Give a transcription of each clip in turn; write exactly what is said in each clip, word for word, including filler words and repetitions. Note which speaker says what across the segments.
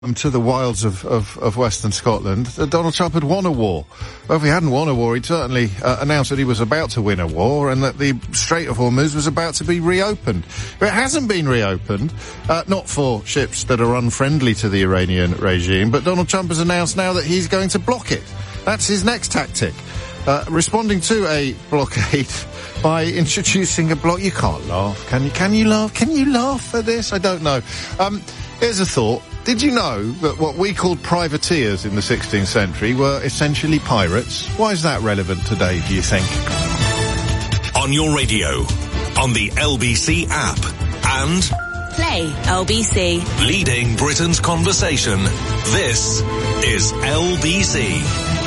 Speaker 1: to the wilds of, of, of Western Scotland, uh, Donald Trump had won a war. Well, if he hadn't won a war, he'd certainly uh, announced that he was about to win a war and that the Strait of Hormuz was about to be reopened. But it hasn't been reopened, uh, not for ships that are unfriendly to the Iranian regime, but Donald Trump has announced now that he's going to block it. That's his next tactic. Uh, responding to a blockade by introducing a block. You can't laugh, can you? Can you laugh? Can you laugh at this? I don't know. Um, here's a thought. Did you know that what we called privateers in the sixteenth century were essentially pirates? Why is that relevant today, do you think?
Speaker 2: On your radio, on the L B C app, and
Speaker 3: Play L B C.
Speaker 2: Leading Britain's conversation. This is L B C.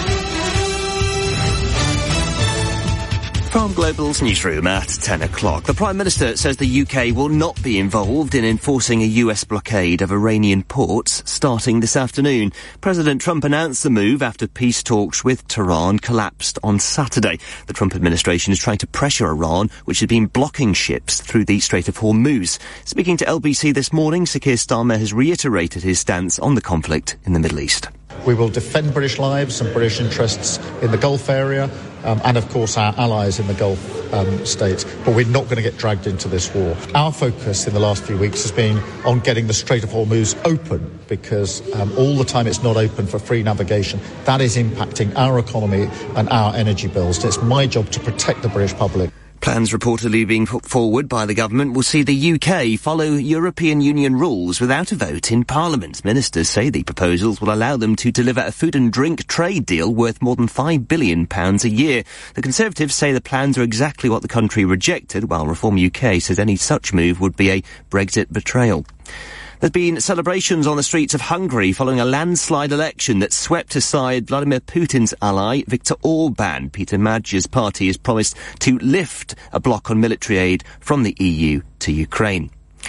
Speaker 4: From Global's newsroom at ten o'clock, the Prime Minister says the U K will not be involved in enforcing a U S blockade of Iranian ports starting this afternoon. President Trump announced the move after peace talks with Tehran collapsed on Saturday. The Trump administration is trying to pressure Iran, which had been blocking ships through the Strait of Hormuz. Speaking to L B C this morning, Sir Keir Starmer has reiterated his stance on the conflict in the Middle East.
Speaker 5: We will defend British lives and British interests in the Gulf area, um, and of course our allies in the Gulf um, states, but we're not going to get dragged into this war. Our focus in the last few weeks has been on getting the Strait of Hormuz open, because um, all the time it's not open for free navigation. That is impacting our economy and our energy bills. It's my job to protect the British public.
Speaker 4: Plans reportedly being put forward by the government will see the U K follow European Union rules without a vote in Parliament. Ministers say the proposals will allow them to deliver a food and drink trade deal worth more than five billion pounds a year. The Conservatives say the plans are exactly what the country rejected, while Reform U K says any such move would be a Brexit betrayal. There's been celebrations on the streets of Hungary following a landslide election that swept aside Vladimir Putin's ally, Viktor Orban. Peter Majda's party has promised to lift a block on military aid from the E U to Ukraine.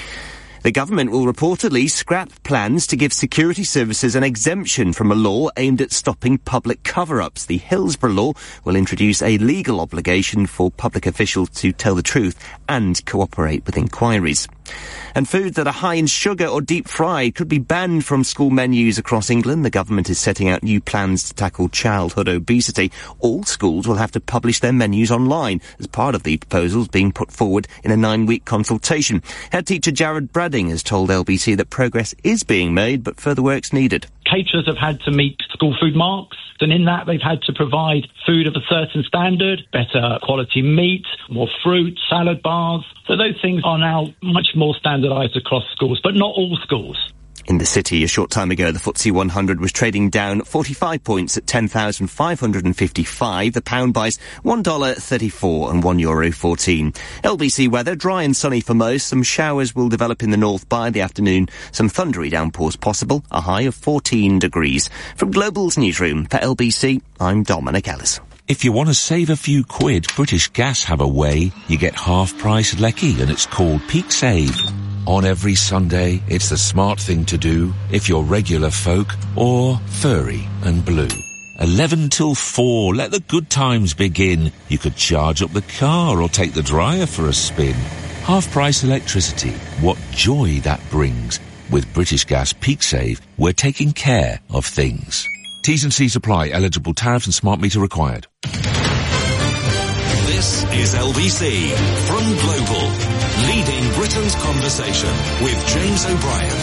Speaker 4: The government will reportedly scrap plans to give security services an exemption from a law aimed at stopping public cover-ups. The Hillsborough law will introduce a legal obligation for public officials to tell the truth and cooperate with inquiries. And foods that are high in sugar or deep-fried could be banned from school menus across England. The government is setting out new plans to tackle childhood obesity. All schools will have to publish their menus online as part of the proposals being put forward in a nine-week consultation. Head teacher Jared Bradding has told L B C that progress is being made, but further work's needed.
Speaker 6: Caterers have had to meet school food marks, and in that they've had to provide food of a certain standard, better quality meat, more fruit, salad bars. So those things are now much more standardised across schools, but not all schools.
Speaker 4: In the city, a short time ago, the F T S E one hundred was trading down forty-five points at ten thousand five hundred fifty-five. The pound buys one dollar thirty-four and one euro fourteen. L B C weather, dry and sunny for most. Some showers will develop in the north by the afternoon. Some thundery downpours possible. A high of fourteen degrees. From Global's newsroom for L B C, I'm Dominic Ellis.
Speaker 7: If you want to save a few quid, British Gas have a way. You get half-price lecky, and it's called Peak Save. On every Sunday, it's the smart thing to do if you're regular folk or furry and blue. eleven till four, let the good times begin. You could charge up the car or take the dryer for a spin. Half-price electricity, what joy that brings. With British Gas Peak Save, we're taking care of things. T's and C's apply. Eligible tariff and smart meter required.
Speaker 2: This is L B C from Global, leading Britain's conversation with James O'Brien.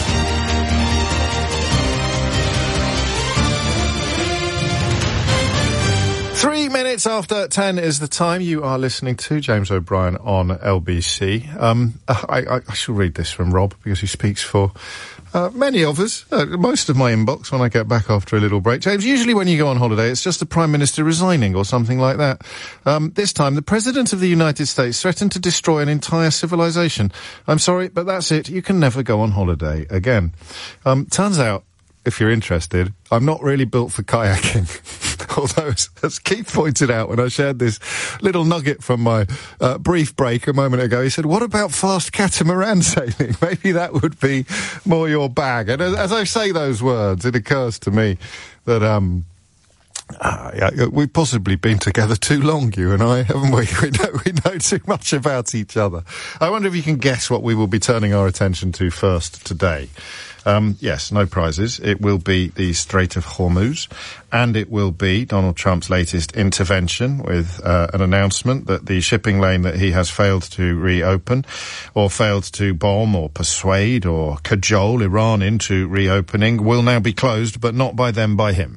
Speaker 1: Three minutes after ten is the time. You are listening to James O'Brien on L B C. Um, I, I, I shall read this from Rob because he speaks for uh, many of us, uh, most of my inbox when I get back after a little break. James, usually when you go on holiday, it's just the Prime Minister resigning or something like that. Um, this time, the President of the United States threatened to destroy an entire civilization. I'm sorry, but that's it. You can never go on holiday again. Um, turns out, if you're interested, I'm not really built for kayaking. Although, as, as Keith pointed out when I shared this little nugget from my uh, brief break a moment ago, he said, what about fast catamaran sailing? Maybe that would be more your bag. And as, as I say those words, it occurs to me that um, uh, yeah, we've possibly been together too long, you and I, haven't we? We know, we know too much about each other. I wonder if you can guess what we will be turning our attention to first today. Um, yes, no prizes. It will be the Strait of Hormuz, and it will be Donald Trump's latest intervention with uh, an announcement that the shipping lane that he has failed to reopen, or failed to bomb or persuade or cajole Iran into reopening, will now be closed, but not by them, by him.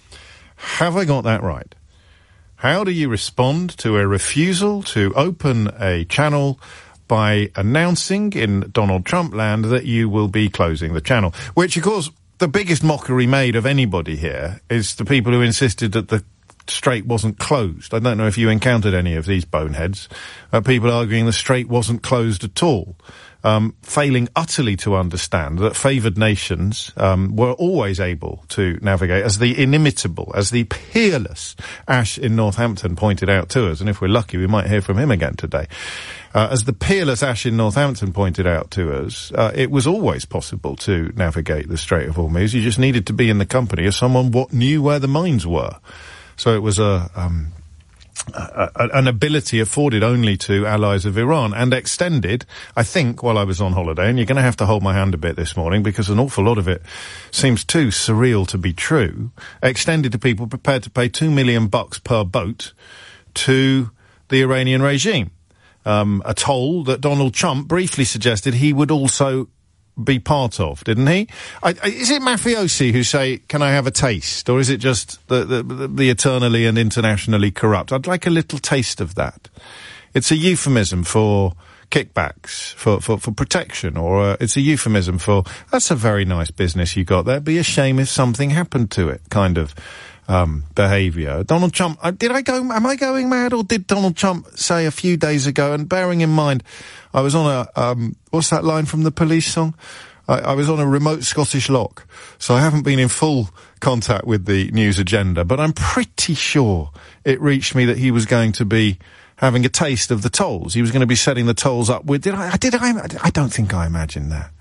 Speaker 1: Have I got that right? How do you respond to a refusal to open a channel by announcing in Donald Trump land that you will be closing the channel? Which, of course, the biggest mockery made of anybody here is the people who insisted that the strait wasn't closed. I don't know if you encountered any of these boneheads. Uh, people arguing the strait wasn't closed at all. Um, failing utterly to understand that favoured nations um, were always able to navigate, as the inimitable, as the peerless Ash in Northampton pointed out to us, and if we're lucky we might hear from him again today. Uh, as the peerless Ash in Northampton pointed out to us, uh, it was always possible to navigate the Strait of Hormuz. You just needed to be in the company of someone what knew where the mines were. So it was a... Um, Uh, an ability afforded only to allies of Iran, and extended, I think, while I was on holiday, and you're going to have to hold my hand a bit this morning because an awful lot of it seems too surreal to be true, extended to people prepared to pay two million bucks per boat to the Iranian regime. Um, a toll that Donald Trump briefly suggested he would also be part of, didn't he? I, I, is it mafiosi who say, can I have a taste? Or is it just the, the, the eternally and internationally corrupt? I'd like a little taste of that. It's a euphemism for kickbacks, for, for, for protection, or uh, it's a euphemism for, that's a very nice business you got there. Be a shame if something happened to it, kind of um, behaviour. Donald Trump, uh, did I go, am I going mad, or did Donald Trump say a few days ago, and bearing in mind, I was on a, um, what's that line from the Police song? I, I was on a remote Scottish loch, so I haven't been in full contact with the news agenda, but I'm pretty sure it reached me that he was going to be having a taste of the tolls. He was going to be setting the tolls up with, did I, did I, I don't think I imagined that.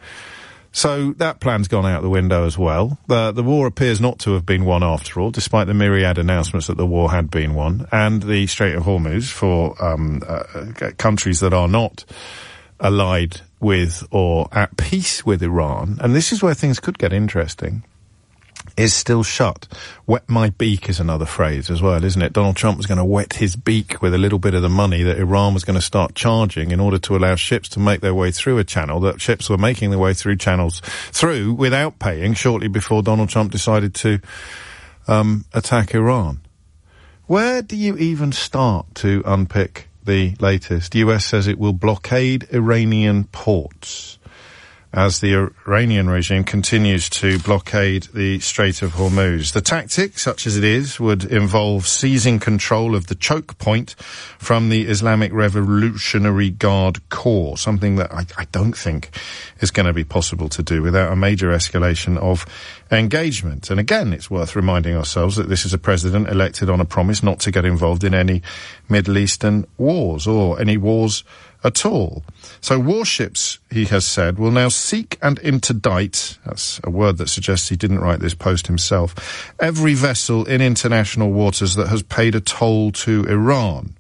Speaker 1: So that plan's gone out the window as well. The, the war appears not to have been won after all, despite the myriad announcements that the war had been won. And the Strait of Hormuz, for um, uh, countries that are not allied with or at peace with Iran, and this is where things could get interesting, is still shut. Wet my beak is another phrase as well, isn't it? Donald Trump was going to wet his beak with a little bit of the money that Iran was going to start charging in order to allow ships to make their way through a channel that ships were making their way through channels through without paying shortly before Donald Trump decided to um, attack Iran. Where do you even start to unpick the latest? U S says it will blockade Iranian ports as the Iranian regime continues to blockade the Strait of Hormuz. The tactic, such as it is, would involve seizing control of the choke point from the Islamic Revolutionary Guard Corps, something that I, I don't think is going to be possible to do without a major escalation of engagement. And again, it's worth reminding ourselves that this is a president elected on a promise not to get involved in any Middle Eastern wars or any wars at all. So warships, he has said, will now seek and interdict, that's a word that suggests he didn't write this post himself, every vessel in international waters that has paid a toll to Iran.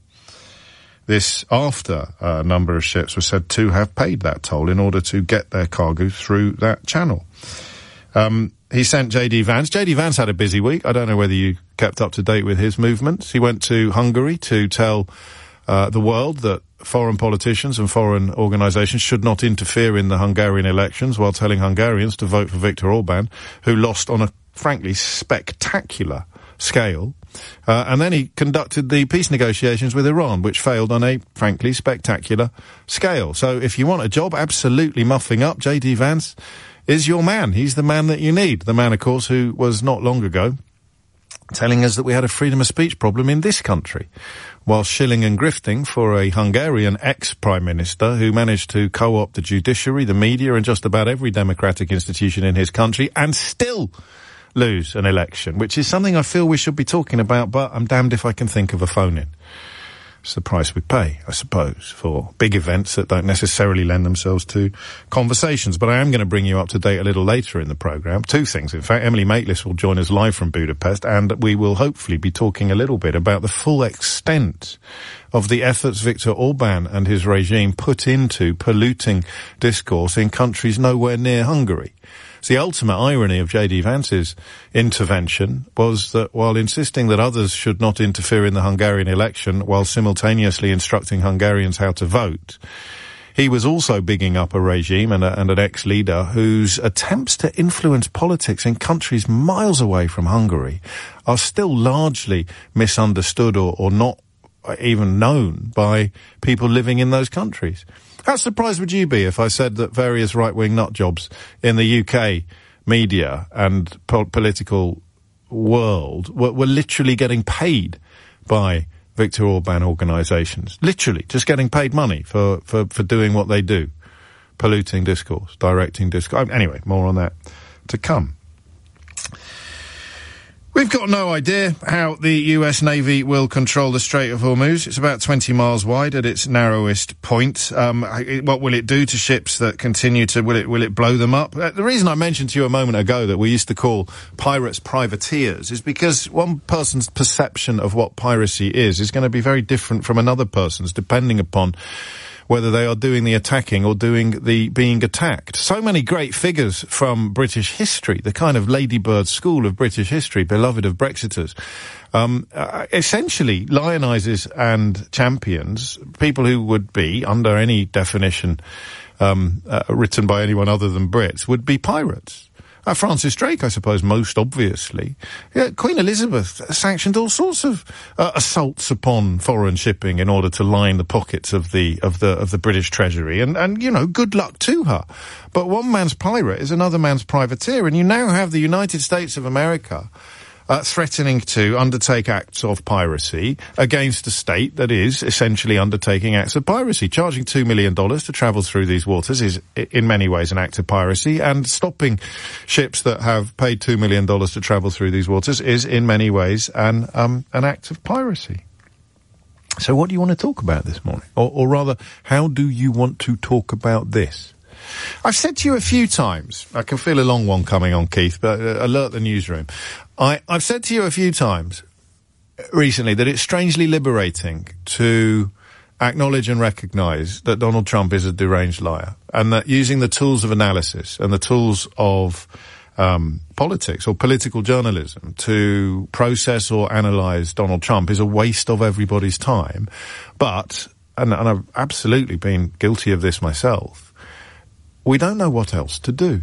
Speaker 1: This after a number of ships were said to have paid that toll in order to get their cargo through that channel. Um, he sent J D Vance. J D Vance had a busy week. I don't know whether you kept up to date with his movements. He went to Hungary to tell uh, the world that foreign politicians and foreign organisations should not interfere in the Hungarian elections, while telling Hungarians to vote for Viktor Orban, who lost on a, frankly, spectacular scale. Uh, and then he conducted the peace negotiations with Iran, which failed on a, frankly, spectacular scale. So if you want a job absolutely muffing up, J D Vance is your man. He's the man that you need. The man, of course, who was not long ago telling us that we had a freedom of speech problem in this country, while shilling and grifting for a Hungarian ex-prime minister who managed to co-opt the judiciary, the media, and just about every democratic institution in his country, and still lose an election, which is something I feel we should be talking about, but I'm damned if I can think of a phone-in. It's the price we pay, I suppose, for big events that don't necessarily lend themselves to conversations. But I am going to bring you up to date a little later in the programme. Two things, in fact. Emily Maitlis will join us live from Budapest, and we will hopefully be talking a little bit about the full extent of the efforts Viktor Orban and his regime put into polluting discourse in countries nowhere near Hungary. So the ultimate irony of J D Vance's intervention was that while insisting that others should not interfere in the Hungarian election while simultaneously instructing Hungarians how to vote, he was also bigging up a regime and, a, and an ex-leader whose attempts to influence politics in countries miles away from Hungary are still largely misunderstood or, or not even known by people living in those countries. How surprised would you be if I said that various right-wing nutjobs in the U K media and po- political world were, were literally getting paid by Viktor Orban organisations? Literally, just getting paid money for, for, for doing what they do. Polluting discourse, directing discourse. Anyway, more on that to come. We've got no idea how the U S Navy will control the Strait of Hormuz. It's about twenty miles wide at its narrowest point. Um, what will it do to ships that continue to, will it, will it blow them up? Uh, the reason I mentioned to you a moment ago that we used to call pirates privateers is because one person's perception of what piracy is is going to be very different from another person's, depending upon whether they are doing the attacking or doing the being attacked. So many great figures from British history, the kind of Ladybird school of British history, beloved of Brexiters, um, uh, essentially lionises and champions people who would be, under any definition um, uh, written by anyone other than Brits, would be pirates. Uh, Francis Drake, I suppose, most obviously. Yeah, Queen Elizabeth sanctioned all sorts of uh, assaults upon foreign shipping in order to line the pockets of the of the of the British Treasury, and and you know, good luck to her. But one man's pirate is another man's privateer, and you now have the United States of America Uh, threatening to undertake acts of piracy against a state that is essentially undertaking acts of piracy. Charging two million dollars to travel through these waters is in many ways an act of piracy, and stopping ships that have paid two million dollars to travel through these waters is in many ways an, um, an act of piracy. So what do you want to talk about this morning? Or, or rather, how do you want to talk about this? I've said to you a few times, I can feel a long one coming on, Keith, but uh, alert the newsroom. I, I've said to you a few times recently that it's strangely liberating to acknowledge and recognise that Donald Trump is a deranged liar, and that using the tools of analysis and the tools of um, politics or political journalism to process or analyse Donald Trump is a waste of everybody's time. But, and, and I've absolutely been guilty of this myself, we don't know what else to do.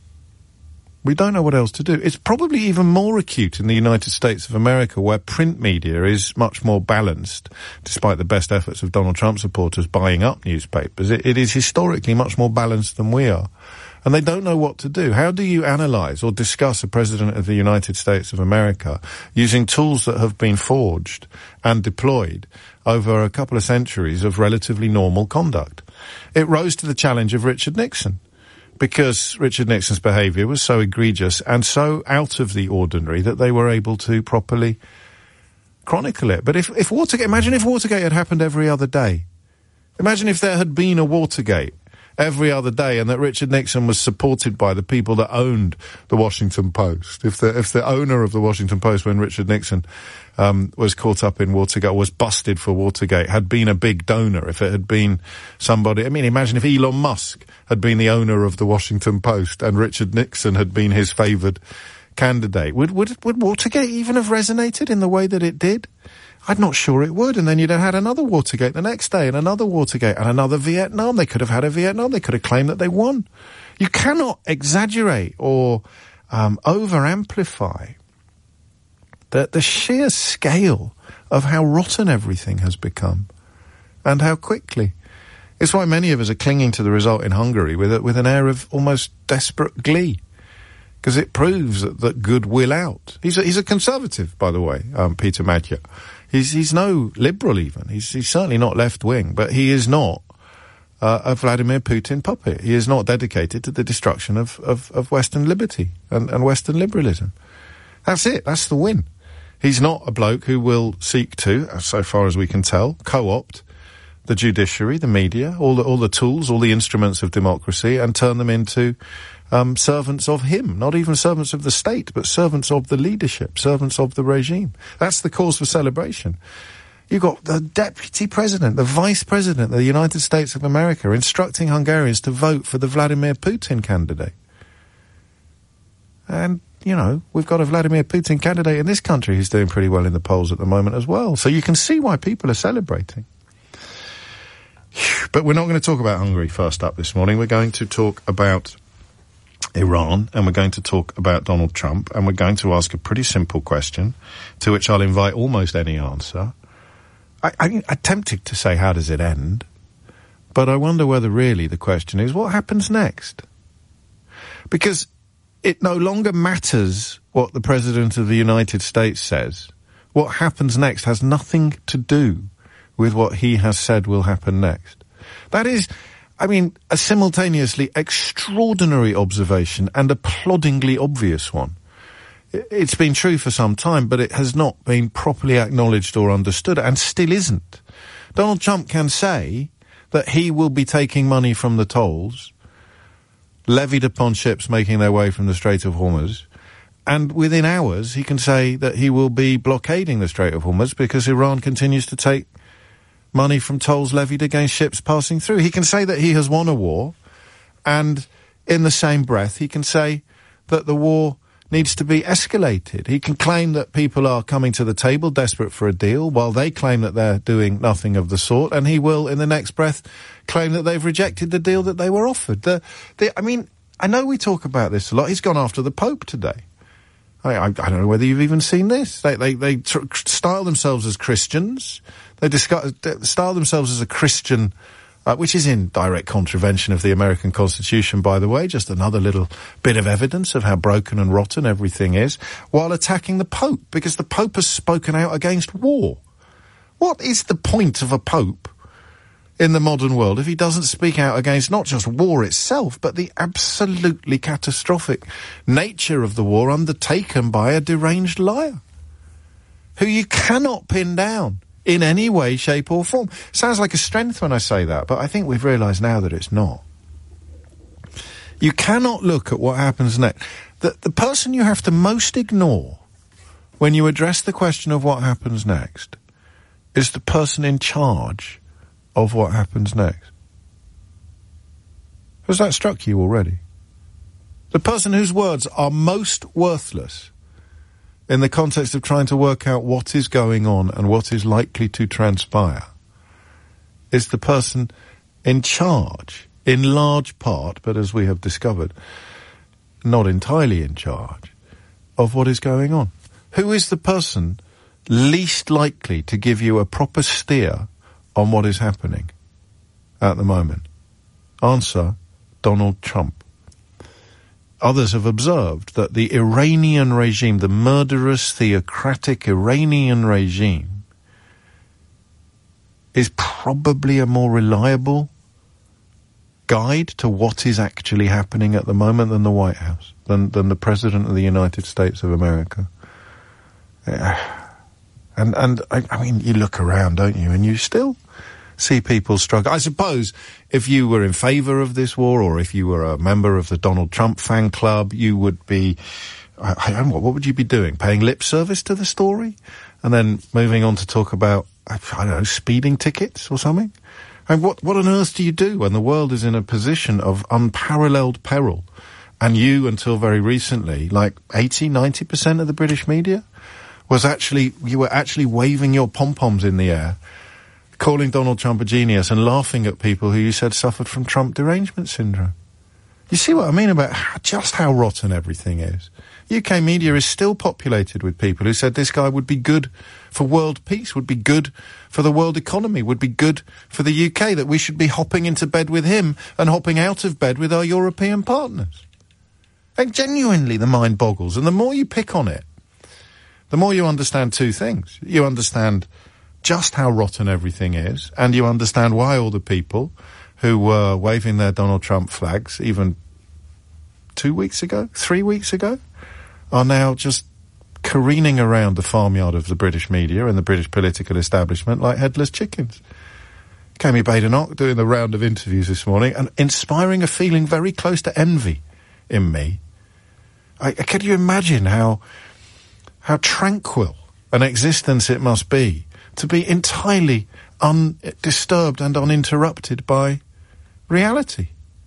Speaker 1: We don't know what else to do. It's probably even more acute in the United States of America, where print media is much more balanced, despite the best efforts of Donald Trump supporters buying up newspapers. It, it is historically much more balanced than we are. And they don't know what to do. How do you analyse or discuss a president of the United States of America using tools that have been forged and deployed over a couple of centuries of relatively normal conduct? It rose to the challenge of Richard Nixon, because Richard Nixon's behaviour was so egregious and so out of the ordinary that they were able to properly chronicle it. But if, if Watergate, imagine if Watergate had happened every other day. Imagine if there had been a Watergate every other day and that Richard Nixon was supported by the people that owned the Washington Post. If the, if the owner of the Washington Post, when Richard Nixon um, was caught up in Watergate, was busted for Watergate, had been a big donor, if it had been somebody, I mean, imagine if Elon Musk had been the owner of the Washington Post and Richard Nixon had been his favoured candidate. Would, would, would Watergate even have resonated in the way that it did? I'm not sure it would. And then you'd have had another Watergate the next day, and another Watergate, and another Vietnam. They could have had a Vietnam. They could have claimed that they won. You cannot exaggerate or um, over-amplify the, the sheer scale of how rotten everything has become, and how quickly. It's why many of us are clinging to the result in Hungary with a, with an air of almost desperate glee, because it proves that, that good will out. He's a, he's a conservative, by the way, um, Peter Madja. He's, he's no liberal even. He's, he's certainly not left-wing, but he is not uh, a Vladimir Putin puppet. He is not dedicated to the destruction of, of, of Western liberty and, and Western liberalism. That's it. That's the win. He's not a bloke who will seek to, so far as we can tell, co-opt the judiciary, the media, all the, all the tools, all the instruments of democracy, and turn them into Um, servants of him, not even servants of the state, but servants of the leadership, servants of the regime. That's the cause for celebration. You've got the deputy president, the vice president of the United States of America instructing Hungarians to vote for the Vladimir Putin candidate. And, you know, we've got a Vladimir Putin candidate in this country who's doing pretty well in the polls at the moment as well. So you can see why people are celebrating. But we're not going to talk about Hungary first up this morning. We're going to talk about Iran, and we're going to talk about Donald Trump, and we're going to ask a pretty simple question to which I'll invite almost any answer. I, I, I'm tempted to say, how does it end? But I wonder whether really the question is, what happens next? Because it no longer matters what the President of the United States says. What happens next has nothing to do with what he has said will happen next. That is, I mean, a simultaneously extraordinary observation and a ploddingly obvious one. It's been true for some time, but it has not been properly acknowledged or understood, and still isn't. Donald Trump can say that he will be taking money from the tolls, levied upon ships making their way from the Strait of Hormuz, and within hours he can say that he will be blockading the Strait of Hormuz because Iran continues to take money from tolls levied against ships passing through. He can say that he has won a war, and in the same breath he can say that the war needs to be escalated. He can claim that people are coming to the table desperate for a deal, while they claim that they're doing nothing of the sort, and he will, in the next breath, claim that they've rejected the deal that they were offered. The, the, I mean, I know we talk about this a lot. He's gone after the Pope today. I, I, I don't know whether you've even seen this. They, they, they tr- style themselves as Christians. They discuss, style themselves as a Christian, uh, which is in direct contravention of the American Constitution, by the way. Just another little bit of evidence of how broken and rotten everything is, while attacking the Pope, because the Pope has spoken out against war. What is the point of a Pope in the modern world if he doesn't speak out against not just war itself, but the absolutely catastrophic nature of the war undertaken by a deranged liar, who you cannot pin down in any way, shape or form? Sounds like a strength when I say that, but I think we've realised now that it's not. You cannot look at what happens next. The, the person you have to most ignore when you address the question of what happens next is the person in charge of what happens next. Has that struck you already? The person whose words are most worthless in the context of trying to work out what is going on and what is likely to transpire is the person in charge, in large part, but as we have discovered, not entirely in charge, of what is going on. Who is the person least likely to give you a proper steer on what is happening at the moment? Answer, Donald Trump. Others have observed that the Iranian regime, the murderous, theocratic Iranian regime, is probably a more reliable guide to what is actually happening at the moment than the White House, than, than the President of the United States of America. Uh, and, and I, I mean, you look around, don't you, and you still see people struggle. I suppose if you were in favour of this war, or if you were a member of the Donald Trump fan club, you would be, I, I don't know, what would you be doing? Paying lip service to the story? And then moving on to talk about, I don't know, speeding tickets or something? I mean, what, what on earth do you do when the world is in a position of unparalleled peril? And you, until very recently, like eighty, ninety percent of the British media was actually, you were actually waving your pom-poms in the air, calling Donald Trump a genius and laughing at people who you said suffered from Trump derangement syndrome. You see what I mean about how, just how rotten everything is? U K media is still populated with people who said this guy would be good for world peace, would be good for the world economy, would be good for the U K, that we should be hopping into bed with him and hopping out of bed with our European partners. And genuinely, the mind boggles. And the more you pick on it, the more you understand two things. You understand just how rotten everything is, and you understand why all the people who were waving their Donald Trump flags even two weeks ago, three weeks ago, are now just careening around the farmyard of the British media and the British political establishment like headless chickens. Kemi Badenoch doing the round of interviews this morning and inspiring a feeling very close to envy in me. I, can you imagine how how tranquil an existence it must be to be entirely undisturbed and uninterrupted by reality?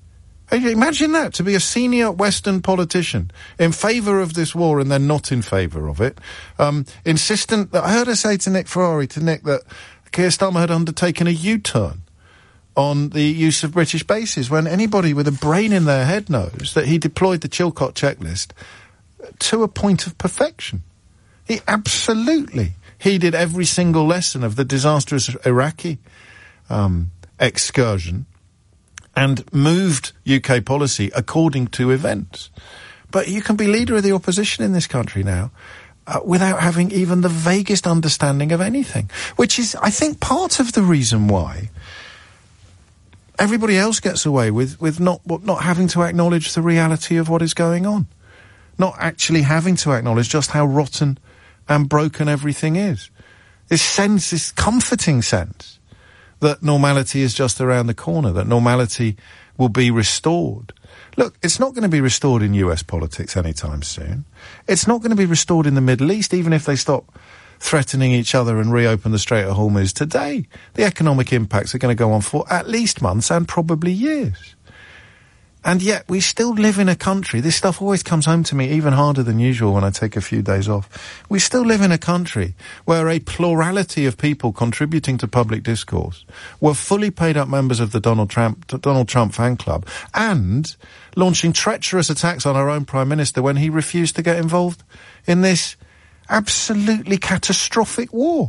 Speaker 1: Imagine that, to be a senior Western politician in favour of this war and then not in favour of it. Um, insistent that I heard her say to Nick Ferrari, to Nick, that Keir Starmer had undertaken a U-turn on the use of British bases, when anybody with a brain in their head knows that he deployed the Chilcot checklist to a point of perfection. He absolutely heeded every single lesson of the disastrous Iraqi um, excursion and moved U K policy according to events. But you can be leader of the opposition in this country now uh, without having even the vaguest understanding of anything, which is, I think, part of the reason why everybody else gets away with, with not, not having to acknowledge the reality of what is going on, not actually having to acknowledge just how rotten and broken everything is. This sense, this comforting sense that normality is just around the corner, that normality will be restored. Look, it's not going to be restored in U S politics anytime soon. It's not going to be restored in the Middle East, even if they stop threatening each other and reopen the Strait of Hormuz today. The economic impacts are going to go on for at least months and probably years. And yet we still live in a country, this stuff always comes home to me even harder than usual when I take a few days off. We still live in a country where a plurality of people contributing to public discourse were fully paid up members of the Donald Trump, Donald Trump fan club and launching treacherous attacks on our own Prime Minister when he refused to get involved in this absolutely catastrophic war.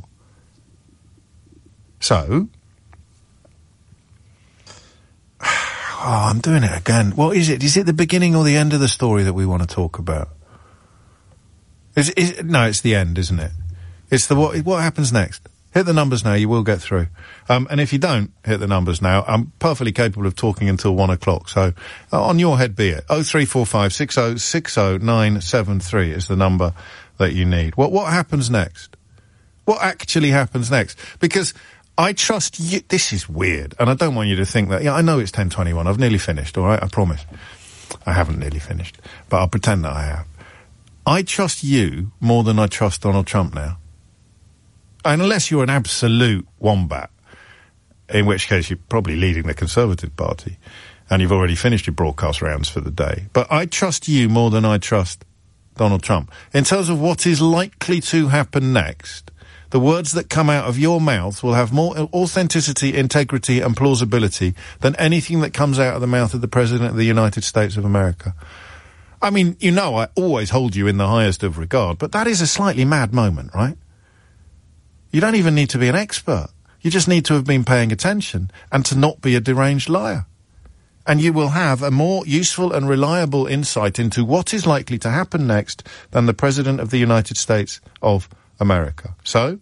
Speaker 1: So, oh, I'm doing it again. What is it? Is it the beginning or the end of the story that we want to talk about? Is, is no, it's the end, isn't it? It's the what, what happens next. Hit the numbers now, you will get through. Um, and if you don't hit the numbers now, I'm perfectly capable of talking until one o'clock. So, uh, on your head be it. oh three four five six oh six oh nine seven three is the number that you need. What, what happens next? What actually happens next? Because I trust you. This is weird, and I don't want you to think that. Yeah, I know it's ten twenty-one. I've nearly finished, all right? I promise. I haven't nearly finished, but I'll pretend that I have. I trust you more than I trust Donald Trump now. And unless you're an absolute wombat, in which case you're probably leading the Conservative Party, and you've already finished your broadcast rounds for the day. But I trust you more than I trust Donald Trump. In terms of what is likely to happen next, the words that come out of your mouth will have more authenticity, integrity and plausibility than anything that comes out of the mouth of the President of the United States of America. I mean, you know I always hold you in the highest of regard, but that is a slightly mad moment, right? You don't even need to be an expert. You just need to have been paying attention and to not be a deranged liar. And you will have a more useful and reliable insight into what is likely to happen next than the President of the United States of America. So,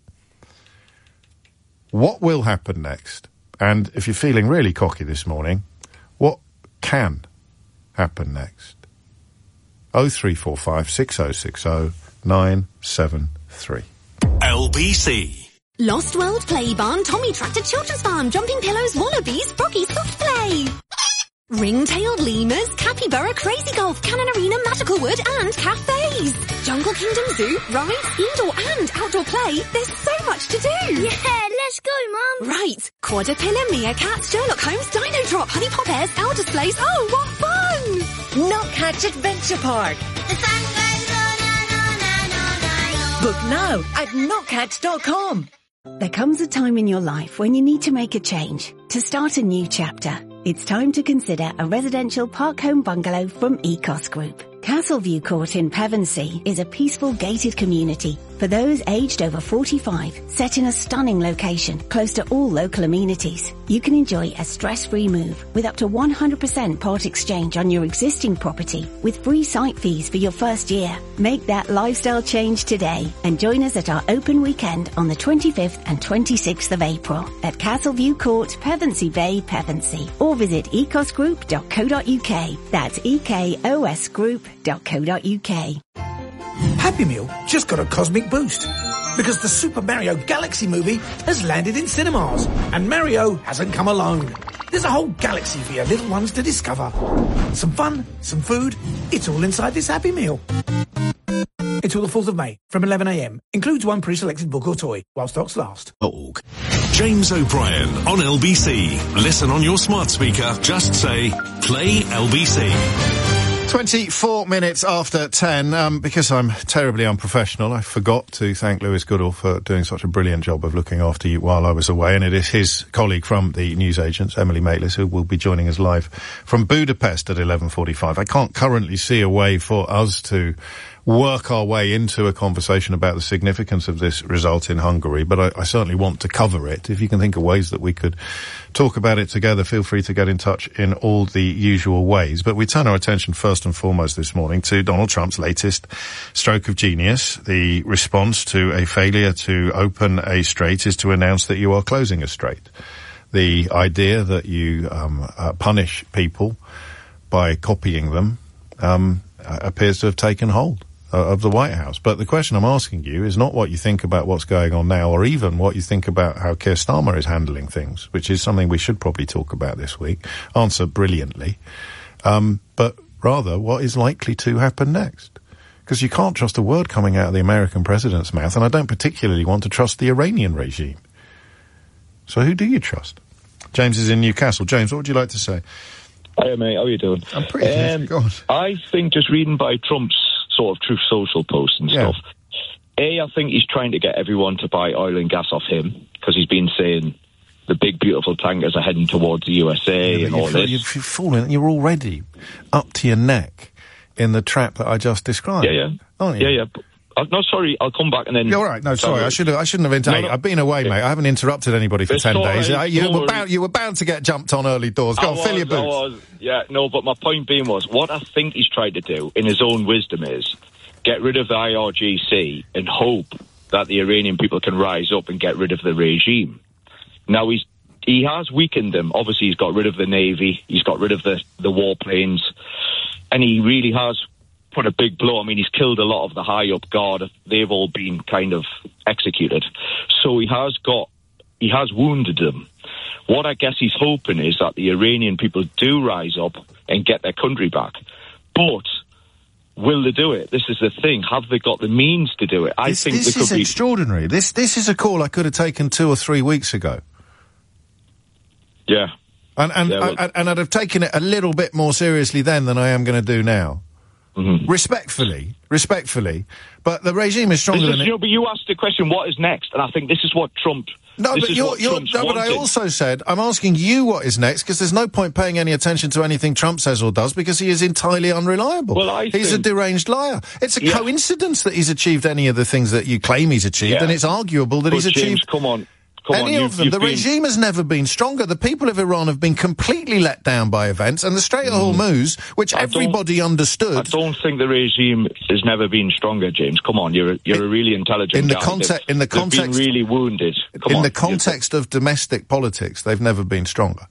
Speaker 1: what will happen next? And if you're feeling really cocky this morning, what can happen next? oh three four five six oh six oh nine seven three.
Speaker 2: L B C.
Speaker 8: Lost World Play Barn, Tommy Tractor Children's Farm, Jumping Pillows, Wallabies, Brocky Soft Play. Ring-tailed lemurs, capybara, crazy golf, cannon arena, magical wood and cafes. Jungle Kingdom Zoo, rides, indoor and outdoor play. There's so much to do.
Speaker 9: Yeah, let's go, Mum.
Speaker 8: Right. Quadrupillar, meerkats, Sherlock Holmes, Dino Drop, Honey Pop Airs, Owl Displays. Oh, what fun!
Speaker 10: Knockhatch Adventure Park.
Speaker 9: The sun goes on,
Speaker 10: Book now at knockhatch dot com.
Speaker 11: There comes a time in your life when you need to make a change, to start a new chapter. It's time to consider a residential park home bungalow from Ecos Group. Castleview Court in Pevensey is a peaceful gated community for those aged over forty-five, set in a stunning location close to all local amenities. You can enjoy a stress-free move with up to one hundred percent part exchange on your existing property with free site fees for your first year. Make that lifestyle change today and join us at our open weekend on the twenty-fifth and twenty-sixth of April at Castleview Court, Pevensey Bay, Pevensey, or visit ecos group dot co dot uk. That's E K O S group dot co dot uk.
Speaker 12: Happy Meal just got a cosmic boost because the Super Mario Galaxy movie has landed in cinemas and Mario hasn't come alone. There's a whole galaxy for your little ones to discover. Some fun, some food, it's all inside this Happy Meal. until the fourth of May from eleven a m. Includes one pre-selected book or toy while stocks last.
Speaker 2: Org. James O'Brien on L B C. Listen on your smart speaker. Just say, play L B C.
Speaker 1: twenty-four minutes after ten, um, because I'm terribly unprofessional, I forgot to thank Lewis Goodall for doing such a brilliant job of looking after you while I was away, and it is his colleague from the newsagents, Emily Maitlis, who will be joining us live from Budapest at eleven forty-five. I can't currently see a way for us to work our way into a conversation about the significance of this result in Hungary, but I, I certainly want to cover it. If you can think of ways that we could talk about it together, feel free to get in touch in all the usual ways. But we turn our attention first and foremost this morning to Donald Trump's latest stroke of genius. The response to a failure to open a strait is to announce that you are closing a strait. The idea that you um, uh, punish people by copying them um, appears to have taken hold of the White House. But the question I'm asking you is not what you think about what's going on now, or even what you think about how Keir Starmer is handling things, which is something we should probably talk about this week. Answer brilliantly. Um, but rather, what is likely to happen next? Because you can't trust a word coming out of the American president's mouth, and I don't particularly want to trust the Iranian regime. So who do you trust? James is in Newcastle. James, what would you like to say?
Speaker 13: Hi, mate. How are you doing?
Speaker 1: I'm pretty
Speaker 13: um,
Speaker 1: good.
Speaker 13: I think just reading by Trump's sort of Truth Social posts and
Speaker 1: Yeah.
Speaker 13: stuff, A, I think he's trying to get everyone to buy oil and gas off him, because he's been saying the big, beautiful tankers are heading towards the U S A
Speaker 1: Yeah,
Speaker 13: and
Speaker 1: but
Speaker 13: all
Speaker 1: you've,
Speaker 13: this.
Speaker 1: You've, you've fallen. You're already up to your neck in the trap that I just described.
Speaker 13: Yeah, yeah.
Speaker 1: Aren't you?
Speaker 13: Yeah, yeah. But, uh, no, sorry, I'll come back and then...
Speaker 1: You're all right. No, sorry, I should have. I shouldn't have interrupted.
Speaker 13: No, no.
Speaker 1: I've been away, mate. I haven't interrupted anybody for
Speaker 13: It's
Speaker 1: ten
Speaker 13: all
Speaker 1: days.
Speaker 13: right,
Speaker 1: Uh, you
Speaker 13: don't
Speaker 1: were
Speaker 13: worry.
Speaker 1: bound. You were bound to get jumped on early doors. Go
Speaker 13: I
Speaker 1: on,
Speaker 13: was,
Speaker 1: fill your
Speaker 13: I
Speaker 1: boots.
Speaker 13: was. Yeah, no, but my point being was, what I think he's tried to do, in his own wisdom, is get rid of the I R G C and hope that the Iranian people can rise up and get rid of the regime. Now, he's he has weakened them. Obviously, he's got rid of the Navy, he's got rid of the, the warplanes, and he really has put a big blow. I mean, he's killed a lot of the high-up guard. They've all been kind of executed. So he has got, he has wounded them. What I guess he's hoping is that the Iranian people do rise up and get their country back. But will they do it? This is the thing. Have they got the means to do it? I
Speaker 1: This,
Speaker 13: think
Speaker 1: this
Speaker 13: they
Speaker 1: is
Speaker 13: could be...
Speaker 1: extraordinary. This this is a call I could have taken two or three weeks ago,
Speaker 13: Yeah.
Speaker 1: and and
Speaker 13: Yeah, well-
Speaker 1: I, and I'd have taken it a little bit more seriously then than I am going to do now.
Speaker 13: Mm-hmm.
Speaker 1: Respectfully, respectfully, but the regime is stronger
Speaker 13: This is,
Speaker 1: than
Speaker 13: you
Speaker 1: it.
Speaker 13: know, but you asked the question, what is next? And I think this is what Trump...
Speaker 1: No,
Speaker 13: this
Speaker 1: but
Speaker 13: is
Speaker 1: you're,
Speaker 13: what
Speaker 1: you're,
Speaker 13: Trump's
Speaker 1: no, but I
Speaker 13: wanted.
Speaker 1: also said, I'm asking you what is next, because there's no point paying any attention to anything Trump says or does, because he is entirely unreliable.
Speaker 13: Well, I
Speaker 1: he's
Speaker 13: think-
Speaker 1: a deranged liar. It's a
Speaker 13: Yeah.
Speaker 1: coincidence that he's achieved any of the things that you claim he's achieved,
Speaker 13: Yeah.
Speaker 1: and it's arguable that
Speaker 13: But
Speaker 1: he's
Speaker 13: James,
Speaker 1: achieved
Speaker 13: come on. Come
Speaker 1: any
Speaker 13: on,
Speaker 1: of
Speaker 13: you've,
Speaker 1: them.
Speaker 13: you've
Speaker 1: The
Speaker 13: been...
Speaker 1: regime has never been stronger. The people of Iran have been completely let down by events, and the Strait of Hormuz, which
Speaker 13: I don't-
Speaker 1: everybody
Speaker 13: I
Speaker 1: understood...
Speaker 13: don't think the regime has never been stronger, James. Come on, you're a, you're a really intelligent
Speaker 1: in the
Speaker 13: guy.
Speaker 1: context-
Speaker 13: They've-
Speaker 1: in the
Speaker 13: they've
Speaker 1: context-
Speaker 13: been really wounded. Come
Speaker 1: in
Speaker 13: on,
Speaker 1: the context of domestic politics, they've never been stronger.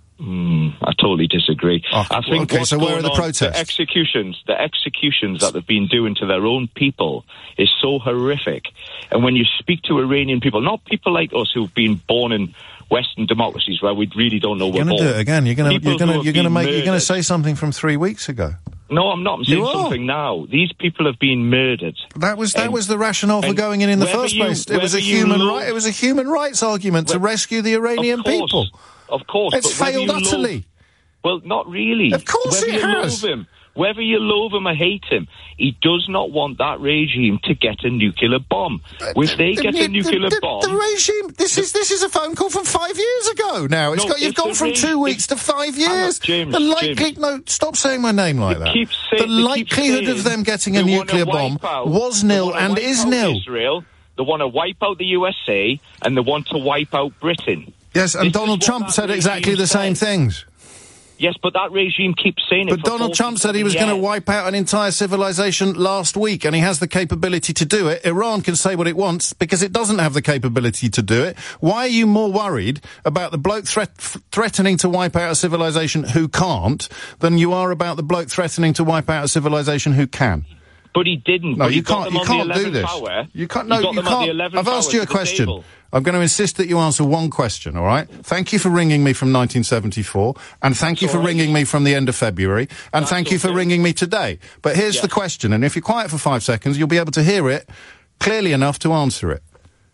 Speaker 13: Mm, I totally disagree.
Speaker 1: Oh,
Speaker 13: I think
Speaker 1: okay,
Speaker 13: what's
Speaker 1: so where
Speaker 13: going
Speaker 1: are the
Speaker 13: on-
Speaker 1: protests?
Speaker 13: The executions, the executions that they've been doing to their own people is so horrific. And when you speak to Iranian people, not people like us who've been born in Western democracies where we really don't know
Speaker 1: You're
Speaker 13: we're
Speaker 1: going to
Speaker 13: born.
Speaker 1: do it again. You're going to
Speaker 13: People
Speaker 1: you're going
Speaker 13: who
Speaker 1: to
Speaker 13: have
Speaker 1: you're going to
Speaker 13: been
Speaker 1: make you're going to
Speaker 13: murdered.
Speaker 1: say something from three weeks ago.
Speaker 13: No, I'm not. I'm saying
Speaker 1: You are.
Speaker 13: something now. These people have been murdered.
Speaker 1: That was that
Speaker 13: And-
Speaker 1: was the rationale for
Speaker 13: and
Speaker 1: going in in the
Speaker 13: whether
Speaker 1: first
Speaker 13: you-
Speaker 1: place. It was a
Speaker 13: whether you
Speaker 1: human
Speaker 13: lo-
Speaker 1: right. It was a human rights argument to
Speaker 13: Well,
Speaker 1: rescue the Iranian
Speaker 13: of course,
Speaker 1: people.
Speaker 13: Of course.
Speaker 1: It's
Speaker 13: but whether
Speaker 1: failed
Speaker 13: you loathe-
Speaker 1: utterly.
Speaker 13: Well, not really.
Speaker 1: Of course
Speaker 13: whether
Speaker 1: it
Speaker 13: you
Speaker 1: has.
Speaker 13: Loathe him, whether you loathe him or hate him, he does not want that regime to get a nuclear bomb. If they get
Speaker 1: The-
Speaker 13: a nuclear
Speaker 1: the,
Speaker 13: bomb...
Speaker 1: The regime. This is this is a phone call from five years ago. Now it's
Speaker 13: No,
Speaker 1: got you've
Speaker 13: if
Speaker 1: gone
Speaker 13: the
Speaker 1: from
Speaker 13: reg-
Speaker 1: two
Speaker 13: if-
Speaker 1: weeks to five
Speaker 13: Hang on,
Speaker 1: years.
Speaker 13: James,
Speaker 1: the likely
Speaker 13: James.
Speaker 1: no, stop saying my name like
Speaker 13: They
Speaker 1: that.
Speaker 13: keep say-
Speaker 1: the
Speaker 13: they keep
Speaker 1: likelihood of
Speaker 13: saying
Speaker 1: them getting a
Speaker 13: they wanna
Speaker 1: nuclear bomb
Speaker 13: wipe out-
Speaker 1: was
Speaker 13: they
Speaker 1: nil
Speaker 13: wanna
Speaker 1: and
Speaker 13: wipe
Speaker 1: is
Speaker 13: out
Speaker 1: nil.
Speaker 13: Israel, they want to wipe out the U S A, and they want to wipe out Britain.
Speaker 1: Yes, and
Speaker 13: This is
Speaker 1: Donald
Speaker 13: what
Speaker 1: Trump
Speaker 13: that
Speaker 1: said exactly
Speaker 13: regime
Speaker 1: the same
Speaker 13: said.
Speaker 1: things.
Speaker 13: Yes, but that regime keeps saying it.
Speaker 1: But
Speaker 13: for
Speaker 1: Donald Trump said he was going to
Speaker 13: years.
Speaker 1: wipe out an entire civilization last week, and he has the capability to do it. Iran can say what it wants because it doesn't have the capability to do it. Why are you more worried about the bloke threat, f- threatening to wipe out a civilization who can't than you are about the bloke threatening to wipe out a civilization who can?
Speaker 13: But he didn't.
Speaker 1: No,
Speaker 13: But he
Speaker 1: you
Speaker 13: got
Speaker 1: can't.
Speaker 13: them
Speaker 1: You
Speaker 13: on
Speaker 1: can't
Speaker 13: the
Speaker 1: do
Speaker 13: eleventh
Speaker 1: this.
Speaker 13: Hour.
Speaker 1: You can't.
Speaker 13: He
Speaker 1: No,
Speaker 13: got
Speaker 1: you
Speaker 13: them at the
Speaker 1: can't.
Speaker 13: eleventh
Speaker 1: I've asked
Speaker 13: hour
Speaker 1: you a
Speaker 13: to the
Speaker 1: question.
Speaker 13: table.
Speaker 1: I'm going to insist that you answer one question. All right. Thank you for ringing me from nineteen seventy-four, and thank you for
Speaker 13: all right.
Speaker 1: ringing me from the end of February, and
Speaker 13: That's
Speaker 1: thank you for
Speaker 13: okay.
Speaker 1: ringing me today. But here's
Speaker 13: Yes.
Speaker 1: the question, and if you're quiet for five seconds, you'll be able to hear it clearly enough to answer it.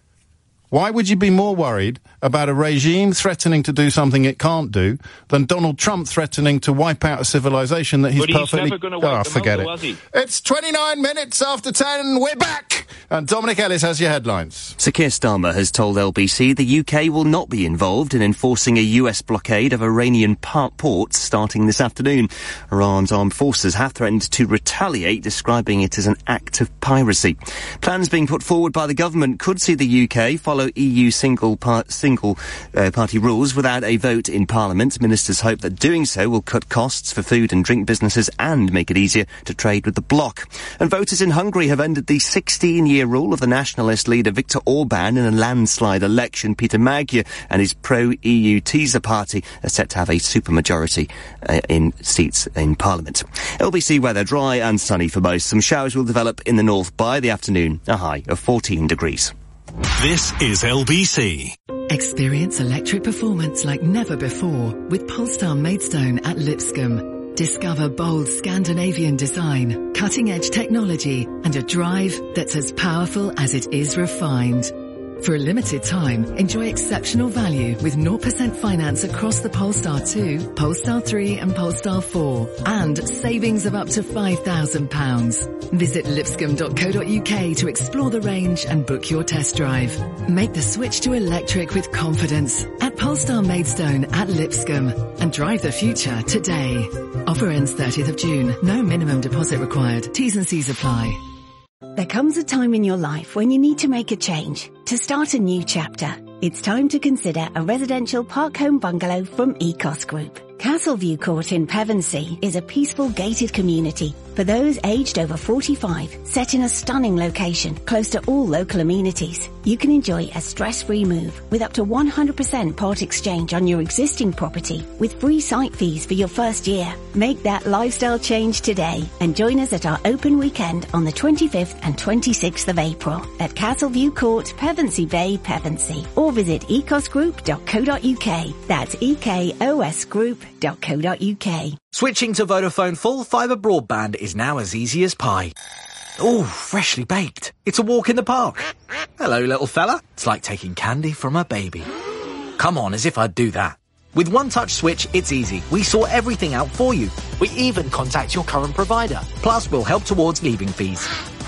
Speaker 1: Why would you be more worried about a regime threatening to do something it can't do than Donald Trump threatening to wipe out a civilization that he's
Speaker 13: But he's
Speaker 1: perfectly...
Speaker 13: never gonna wipe
Speaker 1: oh,
Speaker 13: them
Speaker 1: forget
Speaker 13: out,
Speaker 1: it.
Speaker 13: though, has he?
Speaker 1: It's twenty-nine minutes after ten. We're back! And Dominic Ellis has your headlines.
Speaker 4: Sir Keir Starmer has told L B C the U K will not be involved in enforcing a U S blockade of Iranian par- ports starting this afternoon. Iran's armed forces have threatened to retaliate, describing it as an act of piracy. Plans being put forward by the government could see the U K follow E U single, par- single uh, party rules without a vote in Parliament. Ministers hope that doing so will cut costs for food and drink businesses and make it easier to trade with the bloc. And voters in Hungary have ended the sixteen-year rule of the nationalist leader Viktor Orban in a landslide election. Peter Magyar and his pro-E U Teaser party are set to have a supermajority uh, in seats in Parliament. L B C weather, dry and sunny for most. Some showers will develop in the north by the afternoon, a high of fourteen degrees.
Speaker 2: This is L B C.
Speaker 14: Experience electric performance like never before with Polestar Maidstone at Lipscomb. Discover bold Scandinavian design, cutting-edge technology, and a drive that's as powerful as it is refined. For a limited time, enjoy exceptional value with zero percent finance across the Polestar two, Polestar three and Polestar four, and savings of up to five thousand pounds. Visit lipscomb dot co dot uk to explore the range and book your test drive. Make the switch to electric with confidence at Polestar Maidstone at Lipscomb and drive the future today. Offer ends thirtieth of June. No minimum deposit required. T's and C's apply.
Speaker 11: There comes a time in your life when you need to make a change, to start a new chapter. It's time to consider a residential park home bungalow from Ecos Group. Castleview Court in Pevensey is a peaceful gated community for those aged over forty-five, set in a stunning location close to all local amenities. You can enjoy a stress-free move with up to one hundred percent part exchange on your existing property with free site fees for your first year. Make that lifestyle change today and join us at our open weekend on the twenty-fifth and twenty-sixth of April at Castleview Court, Pevensey Bay, Pevensey, or visit ecos group dot co dot uk. That's E K O S group dot co dot uk.
Speaker 15: Switching to Vodafone full fibre broadband is now as easy as pie. Ooh, freshly baked. It's a walk in the park. Hello, little fella. It's like taking candy from a baby. Come on, as if I'd do that. With One Touch Switch, it's easy. We sort everything out for you. We even contact your current provider. Plus, we'll help towards leaving fees.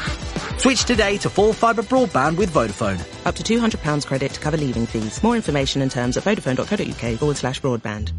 Speaker 15: Switch today to full fibre broadband with Vodafone.
Speaker 16: Up to two hundred pounds credit to cover leaving fees. More information and terms at vodafone dot co dot uk forward slash broadband.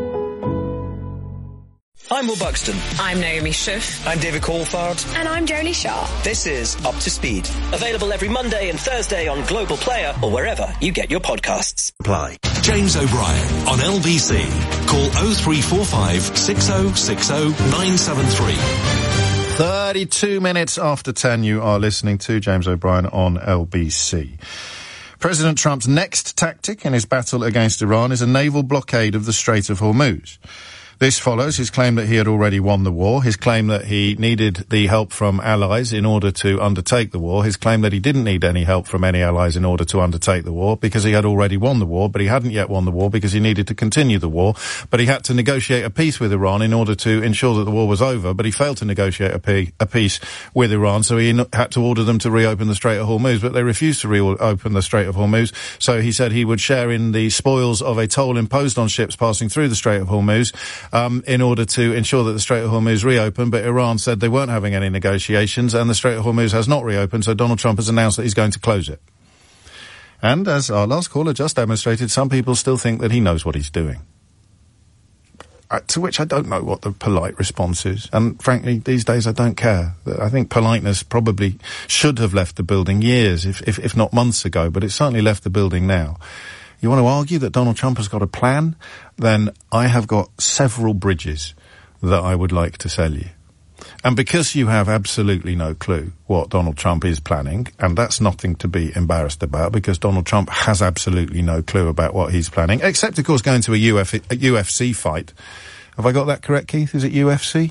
Speaker 17: I'm Will Buxton.
Speaker 18: I'm Naomi Schiff.
Speaker 17: I'm David Coulthard.
Speaker 18: And I'm Jodie Shaw.
Speaker 17: This is Up to Speed. Available every Monday and Thursday on Global Player or wherever you get your podcasts.
Speaker 2: Apply. James O'Brien on L B C. Call oh three four five, six oh six oh, nine seven three.
Speaker 1: thirty-two minutes after ten, you are listening to James O'Brien on L B C. President Trump's next tactic in his battle against Iran is a naval blockade of the Strait of Hormuz. This follows his claim that he had already won the war, his claim that he needed the help from allies in order to undertake the war, his claim that he didn't need any help from any allies in order to undertake the war because he had already won the war, but he hadn't yet won the war because he needed to continue the war, but he had to negotiate a peace with Iran in order to ensure that the war was over, but he failed to negotiate a, pe- a peace with Iran, so he n- had to order them to reopen the Strait of Hormuz, but they refused to reopen the Strait of Hormuz, so he said he would share in the spoils of a toll imposed on ships passing through the Strait of Hormuz, Um, in order to ensure that the Strait of Hormuz reopened, but Iran said they weren't having any negotiations, and the Strait of Hormuz has not reopened, so Donald Trump has announced that he's going to close it. And as our last caller just demonstrated, some people still think that he knows what he's doing. Uh, to which I don't know what the polite response is, and frankly, these days I don't care. I think politeness probably should have left the building years, if, if, if not months ago, but it's certainly left the building now. You want to argue that Donald Trump has got a plan? Then I have got several bridges that I would like to sell you. And because you have absolutely no clue what Donald Trump is planning, and that's nothing to be embarrassed about, because Donald Trump has absolutely no clue about what he's planning, except, of course, going to a, Uf- a U F C fight. Have I got that correct, Keith? Is it U F C?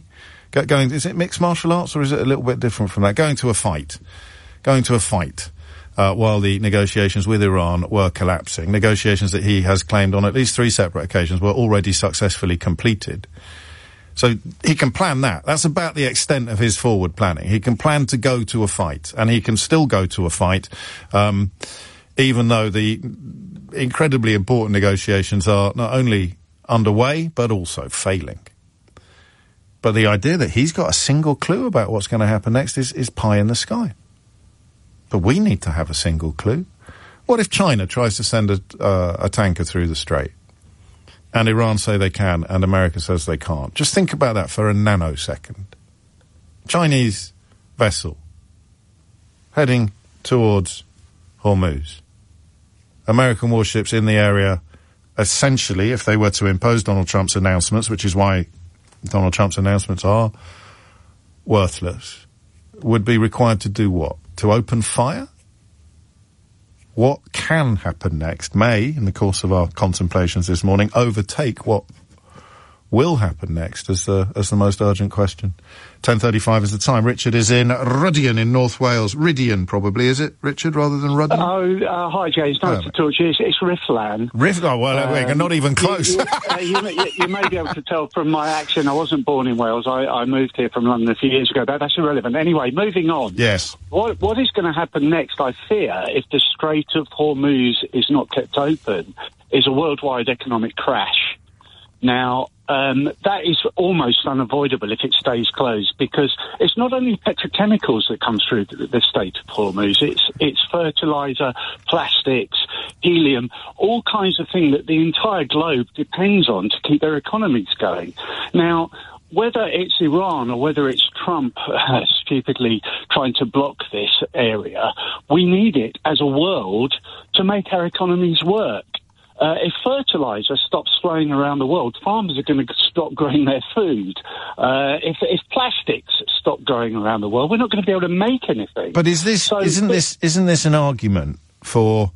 Speaker 1: Go, going, is it mixed martial arts or is it a little bit different from that? Going to a fight. Going to a fight. Uh, while the negotiations with Iran were collapsing. Negotiations that he has claimed on at least three separate occasions were already successfully completed. So he can plan that. That's about the extent of his forward planning. He can plan to go to a fight, and he can still go to a fight, um, even though the incredibly important negotiations are not only underway, but also failing. But the idea that he's got a single clue about what's going to happen next is, is pie in the sky. But we need to have a single clue. What if China tries to send a, uh, a tanker through the Strait, and Iran say they can, and America says they can't? Just think about that for a nanosecond. Chinese vessel heading towards Hormuz. American warships in the area, essentially, if they were to impose Donald Trump's announcements, which is why Donald Trump's announcements are worthless, would be required to do what? To open fire? What can happen next may, in the course of our contemplations this morning, overtake what will happen next as the as the most urgent question. ten thirty-five is the time. Richard is in Rudian in North Wales. Ridian, probably, is it, Richard, rather than Rudian?
Speaker 19: Oh, uh, hi, James. Nice oh, to talk to you. It's, it's Rifflan.
Speaker 1: Riff? Oh, well, um, we're not even close.
Speaker 19: You, you, uh, you, you, you may be able to tell from my accent. I wasn't born in Wales. I, I moved here from London a few years ago, but that's irrelevant. Anyway, moving on.
Speaker 1: Yes.
Speaker 19: What What is going to happen next, I fear, if the Strait of Hormuz is not kept open, is a worldwide economic crash. Now, um, that is almost unavoidable if it stays closed, because it's not only petrochemicals that come through the, the Strait of Hormuz, it's, it's fertilizer, plastics, helium, all kinds of things that the entire globe depends on to keep their economies going. Now, whether it's Iran or whether it's Trump uh, stupidly trying to block this area, we need it as a world to make our economies work. Uh, if fertilizer stops flowing around the world, farmers are going to stop growing their food. Uh, if, if plastics stop growing around the world, we're not going to be able to make anything.
Speaker 1: But is this so, isn't this isn't this an argument for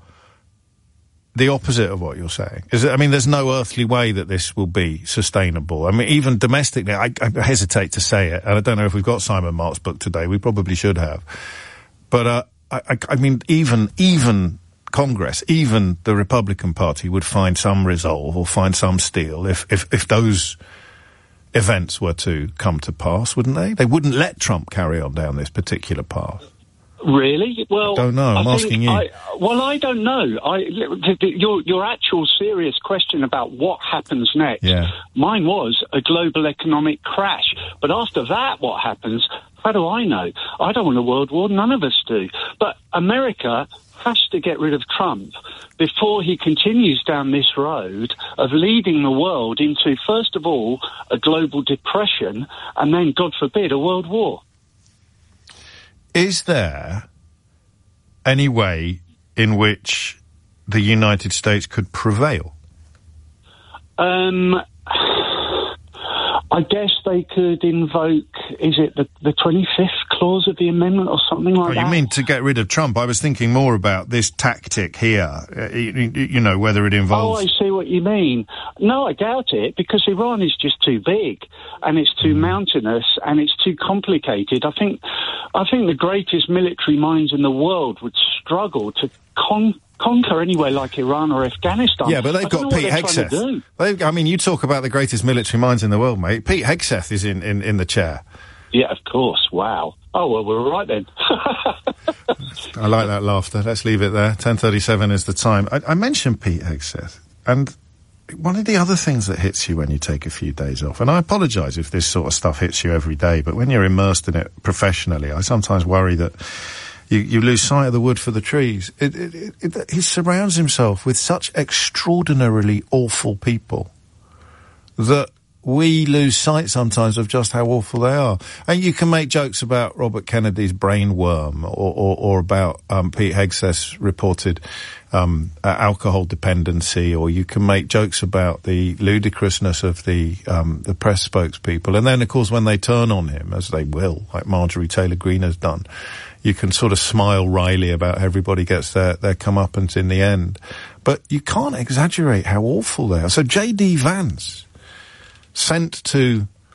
Speaker 1: the opposite of what you're saying? Is it, I mean, there's no earthly way that this will be sustainable. I mean, even domestically, I, I hesitate to say it, and I don't know if we've got Simon Mark's book today. We probably should have. But uh, I, I, I mean, even even. Congress, even the Republican Party, would find some resolve or find some steel if, if, if those events were to come to pass, wouldn't they? They wouldn't let Trump carry on down this particular path.
Speaker 19: Really? Well,
Speaker 1: I don't know. I'm
Speaker 19: I
Speaker 1: asking you.
Speaker 19: I, well, I don't know. I, your, your actual serious question about what happens next,
Speaker 1: yeah.
Speaker 19: Mine was a global economic crash. But after that, what happens? How do I know? I don't want a world war. None of us do. But America has to get rid of Trump before he continues down this road of leading the world into, first of all, a global depression, and then, God forbid, a world war.
Speaker 1: Is there any way in which the United States could prevail?
Speaker 19: Um... I guess they could invoke, is it the, the twenty-fifth clause of the amendment or something like
Speaker 1: oh,
Speaker 19: that?
Speaker 1: You mean to get rid of Trump? I was thinking more about this tactic here, uh, you, you know, whether it involves...
Speaker 19: Oh, I see what you mean. No, I doubt it, because Iran is just too big, and it's too mm. mountainous, and it's too complicated. I think, I think the greatest military minds in the world would struggle to con- conquer anywhere like Iran or Afghanistan.
Speaker 1: Yeah, but they've got Pete Hegseth. They, I mean, you talk about the greatest military minds in the world, mate. Pete Hegseth is in, in, in the chair.
Speaker 19: Yeah, of course. Wow. Oh, well, we're all right then.
Speaker 1: I like that laughter. Let's leave it there. ten thirty-seven is the time. I, I mentioned Pete Hegseth, and one of the other things that hits you when you take a few days off, and I apologise if this sort of stuff hits you every day, but when you're immersed in it professionally, I sometimes worry that You, you lose sight of the wood for the trees. It, it, it, it, he surrounds himself with such extraordinarily awful people that we lose sight sometimes of just how awful they are. And you can make jokes about Robert Kennedy's brain worm, or, or, or about um, Pete Hegseth's reported um, uh, alcohol dependency, or you can make jokes about the ludicrousness of the um, the press spokespeople. And then, of course, when they turn on him, as they will, like Marjorie Taylor Greene has done, you can sort of smile wryly about how everybody gets their, their comeuppance in the end. But you can't exaggerate how awful they are. So J D Vance sent to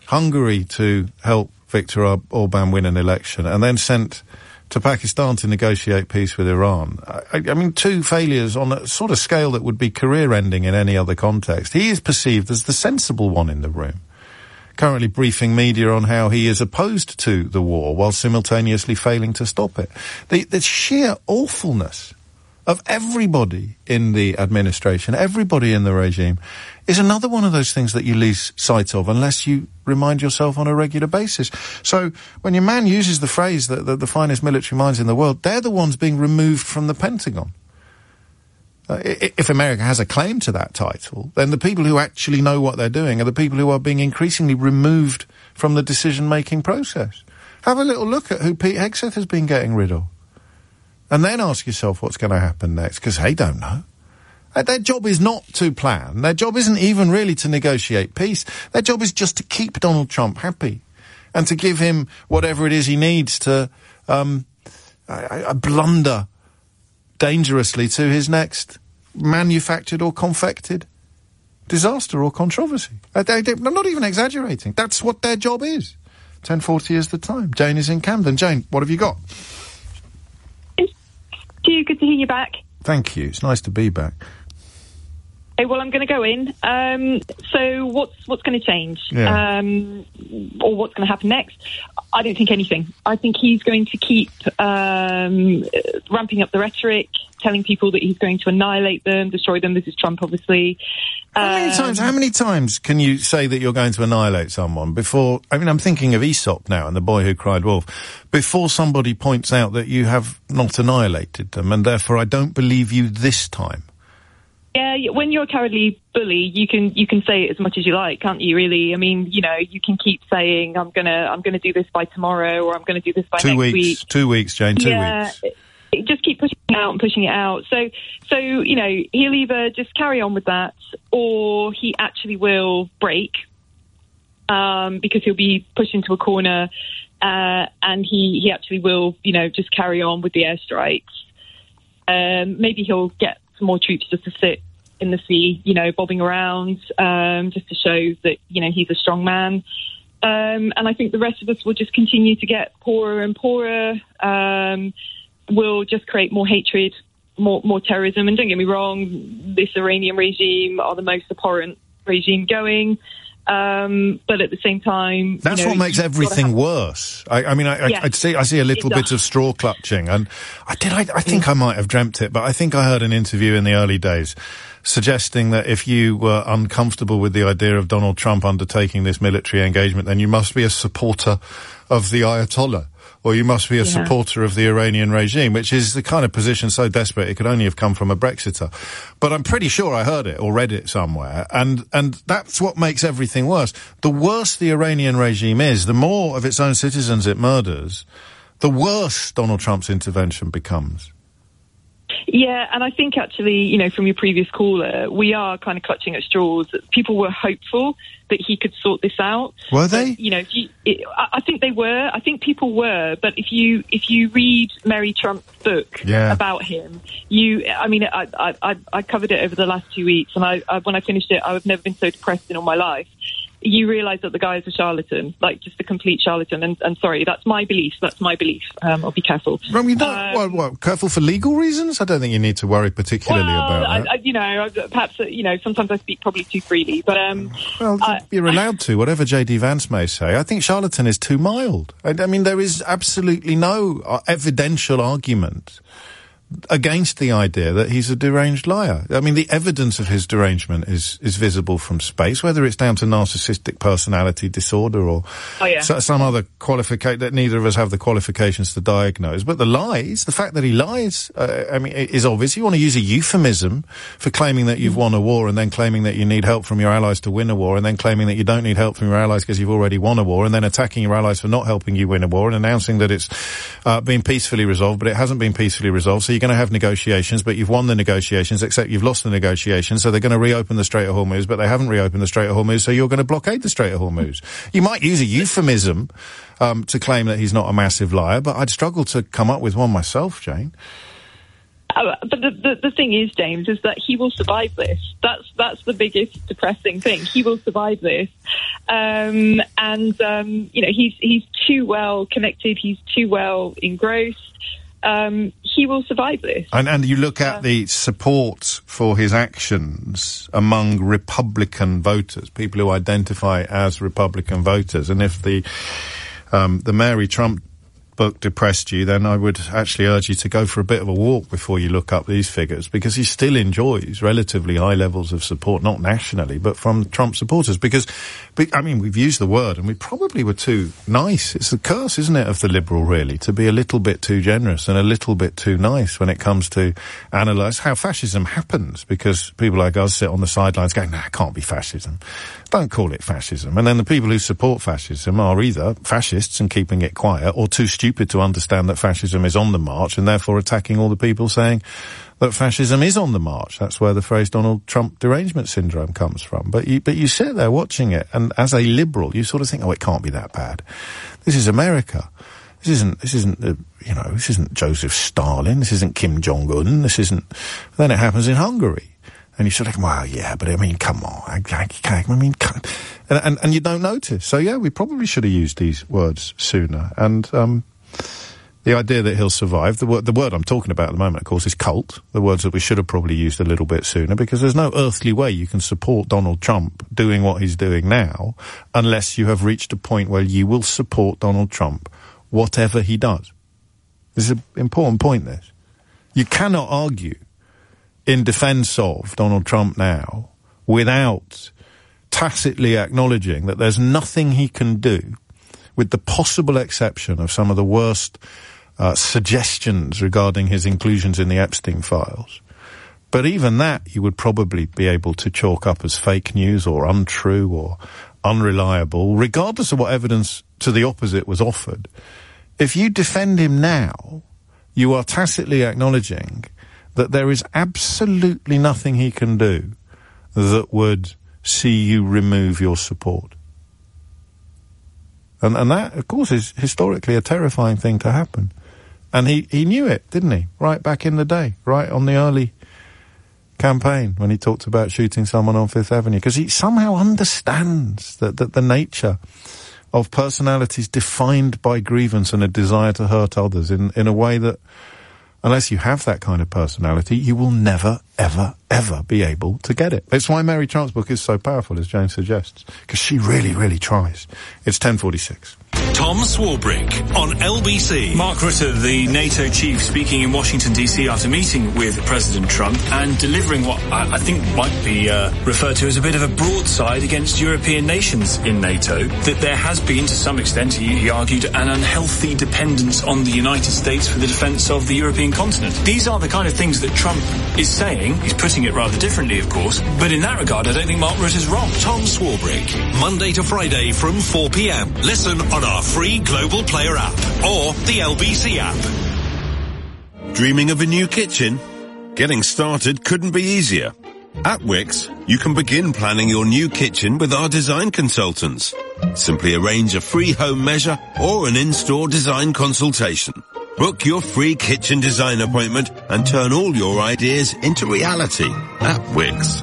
Speaker 1: Hungary to help Viktor Or- Orban win an election, and then sent to Pakistan to negotiate peace with Iran. I, I mean, two failures on a sort of scale that would be career-ending in any other context. He is perceived as the sensible one in the room, currently briefing media on how he is opposed to the war while simultaneously failing to stop it. The, the sheer awfulness of everybody in the administration, everybody in the regime, is another one of those things that you lose sight of unless you remind yourself on a regular basis. So when your man uses the phrase that, that the finest military minds in the world, they're the ones being removed from the Pentagon. Uh, if America has a claim to that title, then the people who actually know what they're doing are the people who are being increasingly removed from the decision-making process. Have a little look at who Pete Hegseth has been getting rid of. And then ask yourself what's going to happen next, because they don't know. Their job is not to plan. Their job isn't even really to negotiate peace. Their job is just to keep Donald Trump happy and to give him whatever it is he needs to um, uh, blunder dangerously to his next manufactured or confected disaster or controversy. Uh, they, they, I'm not even exaggerating. That's what their job is. ten forty is the time. Jane is in Camden. Jane, what have you got?
Speaker 20: Good to hear you back.
Speaker 1: Thank you. It's nice to be back.
Speaker 20: Okay, well, I'm going to go in. Um, so what's what's going to change?
Speaker 1: Yeah.
Speaker 20: Um, or what's going to happen next? I don't think anything. I think he's going to keep um, ramping up the rhetoric, telling people that he's going to annihilate them, destroy them. This is Trump, obviously.
Speaker 1: How many
Speaker 20: Um,
Speaker 1: times, how many times can you say that you're going to annihilate someone before, I mean, I'm thinking of Aesop now and The Boy Who Cried Wolf, before somebody points out that you have not annihilated them and therefore I don't believe you this time?
Speaker 20: Yeah, when you're a cowardly bully, you can you can say it as much as you like, can't you? Really, I mean, you know, you can keep saying, "I'm gonna I'm gonna do this by tomorrow," or "I'm gonna do this by
Speaker 1: Two
Speaker 20: next
Speaker 1: weeks,
Speaker 20: week."
Speaker 1: two weeks, Jane, two
Speaker 20: yeah,
Speaker 1: weeks.
Speaker 20: it- it- just keep pushing it out and pushing it out. So, so you know, he'll either just carry on with that, or he actually will break, um, because he'll be pushed into a corner, uh, and he he actually will, you know, just carry on with the airstrikes. Um, maybe he'll get some more troops just to sit in the sea, you know, bobbing around, um, just to show that, you know, he's a strong man. Um, and I think the rest of us will just continue to get poorer and poorer. Um, we'll just create more hatred, more, more terrorism. And don't get me wrong, this Iranian regime are the most abhorrent regime going. Um, but at the same time,
Speaker 1: That's
Speaker 20: you know,
Speaker 1: what makes
Speaker 20: you've
Speaker 1: everything
Speaker 20: gotta have-
Speaker 1: worse. I, I mean, I,
Speaker 20: Yeah.
Speaker 1: I, I'd see, I see a little
Speaker 20: It
Speaker 1: bit
Speaker 20: does.
Speaker 1: of straw clutching, and I did. I, I think I might have dreamt it, but I think I heard an interview in the early days suggesting that if you were uncomfortable with the idea of Donald Trump undertaking this military engagement, then you must be a supporter of the Ayatollah, or you must be a
Speaker 20: Yeah.
Speaker 1: supporter of the Iranian regime, which is the kind of position so desperate it could only have come from a Brexiter. But I'm pretty sure I heard it or read it somewhere, and, and that's what makes everything worse. The worse the Iranian regime is, the more of its own citizens it murders, the worse Donald Trump's intervention becomes.
Speaker 20: Yeah, and I think actually, you know, from your previous caller, we are kind of clutching at straws. People were hopeful that he could sort this out.
Speaker 1: Were they?
Speaker 20: But, you know, if you, it, I, I think they were. I think people were. But if you if you read Mary Trump's book
Speaker 1: Yeah.
Speaker 20: about him, you, I mean, I, I I I covered it over the last two weeks, and I, I when I finished it, I've never been so depressed in all my life. You realise that the guy is a charlatan, like just a complete charlatan. And, and sorry, that's my belief. That's my belief. Um, I'll be careful.
Speaker 1: Well, you don't,
Speaker 20: Um,
Speaker 1: what, what, careful for legal reasons? I don't think you need to worry particularly
Speaker 20: well,
Speaker 1: about
Speaker 20: I,
Speaker 1: that.
Speaker 20: I, you know, I- perhaps, uh, you know, sometimes I speak probably too freely, but, um,
Speaker 1: Well,
Speaker 20: I-
Speaker 1: you're allowed to, whatever J D Vance may say. I think charlatan is too mild. I, I mean, there is absolutely no uh, evidential argument against the idea that he's a deranged liar. I mean, the evidence of his derangement is, is visible from space, whether it's down to narcissistic personality disorder or
Speaker 20: Oh, yeah.
Speaker 1: so, some other qualification that neither of us have the qualifications to diagnose. But the lies, the fact that he lies, uh, I mean, i- is obvious. You want to use a euphemism for claiming that you've won a war and then claiming that you need help from your allies to win a war and then claiming that you don't need help from your allies because you've already won a war and then attacking your allies for not helping you win a war and announcing that it's uh, been peacefully resolved, but it hasn't been peacefully resolved. So you're going to have negotiations, but you've won the negotiations, except you've lost the negotiations. So they're going to reopen the Strait of Hormuz, but they haven't reopened the Strait of Hormuz. So you're going to blockade the Strait of Hormuz. You might use a euphemism um, to claim that he's not a massive liar, but I'd struggle to come up with one myself, Jane.
Speaker 20: Uh, but the, the the thing is, James, is that he will survive this. That's that's the biggest depressing thing. He will survive this, um, and um, you know he's he's too well connected. He's too well engrossed. Um, he will survive this.
Speaker 1: And, and you look at uh, the support for his actions among Republican voters, people who identify as Republican voters, and if the um, the Mary Trump book depressed you, then I would actually urge you to go for a bit of a walk before you look up these figures, because he still enjoys relatively high levels of support, not nationally, but from Trump supporters. Because, I mean, we've used the word, and we probably were too nice. It's the curse, isn't it, of the liberal, really, to be a little bit too generous and a little bit too nice when it comes to analyse how fascism happens, because people like us sit on the sidelines going, nah, it can't be fascism. Don't call it fascism. And then the people who support fascism are either fascists and keeping it quiet, or too stupid to understand that fascism is on the march and therefore attacking all the people saying that fascism is on the march. That's where the phrase Donald Trump derangement syndrome comes from. But you, but you sit there watching it, and as a liberal, you sort of think, oh, it can't be that bad. This is America. This isn't, this isn't, uh, you know, this isn't Joseph Stalin. This isn't Kim Jong-un. This isn't, then it happens in Hungary. And you sort of think, well, yeah, but I mean, come on. I, I, I mean, and, and, and you don't notice. So, yeah, we probably should have used these words sooner. And um, the idea that he'll survive, the word, the word I'm talking about at the moment, of course, is cult. The words that we should have probably used a little bit sooner, because there's no earthly way you can support Donald Trump doing what he's doing now unless you have reached a point where you will support Donald Trump, whatever he does. This is an important point, this. You cannot argue in defence of Donald Trump now without tacitly acknowledging that there's nothing he can do, with the possible exception of some of the worst uh, suggestions regarding his inclusions in the Epstein files. But even that you would probably be able to chalk up as fake news or untrue or unreliable, regardless of what evidence to the opposite was offered. If you defend him now, you are tacitly acknowledging that there is absolutely nothing he can do that would see you remove your support. And, and that, of course, is historically a terrifying thing to happen. And he, he knew it, didn't he? Right back in the day, right on the early campaign when he talked about shooting someone on Fifth Avenue. Because he somehow understands that, that the nature of personalities defined by grievance and a desire to hurt others in, in a way that, unless you have that kind of personality, you will never, ever, ever be able to get it. It's why Mary Trump's book is so powerful, as James suggests, because she really, really tries. It's ten forty-six.
Speaker 2: Tom Swarbrick on L B C.
Speaker 21: Mark Rutte, the NATO chief, speaking in Washington, D C after meeting with President Trump and delivering what I, I think might be uh, referred to as a bit of a broadside against European nations in NATO, that there has been, to some extent, he, he argued, an unhealthy dependence on the United States for the defence of the European continent. These are the kind of things that Trump is saying. He's putting it rather differently, of course, but in that regard, I don't think Mark Rutte is wrong.
Speaker 2: Tom Swarbrick, Monday to Friday from four p.m. Listen on our free Global Player app or the L B C app.
Speaker 22: Dreaming of a new kitchen? Getting started couldn't be easier. At Wix, you can begin planning your new kitchen with our design consultants. Simply arrange a free home measure or an in-store design consultation. Book your free kitchen design appointment and turn all your ideas into reality at Wix.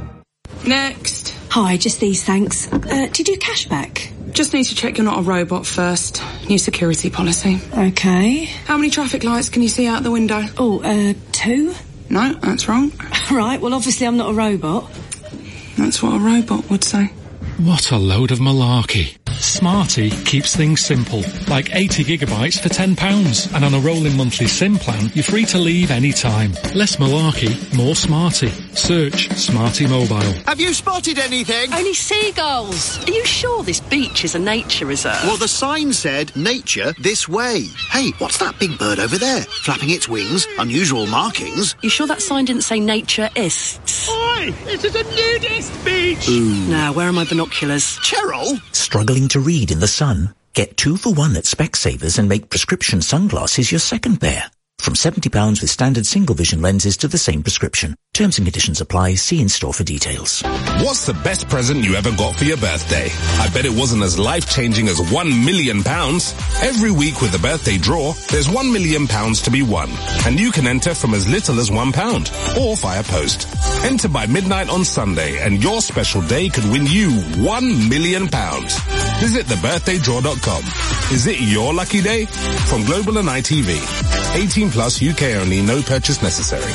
Speaker 18: Next.
Speaker 23: Hi, just these, thanks. Uh, do you do cashback?
Speaker 18: Just need to check you're not a robot first. New security policy.
Speaker 23: Okay.
Speaker 18: How many traffic lights can you see out the window?
Speaker 23: Oh, uh, two?
Speaker 18: No, that's wrong.
Speaker 23: Right, well, obviously I'm not a robot.
Speaker 18: That's what a robot would say.
Speaker 24: What a load of malarkey. Smarty keeps things simple, like eighty gigabytes for ten pounds. And on a rolling monthly SIM plan, you're free to leave any time. Less malarkey, more Smarty. Search Smarty Mobile.
Speaker 25: Have you spotted anything?
Speaker 26: Only seagulls. Are you sure this beach is a nature reserve?
Speaker 25: Well, the sign said, nature this way. Hey, what's that big bird over there? Flapping its wings, unusual markings.
Speaker 26: You sure that sign didn't say nature-ists?
Speaker 25: Oi, this is a nudist beach.
Speaker 26: Ooh. Now, where are my binoculars?
Speaker 25: Cheryl?
Speaker 27: Struggling to read in the sun? Get two for one at Specsavers and make prescription sunglasses your second pair.
Speaker 3: From seventy pounds with standard single vision lenses to the same prescription. Terms and conditions apply. See in store for details.
Speaker 5: What's the best present you ever got for your birthday? I bet it wasn't as life-changing as one million pounds. Every week with the birthday draw, there's one million pounds to be won. And you can enter from as little as one pound, or via post. Enter by midnight on Sunday, and your special day could win you one million pounds. Visit the birthday draw dot com. Is it your lucky day? From Global and I T V. eighteen plus, U K only, no purchase necessary.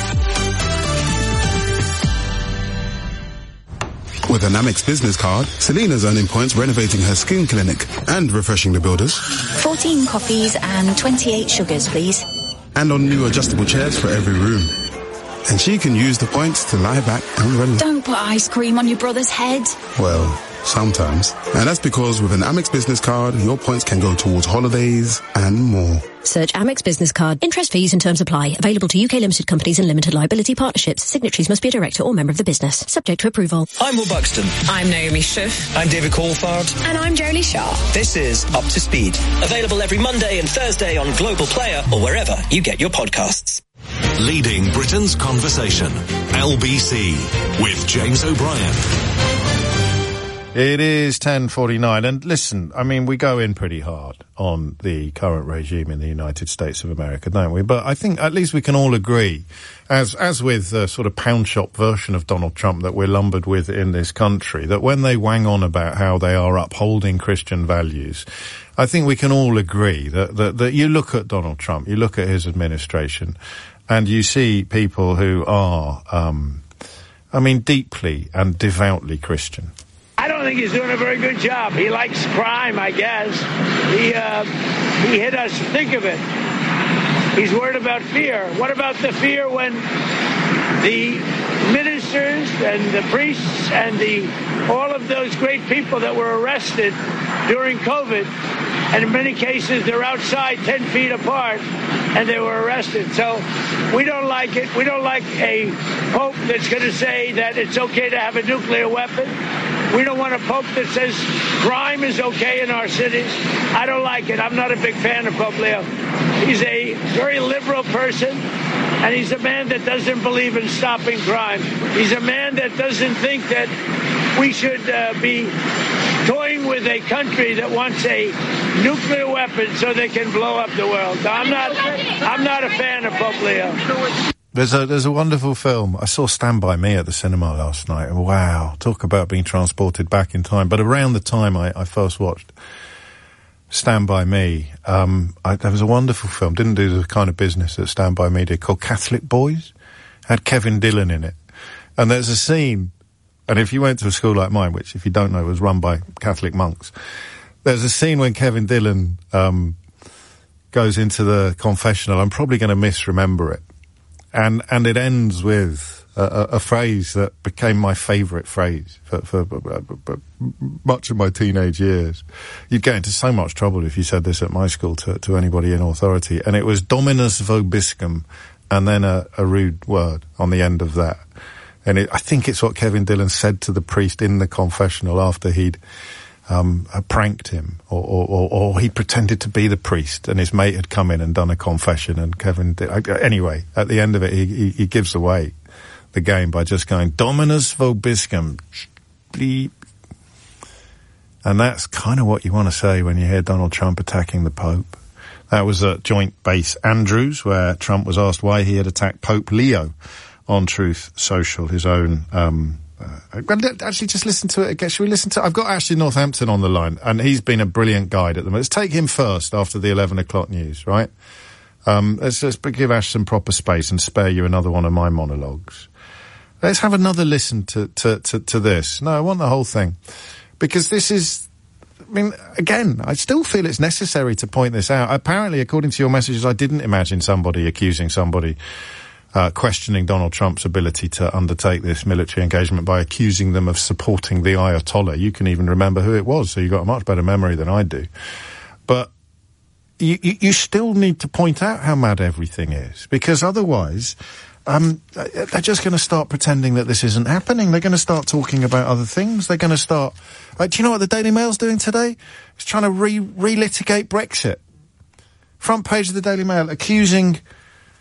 Speaker 6: With an Amex business card, Selena's earning points renovating her skin clinic and refreshing the builders.
Speaker 7: fourteen coffees and twenty-eight sugars, please.
Speaker 6: And on new adjustable chairs for every room. And she can use the points to lie back and relax.
Speaker 7: Don't put ice cream on your brother's head.
Speaker 6: Well, sometimes. And that's because with an Amex business card, your points can go towards holidays and more.
Speaker 8: Search Amex Business Card. Interest, fees and terms apply. Available to U K limited companies and limited liability partnerships. Signatories must be a director or member of the business. Subject to approval.
Speaker 17: I'm Will Buxton.
Speaker 18: I'm Naomi Schiff.
Speaker 17: I'm David Coulthard.
Speaker 18: And I'm Jolie Shaw.
Speaker 17: This is Up to Speed. Available every Monday and Thursday on Global Player or wherever you get your podcasts.
Speaker 2: Leading Britain's conversation. L B C with James O'Brien.
Speaker 1: It is ten forty-nine, and listen, I mean, we go in pretty hard on the current regime in the United States of America, don't we? But I think at least we can all agree, as as with the sort of pound shop version of Donald Trump that we're lumbered with in this country, that when they wang on about how they are upholding Christian values, I think we can all agree that, that, that you look at Donald Trump, you look at his administration, and you see people who are, um, I mean, deeply and devoutly Christian.
Speaker 9: I don't think he's doing a very good job. He likes crime, I guess. He uh, he hit us. Think of it. He's worried about fear. What about the fear when the ministers and the priests and the all of those great people that were arrested during COVID, and in many cases they're outside ten feet apart, and they were arrested. So we don't like it. We don't like a pope that's going to say that it's okay to have a nuclear weapon. We don't want a pope that says crime is okay in our cities. I don't like it. I'm not a big fan of Pope Leo. He's a very liberal person, and he's a man that doesn't believe in stopping crime. He's a man that doesn't think that we should uh, be toying with a country that wants a nuclear weapon so they can blow up the world. I'm not, I'm not a fan of Pope Leo.
Speaker 1: There's a there's a wonderful film. I saw Stand By Me at the cinema last night. Wow, talk about being transported back in time. But around the time I, I first watched Stand By Me, um, I, there was a wonderful film. Didn't do the kind of business that Stand By Me did, called Catholic Boys. Had Kevin Dillon in it. And there's a scene, and if you went to a school like mine, which if you don't know was run by Catholic monks, there's a scene when Kevin Dillon um, goes into the confessional. I'm probably going to misremember it. And, and it ends with a, a, a phrase that became my favourite phrase for, for, for, for much of my teenage years. You'd get into so much trouble if you said this at my school to, to anybody in authority. And it was Dominus Vobiscum, and then a, a rude word on the end of that. And it, I think it's what Kevin Dillon said to the priest in the confessional after he'd Um, uh, pranked him, or, or, or, or he pretended to be the priest, and his mate had come in and done a confession, and Kevin did. Uh, anyway, at the end of it, he, he, he gives away the game by just going, Dominus Vobiscum, bleep. And that's kind of what you want to say when you hear Donald Trump attacking the Pope. That was at Joint Base Andrews, where Trump was asked why he had attacked Pope Leo on Truth Social, his own, um, Uh, actually, just listen to it again. Should we listen to it? I've got Ashley Northampton on the line, and he's been a brilliant guide at the moment. Let's take him first after the eleven o'clock news, right? Um, let's, let's give Ash some proper space and spare you another one of my monologues. Let's have another listen to, to, to, to this. No, I want the whole thing. Because this is, I mean, again, I still feel it's necessary to point this out. Apparently, according to your messages, I didn't imagine somebody accusing somebody Uh, questioning Donald Trump's ability to undertake this military engagement by accusing them of supporting the Ayatollah. You can even remember who it was, so you've got a much better memory than I do. But you, you, you still need to point out how mad everything is, because otherwise um, they're just going to start pretending that this isn't happening. They're going to start talking about other things. They're going to start... Uh, do you know what the Daily Mail's doing today? It's trying to re- relitigate Brexit. Front page of the Daily Mail, accusing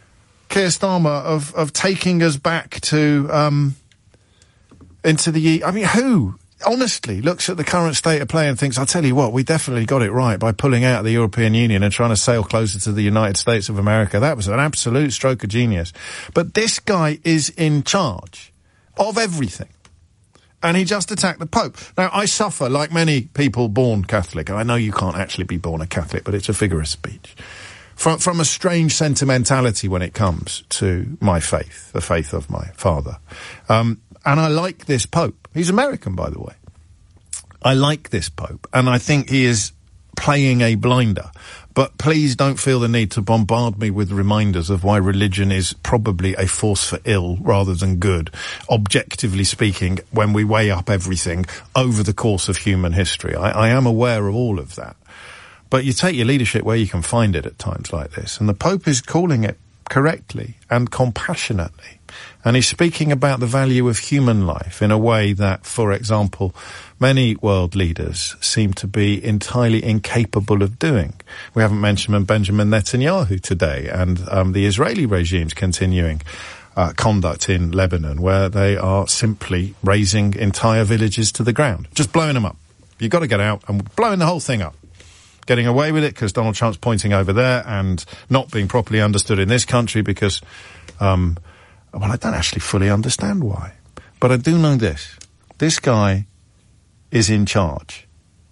Speaker 1: Keir Starmer of, of taking us back to, um, into the... I mean, who, honestly, looks at the current state of play and thinks, I'll tell you what, we definitely got it right by pulling out of the European Union and trying to sail closer to the United States of America. That was an absolute stroke of genius. But this guy is in charge of everything. And he just attacked the Pope. Now, I suffer, like many people born Catholic, and I know you can't actually be born a Catholic, but it's a figure of speech, from, from a strange sentimentality when it comes to my faith, the faith of my father. Um, and I like this Pope. He's American, by the way. I like this Pope, and I think he is playing a blinder. But please don't feel the need to bombard me with reminders of why religion is probably a force for ill rather than good, objectively speaking, when we weigh up everything over the course of human history. I, I am aware of all of that. But you take your leadership where you can find it at times like this. And the Pope is calling it correctly and compassionately. And he's speaking about the value of human life in a way that, for example, many world leaders seem to be entirely incapable of doing. We haven't mentioned Benjamin Netanyahu today, and um, the Israeli regime's continuing uh, conduct in Lebanon, where they are simply razing entire villages to the ground, just blowing them up. You've got to get out and blowing the whole thing up. Getting away with it because Donald Trump's pointing over there, and not being properly understood in this country because, um, well, I don't actually fully understand why. But I do know this. This guy is in charge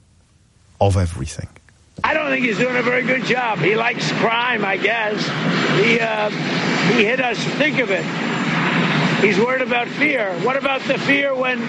Speaker 1: of everything.
Speaker 9: I don't think he's doing a very good job. He likes crime, I guess. He, uh, he hit us. Think of it. He's worried about fear. What about the fear when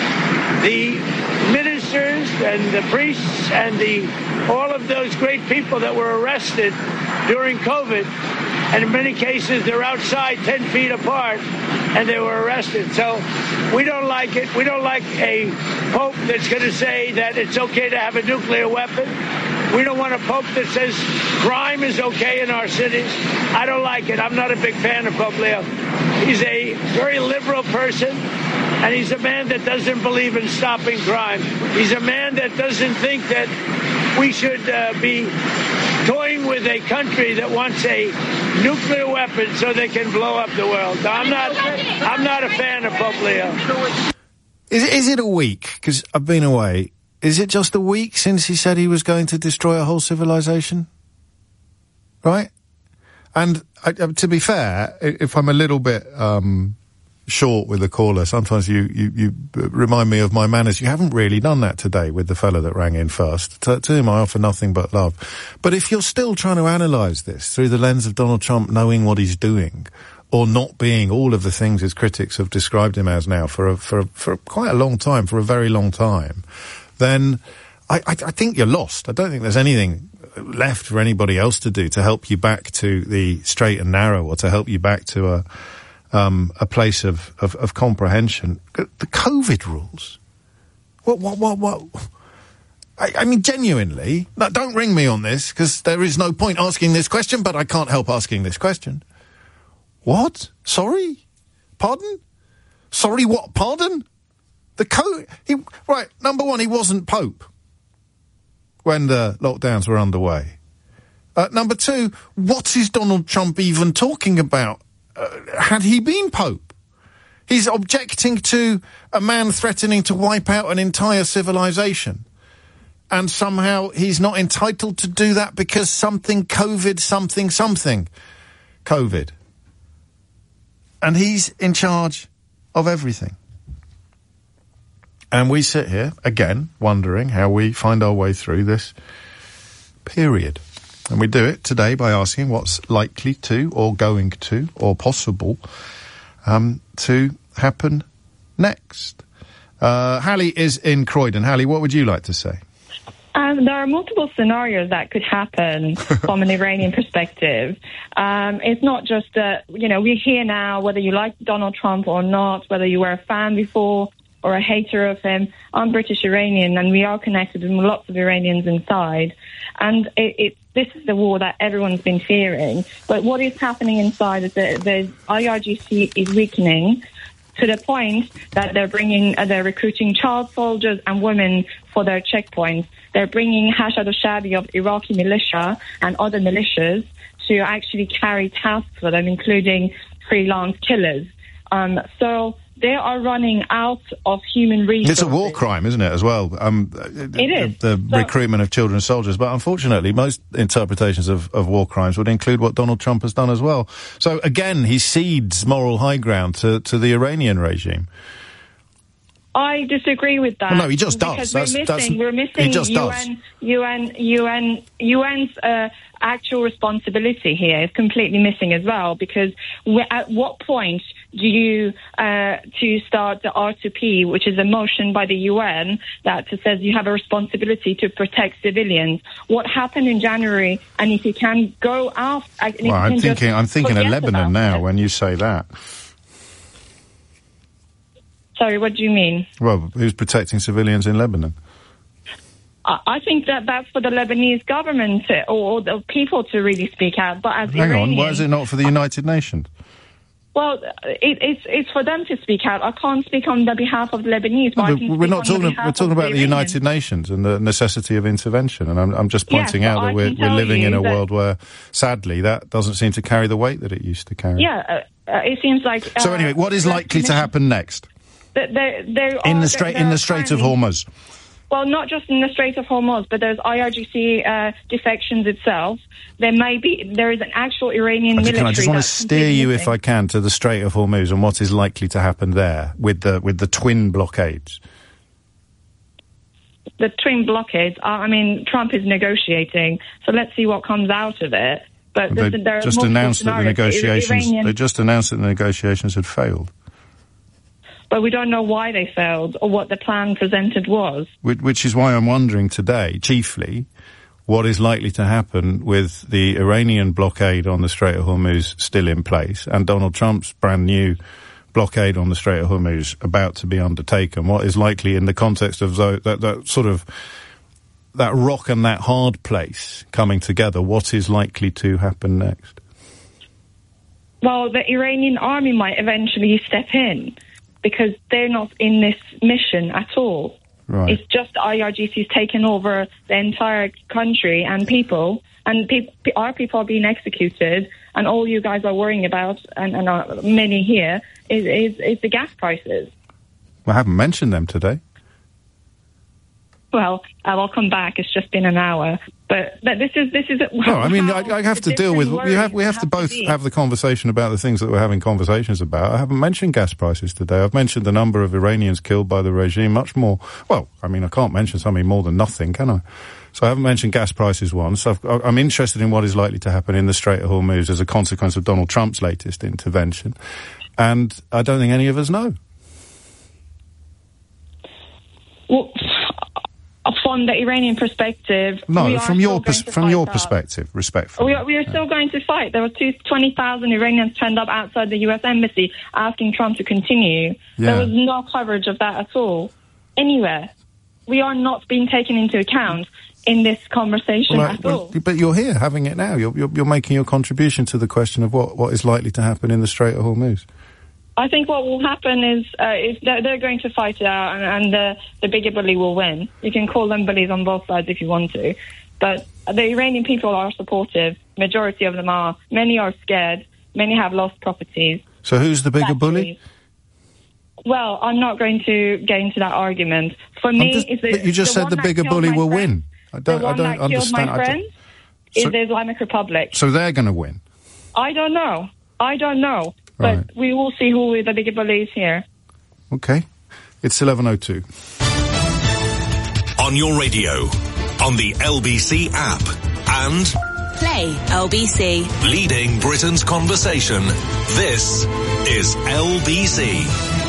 Speaker 9: the ministers and the priests and the all of those great people that were arrested during COVID, and in many cases they're outside ten feet apart and they were arrested. So we don't like it. We don't like a pope that's going to say that it's okay to have a nuclear weapon. We don't want a pope that says crime is okay in our cities. I don't like it. I'm not a big fan of Pope Leo. He's a very liberal person, and he's a man that doesn't believe in stopping crime. He's a man that doesn't think that we should uh, be toying with a country that wants a nuclear weapon so they can blow up the world. I'm not, I'm not a fan of Pope Leo.
Speaker 1: Is, is it a week? Because I've been away. Is it just a week since he said he was going to destroy a whole civilization? Right? And I, to be fair, if I'm a little bit um, short with the caller, sometimes you, you, you remind me of my manners. You haven't really done that today with the fella that rang in first. To, to him, I offer nothing but love. But if you're still trying to analyse this through the lens of Donald Trump knowing what he's doing, or not being all of the things his critics have described him as now for a, for a, for quite a long time, for a very long time, then I, I, I think you're lost. I don't think there's anything left for anybody else to do to help you back to the straight and narrow, or to help you back to a um, a place of, of, of comprehension. The COVID rules. What, what, what, what? I, I mean, genuinely, no, don't ring me on this, because there is no point asking this question, but I can't help asking this question. What? Sorry? Pardon? Sorry, what? Pardon? The co... He, right, number one, he wasn't Pope when the lockdowns were underway. Uh, number two, what is Donald Trump even talking about? Uh, had he been Pope? He's objecting to a man threatening to wipe out an entire civilization. And somehow he's not entitled to do that because something COVID, something, something. COVID. And he's in charge of everything. And we sit here, again, wondering how we find our way through this period. And we do it today by asking what's likely to, or going to, or possible um, to happen next. Uh, Hallie is in Croydon. Hallie, what would you like to say?
Speaker 4: Um, there are multiple scenarios that could happen from an Iranian perspective. Um, it's not just, uh, you know, we're here now, whether you like Donald Trump or not, whether you were a fan before or a hater of him. I'm British Iranian, and we are connected with lots of Iranians inside. And it, it, this is the war that everyone's been fearing. But what is happening inside is that the I R G C is weakening to the point that they're bringing, uh, they're recruiting child soldiers and women for their checkpoints. They're bringing Hashad al-Shabi of Iraqi militia and other militias to actually carry tasks for them, including freelance killers. Um, so they are running out of human resources.
Speaker 1: It's a war crime, isn't it, as well? Um,
Speaker 4: it is.
Speaker 1: The, the
Speaker 4: so,
Speaker 1: recruitment of children soldiers. But unfortunately, most interpretations of, of war crimes would include what Donald Trump has done as well. So again, he cedes moral high ground to, to the Iranian regime.
Speaker 4: I disagree with that.
Speaker 1: Well, no, he just does.
Speaker 4: Because
Speaker 1: That's,
Speaker 4: we're missing,
Speaker 1: that's,
Speaker 4: we're missing
Speaker 1: he just
Speaker 4: U N,
Speaker 1: does.
Speaker 4: U N, U N, U N's uh, actual responsibility here is completely missing as well. Because we, at what point do you uh, to start the R two P, which is a motion by the U N that says you have a responsibility to protect civilians? What happened in January? And if you can go out, and if
Speaker 1: Well,
Speaker 4: you
Speaker 1: I'm
Speaker 4: can
Speaker 1: thinking,
Speaker 4: just
Speaker 1: I'm thinking of
Speaker 4: forget
Speaker 1: Lebanon
Speaker 4: about
Speaker 1: now
Speaker 4: it.
Speaker 1: when you say that.
Speaker 4: Sorry, what do you mean?
Speaker 1: Well, who's protecting civilians in Lebanon?
Speaker 4: I I think that that's for the Lebanese government to, or, or the people to really speak out. But as
Speaker 1: Hang on,
Speaker 4: Iranians,
Speaker 1: why is it not for the United Nations?
Speaker 4: well, it, it's it's for them to speak out. I can't speak on the behalf of the Lebanese. But I
Speaker 1: No,
Speaker 4: can
Speaker 1: but we're
Speaker 4: speak
Speaker 1: not
Speaker 4: on the
Speaker 1: talking.
Speaker 4: behalf
Speaker 1: We're talking
Speaker 4: of
Speaker 1: about the
Speaker 4: Iranians.
Speaker 1: United Nations and the necessity of intervention. And I'm, I'm just pointing
Speaker 4: Yes,
Speaker 1: out
Speaker 4: but
Speaker 1: that
Speaker 4: I
Speaker 1: we're
Speaker 4: can
Speaker 1: we're
Speaker 4: tell
Speaker 1: living
Speaker 4: you
Speaker 1: in a
Speaker 4: that-
Speaker 1: world where, sadly, that doesn't seem to carry the weight that it used to carry.
Speaker 4: Yeah, uh, uh, it seems like. Uh,
Speaker 1: So anyway, what is likely to happen next
Speaker 4: There, there, there
Speaker 1: in
Speaker 4: are-
Speaker 1: the Strait
Speaker 4: there
Speaker 1: in
Speaker 4: are
Speaker 1: the Strait of
Speaker 4: currently-
Speaker 1: Hormuz?
Speaker 4: Well, not just in the Strait of Hormuz, but there's I R G C uh, defections itself. There may be, there is an actual Iranian
Speaker 1: I just,
Speaker 4: military.
Speaker 1: can I just want to
Speaker 4: that's
Speaker 1: steer
Speaker 4: completely
Speaker 1: you,
Speaker 4: missing.
Speaker 1: if I can, to the Strait of Hormuz and what is likely to happen there with the with the twin blockades.
Speaker 4: The twin blockades. Uh, I mean, Trump is negotiating, so let's see what comes out of it. But
Speaker 1: They
Speaker 4: there's, there are
Speaker 1: just
Speaker 4: multiple
Speaker 1: announced that the
Speaker 4: scenarios.
Speaker 1: negotiations.
Speaker 4: Iranian-
Speaker 1: They just announced that the negotiations had failed.
Speaker 4: But we don't know why they failed or what the plan presented was.
Speaker 1: Which, which is why I'm wondering today, chiefly, what is likely to happen with the Iranian blockade on the Strait of Hormuz still in place and Donald Trump's brand new blockade on the Strait of Hormuz about to be undertaken. What is likely in the context of tho- that, that sort of that rock and that hard place coming together? What is likely to happen next?
Speaker 4: Well, the Iranian army might eventually step in because they're not in this mission at all.
Speaker 1: Right.
Speaker 4: It's just I R G C's taken over the entire country and people, and pe- pe- our people are being executed, and all you guys are worrying about, and, and are many here, is, is, is the gas prices.
Speaker 1: I haven't mentioned them today.
Speaker 4: Well, I'll come back. It's just been an hour, but but this is this is.
Speaker 1: No, I mean, I, I have to deal with. We have we have to both
Speaker 4: be.
Speaker 1: have the conversation about the things that we're having conversations about. I haven't mentioned gas prices today. I've mentioned the number of Iranians killed by the regime. Much more. Well, I mean, I can't mention something more than nothing, can I? So I haven't mentioned gas prices once. So I've, I'm interested in what is likely to happen in the Strait of Hormuz as a consequence of Donald Trump's latest intervention, and I don't think any of us know.
Speaker 4: Well, from the Iranian perspective, we
Speaker 1: No,
Speaker 4: are
Speaker 1: from
Speaker 4: still
Speaker 1: your
Speaker 4: going
Speaker 1: pers-
Speaker 4: to
Speaker 1: from
Speaker 4: fight
Speaker 1: your
Speaker 4: that.
Speaker 1: perspective, respectfully.
Speaker 4: We are, we are still going to fight. There were two, twenty thousand Iranians turned up outside the U S embassy asking Trump to continue.
Speaker 1: Yeah.
Speaker 4: There was no coverage of that at all, anywhere. We are not being taken into account in this conversation
Speaker 1: Well, I-
Speaker 4: at
Speaker 1: well,
Speaker 4: all.
Speaker 1: but you're here having it now. You're, you're, you're making your contribution to the question of what, what is likely to happen in the Strait of Hormuz.
Speaker 4: I think what will happen is, uh, is they're, they're going to fight it out, and, and the, the bigger bully will win. You can call them bullies on both sides if you want to, but the Iranian people are supportive. Majority of them are. Many are scared. Many have lost properties.
Speaker 1: So who's the bigger bully?
Speaker 4: Well, I'm not going to get into that argument. For me,
Speaker 1: just-
Speaker 4: it's the,
Speaker 1: but you just said
Speaker 4: one
Speaker 1: the
Speaker 4: that
Speaker 1: bigger
Speaker 4: killed
Speaker 1: bully
Speaker 4: my
Speaker 1: will
Speaker 4: friend-
Speaker 1: win. I don't.
Speaker 4: the one
Speaker 1: I don't
Speaker 4: that
Speaker 1: understand.
Speaker 4: killed my
Speaker 1: I don't-
Speaker 4: friend is
Speaker 1: So-
Speaker 4: the Islamic Republic.
Speaker 1: So they're going to win.
Speaker 4: I don't know. I don't know.
Speaker 1: Right.
Speaker 4: But we will see who the bigger bully is here.
Speaker 1: Okay. It's eleven oh two.
Speaker 2: On your radio, on the L B C app, and
Speaker 7: Play L B C.
Speaker 2: leading Britain's conversation. This is L B C.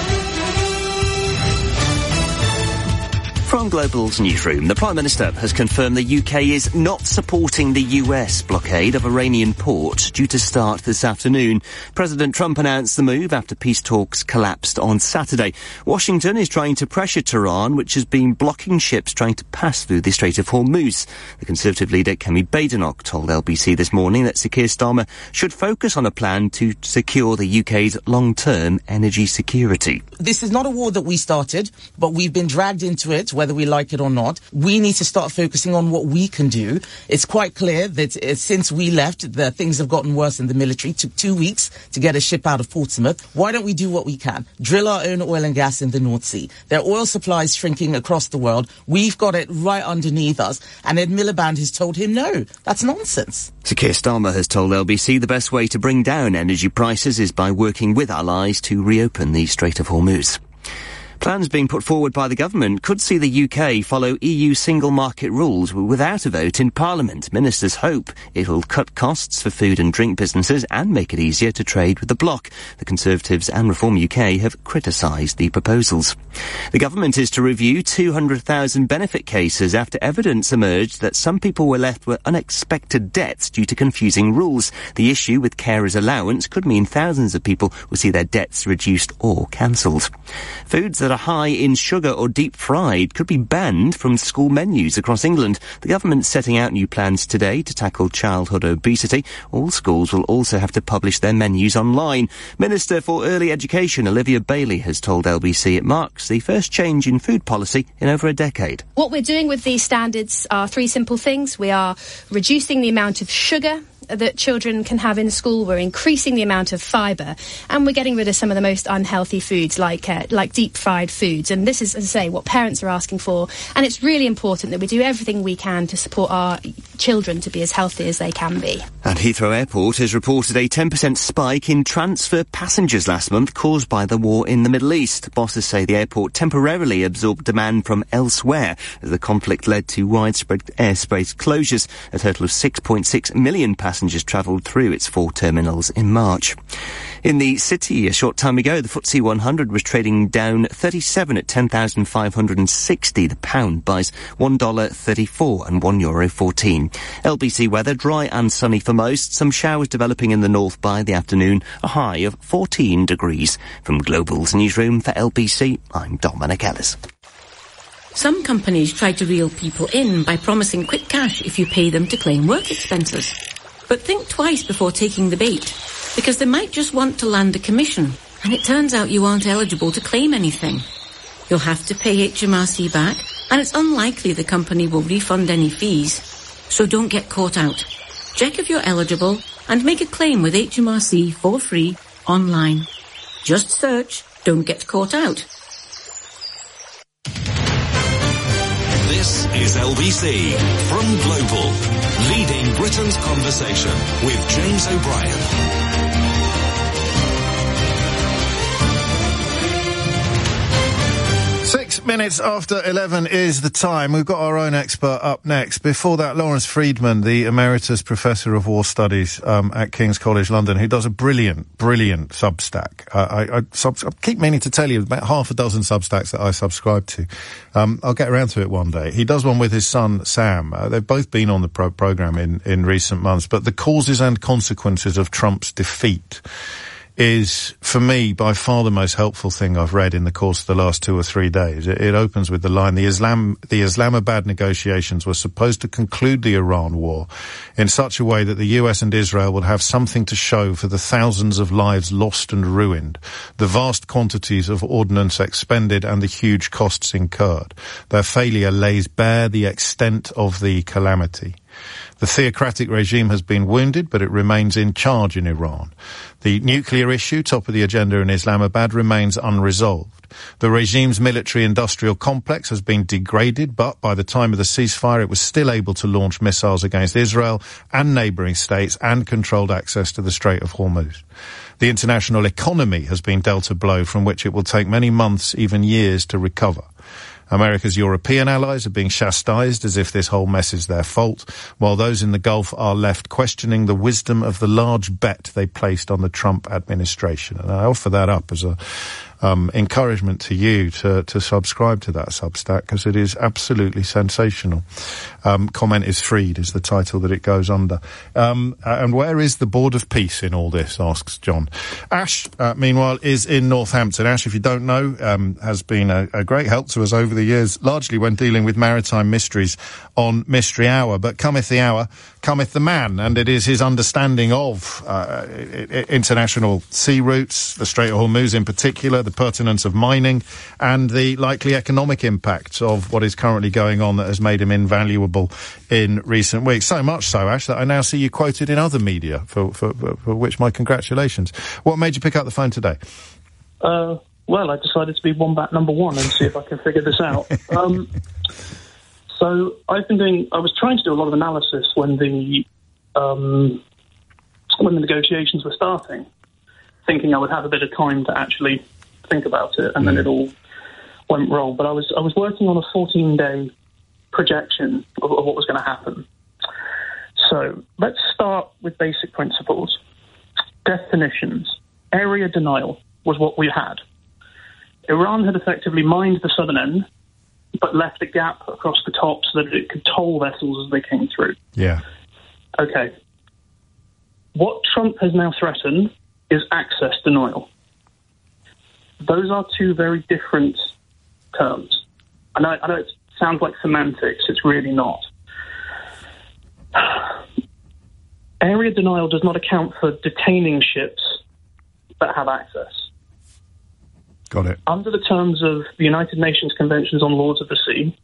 Speaker 10: From Global's newsroom, the Prime Minister has confirmed the U K is not supporting the U S blockade of Iranian ports due to start this afternoon. President Trump announced the move after peace talks collapsed on Saturday. Washington is trying to pressure Tehran, which has been blocking ships trying to pass through the Strait of Hormuz. The Conservative leader, Kemi Badenoch, told L B C this morning that Sir Keir Starmer should focus on a plan to secure the U K's long-term energy security.
Speaker 11: This is not a war that we started, but we've been dragged into it, whether we like it or not. We need to start focusing on what we can do. It's quite clear that uh, since we left, the things have gotten worse in the military. It took two weeks to get a ship out of Portsmouth. Why don't we do what we can? Drill our own oil and gas in the North Sea. There are oil supplies shrinking across the world. We've got it right underneath us. And Ed Miliband has told him no. That's nonsense.
Speaker 10: Sir Keir Starmer has told L B C the best way to bring down energy prices is by working with allies to reopen the Strait of Hormuz. Plans being put forward by the government could see the U K follow E U single market rules without a vote in Parliament. Ministers hope it will cut costs for food and drink businesses and make it easier to trade with the bloc. The Conservatives and Reform U K have criticised the proposals. The government is to review two hundred thousand benefit cases after evidence emerged that some people were left with unexpected debts due to confusing rules. The issue with carers' allowance could mean thousands of people will see their debts reduced or cancelled. Foods that are high in sugar or deep fried could be banned from school menus across England. The government's setting out new plans today to tackle childhood obesity. All schools will also have to publish their menus online. Minister for Early Education Olivia Bailey has told L B C it marks the first change in food policy in over a decade.
Speaker 12: What we're doing with these standards are three simple things. We are reducing the amount of sugar that children can have in school. We're increasing the amount of fibre, and we're getting rid of some of the most unhealthy foods like uh, like deep fried foods. And this is, as I say, what parents are asking for, and it's really important that we do everything we can to support our children to be as healthy as they can be.
Speaker 10: And Heathrow Airport has reported a ten percent spike in transfer passengers last month caused by the war in the Middle East. Bosses say the airport temporarily absorbed demand from elsewhere as the conflict led to widespread airspace closures. A total of six point six million passengers Passengers travelled through its four terminals in March. In the city, a short time ago, the F T S E one hundred was trading down thirty-seven at ten thousand five hundred sixty. The pound buys one dollar thirty-four and one euro fourteen. L B C weather, dry and sunny for most. Some showers developing in the north by the afternoon. A high of fourteen degrees. From Global's newsroom for L B C, I'm Dominic Ellis.
Speaker 13: Some companies try to reel people in by promising quick cash if you pay them to claim work expenses. But think twice before taking the bait, because they might just want to land a commission, and it turns out you aren't eligible to claim anything. You'll have to pay H M R C back, and it's unlikely the company will refund any fees. So don't get caught out. Check if you're eligible and make a claim with H M R C for free online. Just search "Don't Get Caught Out."
Speaker 2: This is L B C from Global, leading Britain's conversation with James O'Brien.
Speaker 1: Six minutes after eleven is the time. We've got our own expert up next. Before that, Lawrence Freedman, the Emeritus Professor of War Studies um, at King's College London, who does a brilliant, brilliant Substack. Uh, I, I, sub- I keep meaning to tell you about half a dozen Substacks that I subscribe to. Um, I'll get around to it one day. He does one with his son, Sam. Uh, they've both been on the pro- programme in, in recent months, but the causes and consequences of Trump's defeat is, for me, by far the most helpful thing I've read in the course of the last two or three days. It, it opens with the line, the Islam, the Islamabad negotiations were supposed to conclude the Iran war in such a way that the U S and Israel would have something to show for the thousands of lives lost and ruined, the vast quantities of ordnance expended and the huge costs incurred. Their failure lays bare the extent of the calamity. The theocratic regime has been wounded, but it remains in charge in Iran. The nuclear issue, top of the agenda in Islamabad, remains unresolved. The regime's military-industrial complex has been degraded, but by the time of the ceasefire, it was still able to launch missiles against Israel and neighbouring states and controlled access to the Strait of Hormuz. The international economy has been dealt a blow from which it will take many months, even years, to recover. America's European allies are being chastised as if this whole mess is their fault, while those in the Gulf are left questioning the wisdom of the large bet they placed on the Trump administration. And I offer that up as a um, encouragement to you to, to subscribe to that Substack, because it is absolutely sensational. Um, Comment is freed is the title that it goes under. Um, and where is the Board of Peace in all this, asks John. Ash, uh, meanwhile, is in Northampton. Ash, if you don't know, um, has been a, a great help to us over the the years, largely when dealing with maritime mysteries on Mystery Hour. But cometh the hour, cometh the man, and it is his understanding of uh, international sea routes, the Strait of Hormuz in particular, the pertinence of mining, and the likely economic impacts of what is currently going on that has made him invaluable in recent weeks. So much so, Ash, that I now see you quoted in other media, for, for, for, for which my congratulations. What made you pick up the phone today?
Speaker 14: Uh, well, I decided to be Wombat number one and see if I can figure this out. Um, so I've been doing, I was trying to do a lot of analysis when the, um, when the negotiations were starting, thinking I would have a bit of time to actually think about it, and mm. then it all went wrong. But I was, I was working on a fourteen-day projection of, of what was going to happen. So let's start with basic principles. Definitions. Area denial was what we had. Iran had effectively mined the southern end, but left a gap across the top so that it could toll vessels as they came through.
Speaker 1: Yeah.
Speaker 14: Okay. What Trump has now threatened is access denial. Those are two very different terms. I know, I know it sounds like semantics. It's really not. Area denial does not account for detaining ships that have access.
Speaker 1: Got it.
Speaker 14: Under the terms of the United Nations Conventions on Laws of the Sea,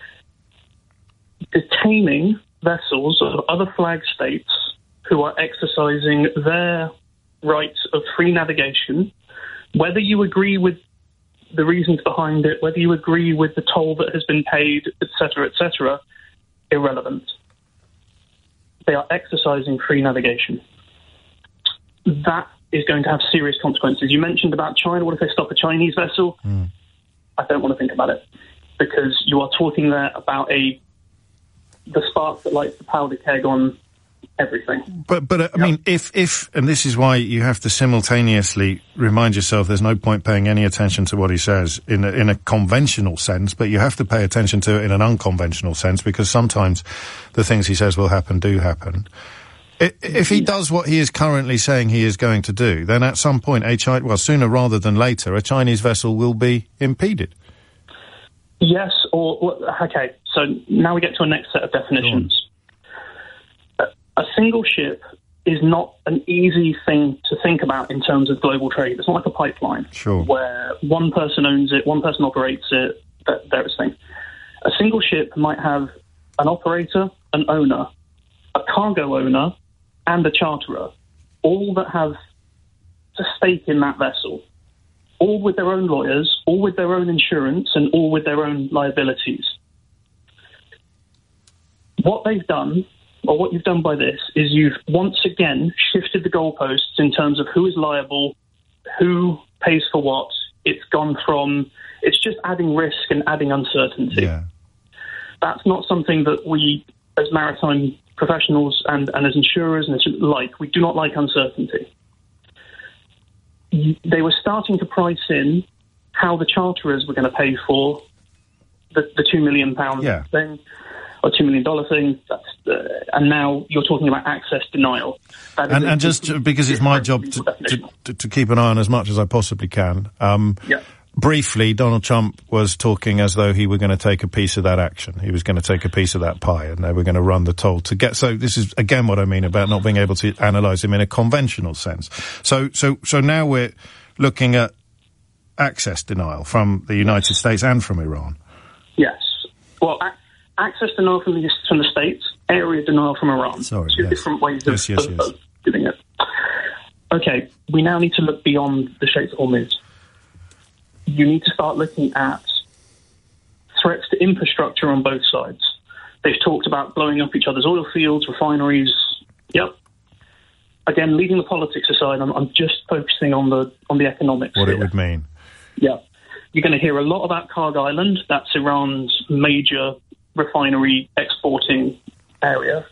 Speaker 14: detaining vessels of other flag states who are exercising their rights of free navigation, whether you agree with the reasons behind it, whether you agree with the toll that has been paid, et cetera, et cetera, irrelevant. They are exercising free navigation. That is going to have serious consequences. You mentioned about China. What if they stop a Chinese vessel?
Speaker 1: Mm.
Speaker 14: I don't want to think about it, because you are talking there about a the spark that lights the powder keg on everything.
Speaker 1: But, but uh, I mean, if, if, and this is why you have to simultaneously remind yourself there's no point paying any attention to what he says in a, in a conventional sense, but you have to pay attention to it in an unconventional sense, because sometimes the things he says will happen do happen. If he does what he is currently saying he is going to do, then at some point, a Chi- well, sooner rather than later, a Chinese vessel will be impeded.
Speaker 14: Yes, or, okay, so now we get to a next set of definitions. A, a single ship is not an easy thing to think about in terms of global trade. It's not like a pipeline,
Speaker 1: sure,
Speaker 14: where one person owns it, one person operates it, that, that thing. A single ship might have an operator, an owner, a cargo owner, and a charterer, all that have a stake in that vessel, all with their own lawyers, all with their own insurance, and all with their own liabilities. What they've done, or what you've done by this, is you've once again shifted the goalposts in terms of who is liable, who pays for what. It's gone from, it's just adding risk and adding uncertainty.
Speaker 1: Yeah.
Speaker 14: That's not something that we, as maritime professionals and, and as insurers and as like, we do not like uncertainty. They were starting to price in how the charterers were going to pay for the, the two million pound
Speaker 1: yeah.
Speaker 14: thing, or two million dollar thing. That's, uh, and now you're talking about access denial. That
Speaker 1: and
Speaker 14: is
Speaker 1: and just to, because it's my job to, to, to, to keep an eye on as much as I possibly can. Um,
Speaker 14: yeah.
Speaker 1: Briefly, Donald Trump was talking as though he were going to take a piece of that action. He was going to take a piece of that pie, and they were going to run the toll to get. So this is again what I mean about not being able to analyse him in a conventional sense. So, so, so now we're looking at access denial from the United States and from Iran.
Speaker 14: Yes. Well, a- access denial from the from the States, area denial from Iran.
Speaker 1: Sorry,
Speaker 14: two
Speaker 1: yes.
Speaker 14: different ways of,
Speaker 1: yes, yes,
Speaker 14: of,
Speaker 1: yes.
Speaker 14: of doing it. Okay, we now need to look beyond the Strait of Hormuz. You need to start looking at threats to infrastructure on both sides. They've talked about blowing up each other's oil fields, refineries. Yep. Again, leaving the politics aside, I'm, I'm just focusing on the on the economics.
Speaker 1: What
Speaker 14: here.
Speaker 1: it would mean.
Speaker 14: Yeah. You're going to hear a lot about Karg Island. That's Iran's major refinery exporting area.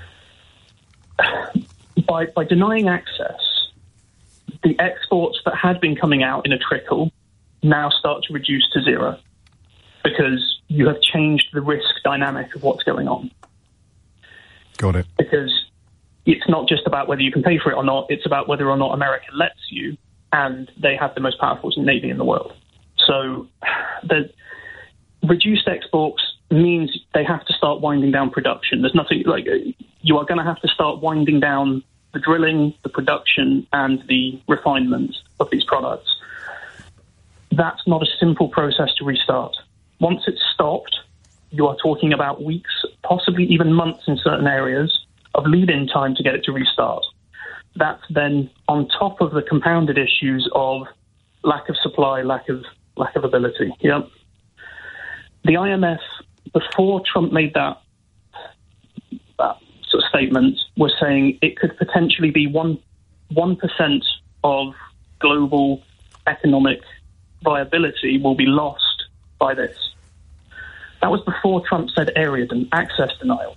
Speaker 14: By, by denying access, the exports that had been coming out in a trickle now start to reduce to zero, because you have changed the risk dynamic of what's going on.
Speaker 1: Got it.
Speaker 14: Because it's not just about whether you can pay for it or not, it's about whether or not America lets you, and they have the most powerful navy in the world. So the, reduced exports means they have to start winding down production. There's nothing like you are going to have to start winding down the drilling, the production, and the refinement of these products. That's not a simple process to restart. Once it's stopped, you are talking about weeks, possibly even months in certain areas of lead-in time to get it to restart. That's then on top of the compounded issues of lack of supply, lack of lack of ability. Yeah. The I M F, before Trump made that, that sort of statement, was saying it could potentially be one one percent of global economic viability will be lost by this. That was before Trump said area and access denial.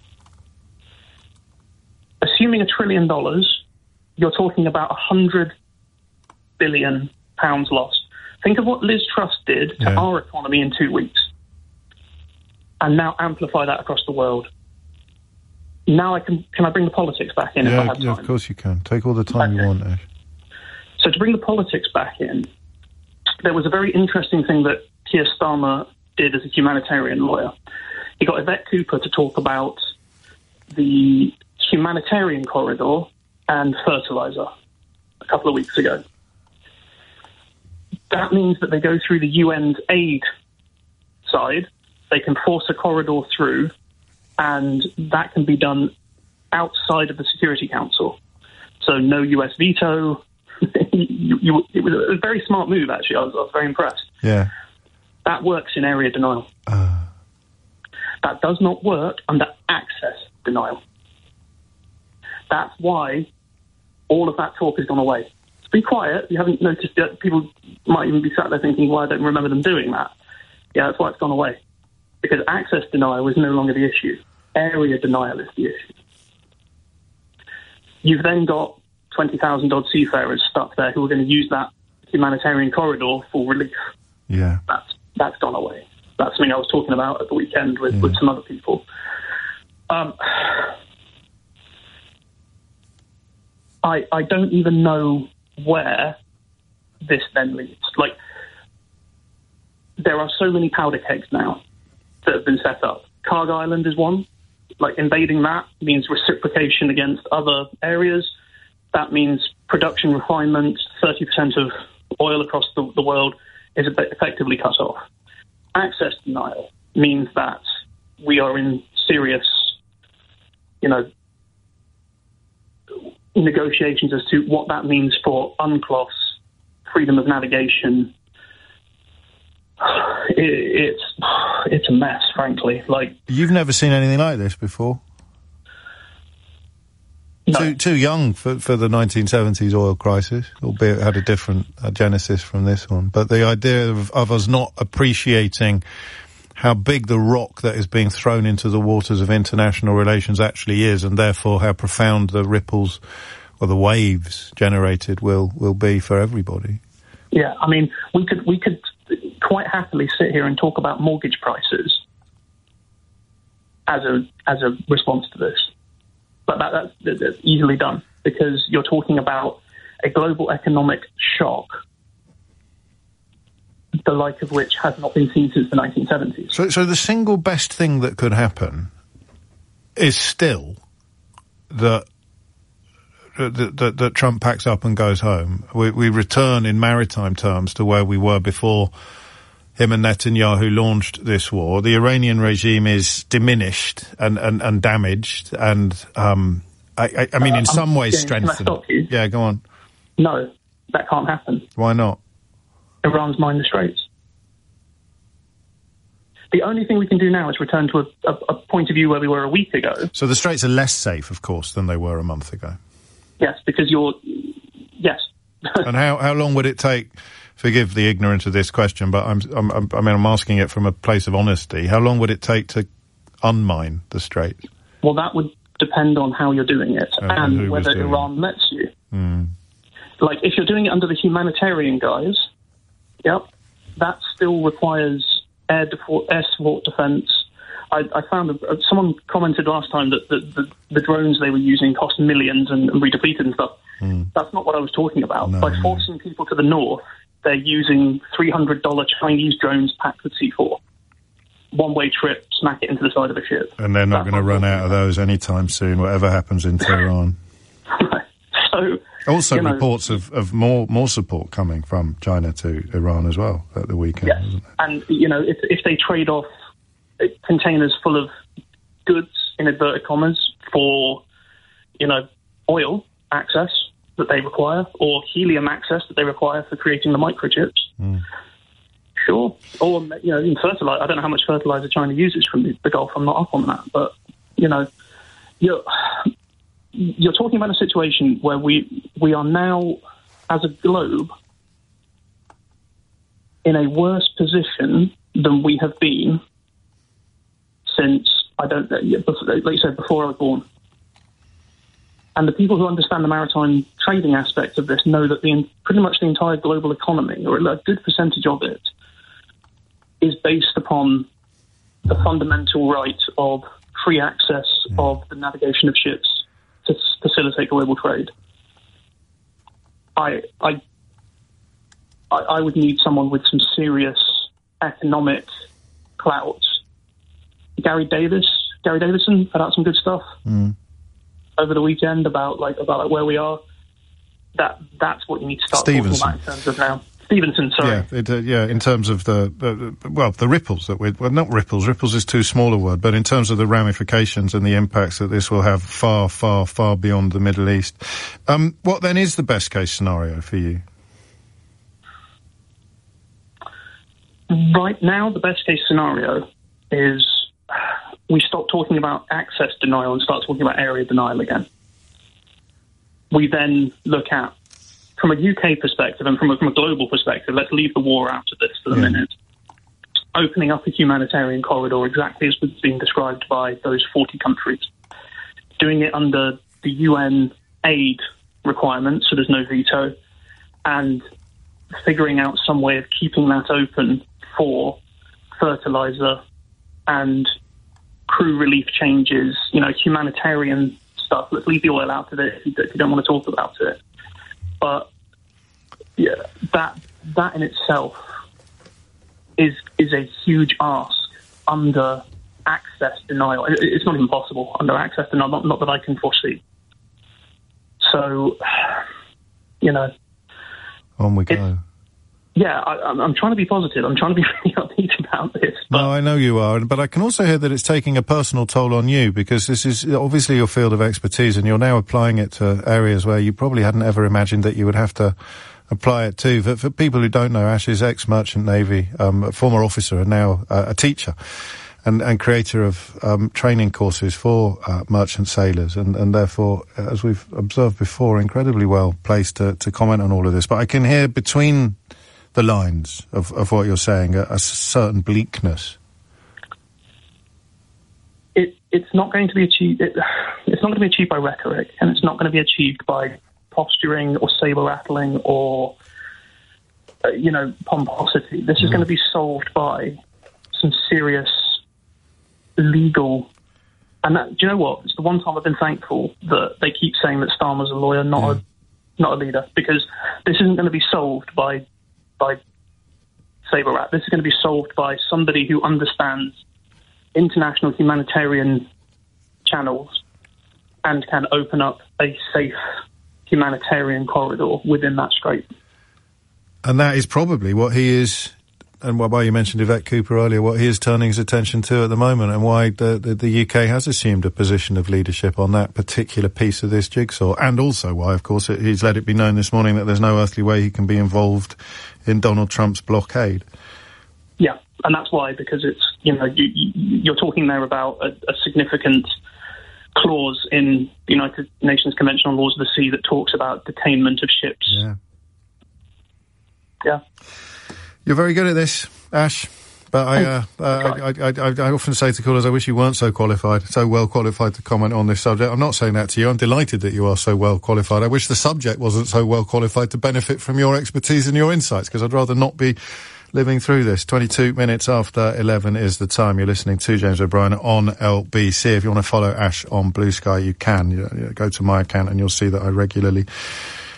Speaker 14: Assuming a trillion dollars, you're talking about a hundred billion pounds lost. Think of what Liz Truss did to
Speaker 1: Yeah.
Speaker 14: our economy in two weeks. And now amplify that across the world. Now I can can I bring the politics back in if I
Speaker 1: Yeah,
Speaker 14: have
Speaker 1: yeah,
Speaker 14: time?
Speaker 1: of course you can. Take all the time you want, Ash.
Speaker 14: So to bring the politics back in, there was a very interesting thing that Keir Starmer did as a humanitarian lawyer. He got Yvette Cooper to talk about the humanitarian corridor and fertilizer a couple of weeks ago. That means that they go through the U N's aid side, they can force a corridor through, and that can be done outside of the Security Council. So no U S veto. you, you, it was a very smart move, actually. I was, I was very impressed.
Speaker 1: Yeah.
Speaker 14: That works in area denial.
Speaker 1: Uh.
Speaker 14: That does not work under access denial. That's why all of that talk has gone away. Be quiet. You haven't noticed that. People might even be sat there thinking, well, I don't remember them doing that. Yeah, that's why it's gone away. Because access denial is no longer the issue. Area denial is the issue. You've then got twenty thousand odd seafarers stuck there who are going to use that humanitarian corridor for relief.
Speaker 1: Yeah.
Speaker 14: That's, that's gone away. That's something I was talking about at the weekend with, yeah. with some other people. Um, I I don't even know where this then leads. Like, there are so many powder kegs now that have been set up. Carg Island is one. Like, invading that means reciprocation against other areas. That means production refinement, thirty percent of oil across the, the world is effectively cut off. Access denial means that we are in serious, you know, negotiations as to what that means for UNCLOS, freedom of navigation. It, it's it's a mess, frankly. Like,
Speaker 1: you've never seen anything like this before.
Speaker 14: No.
Speaker 1: Too too young for for the nineteen seventies oil crisis, albeit it had a different uh, genesis from this one. But the idea of, of us not appreciating how big the rock that is being thrown into the waters of international relations actually is, and therefore how profound the ripples or the waves generated will will be for everybody.
Speaker 14: Yeah, I mean, we could we could quite happily sit here and talk about mortgage prices as a as a response to this. But that, that's, that's easily done, because you're talking about a global economic shock, the like of which has not been seen since the nineteen seventies.
Speaker 1: So, so the single best thing that could happen is still that that, that, that Trump packs up and goes home. We, we return in maritime terms to where we were before him and Netanyahu launched this war. The Iranian regime is diminished and, and, and damaged, and um, I, I, I mean, in uh, some ways, strengthened.
Speaker 14: Can I stop you?
Speaker 1: Yeah, go on.
Speaker 14: No, that can't happen.
Speaker 1: Why not?
Speaker 14: Iran's mined the Straits. The only thing we can do now is return to a, a, a point of view where we were a week ago.
Speaker 1: So the Straits are less safe, of course, than they were a month ago.
Speaker 14: Yes, because you're... Yes.
Speaker 1: And how, how long would it take... Forgive the ignorance of this question, but I'm, I'm, I'm, I mean, I'm asking it from a place of honesty. How long would it take to unmine the Straits?
Speaker 14: Well, that would depend on how you're doing it uh, and, and whether Iran lets you.
Speaker 1: Mm.
Speaker 14: Like, if you're doing it under the humanitarian guise, yep, that still requires air, defo- air support defence. I, I found a, someone commented last time that the, the, the drones they were using cost millions and, and redepleted and stuff.
Speaker 1: Mm.
Speaker 14: That's not what I was talking about.
Speaker 1: No,
Speaker 14: By
Speaker 1: no.
Speaker 14: forcing people to the north, they're using three hundred dollars Chinese drones packed with C four. one-way trip, smack it into the side of a ship.
Speaker 1: And they're not going to run out of those anytime soon, whatever happens in Tehran.
Speaker 14: So,
Speaker 1: also
Speaker 14: you know,
Speaker 1: reports of, of more more support coming from China to Iran as well at the weekend.
Speaker 14: Yes.
Speaker 1: Isn't it?
Speaker 14: And, you know, if, if they trade off containers full of goods, in inverted commas, for, you know, oil access that they require, or helium access that they require for creating the microchips,
Speaker 1: mm.
Speaker 14: sure. Or, you know, in fertilizer, I don't know how much fertilizer China uses from the, the Gulf, I'm not up on that, but, you know, you're, you're talking about a situation where we we are now, as a globe, in a worse position than we have been since, I don't know, like you said, before I was born. And the people who understand the maritime trading aspect of this know that the pretty much the entire global economy, or a good percentage of it, is based upon the fundamental right of free access mm. of the navigation of ships to facilitate global trade. I, I, I, I would need someone with some serious economic clout. Gary Davis, Gary Davison put out some good stuff
Speaker 1: mm.
Speaker 14: over the weekend about like about like where we are. That that's what you need to start
Speaker 1: Stevenson.
Speaker 14: talking about in terms of now. Stevenson, sorry.
Speaker 1: Yeah, it, uh, yeah. In terms of the, the well, the ripples that we well, not ripples. Ripples is too small a word, but in terms of the ramifications and the impacts that this will have far, far, far beyond the Middle East. Um, what then is the best case scenario for you?
Speaker 14: Right now, the best case scenario is we stop talking about access denial and start talking about area denial again. We then look at, from a U K perspective and from a, from a global perspective, let's leave the war out of this for the
Speaker 1: yeah.
Speaker 14: minute. Opening up a humanitarian corridor exactly as was being described by those forty countries. Doing it under the U N aid requirements, so there's no veto, and figuring out some way of keeping that open for fertilizer and crew relief changes, you know, humanitarian stuff. Let's leave the oil out of it if you, if you don't want to talk about it. But yeah, that that in itself is is a huge ask under access denial. It, it's not even possible under access denial, not, not that I can foresee. So, you know,
Speaker 1: on we go.
Speaker 14: Yeah, I, I'm, I'm trying to be positive. I'm trying to be really upbeat about this. But
Speaker 1: no, I know you are, but I can also hear that it's taking a personal toll on you, because this is obviously your field of expertise and you're now applying it to areas where you probably hadn't ever imagined that you would have to apply it to. For, for people who don't know, Ash is ex-merchant Navy, um, a former officer and now uh, a teacher and, and creator of um, training courses for uh, merchant sailors, and, and therefore, as we've observed before, incredibly well placed to, to comment on all of this. But I can hear between the lines of, of what you're saying, a, a certain bleakness.
Speaker 14: It, it's not going to be achieved. It, it's not going to be achieved by rhetoric, and it's not going to be achieved by posturing or saber rattling or, uh, you know, pomposity. This mm. is going to be solved by some serious legal. And that, do you know what? It's the one time I've been thankful that they keep saying that Starmer's a lawyer, not mm. a not a leader, because this isn't going to be solved by. by saber rat. This is going to be solved by somebody who understands international humanitarian channels and can open up a safe humanitarian corridor within that strait.
Speaker 1: And that is probably what he is, and why you mentioned Yvette Cooper earlier, what he is turning his attention to at the moment, and why the, the, the U K has assumed a position of leadership on that particular piece of this jigsaw, and also why, of course, it, he's let it be known this morning that there's no earthly way he can be involved in Donald Trump's blockade.
Speaker 14: Yeah, and that's why, because it's, you know, you, you, you're talking there about a, a significant clause in the United Nations Convention on Laws of the Sea that talks about detainment of ships.
Speaker 1: Yeah.
Speaker 14: Yeah.
Speaker 1: You're very good at this, Ash. But I, uh, uh, I, I, I, I often say to callers, I wish you weren't so qualified, so well qualified to comment on this subject. I'm not saying that to you. I'm delighted that you are so well qualified. I wish the subject wasn't so well qualified to benefit from your expertise and your insights, because I'd rather not be living through this. twenty-two minutes after eleven is the time. You're listening to James O'Brien on L B C. If you want to follow Ash on Blue Sky, you can. You, you go to my account and you'll see that I regularly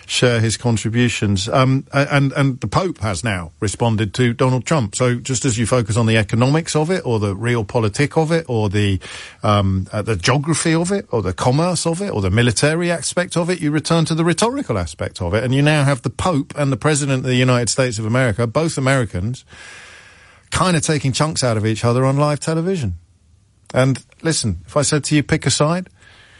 Speaker 1: share his contributions. Um, and, and the Pope has now responded to Donald Trump. So just as you focus on the economics of it, or the realpolitik of it, or the, um, uh, the geography of it, or the commerce of it, or the military aspect of it, you return to the rhetorical aspect of it. And you now have the Pope and the President of the United States of America, both Americans, kind of taking chunks out of each other on live television. And listen, if I said to you, pick a side,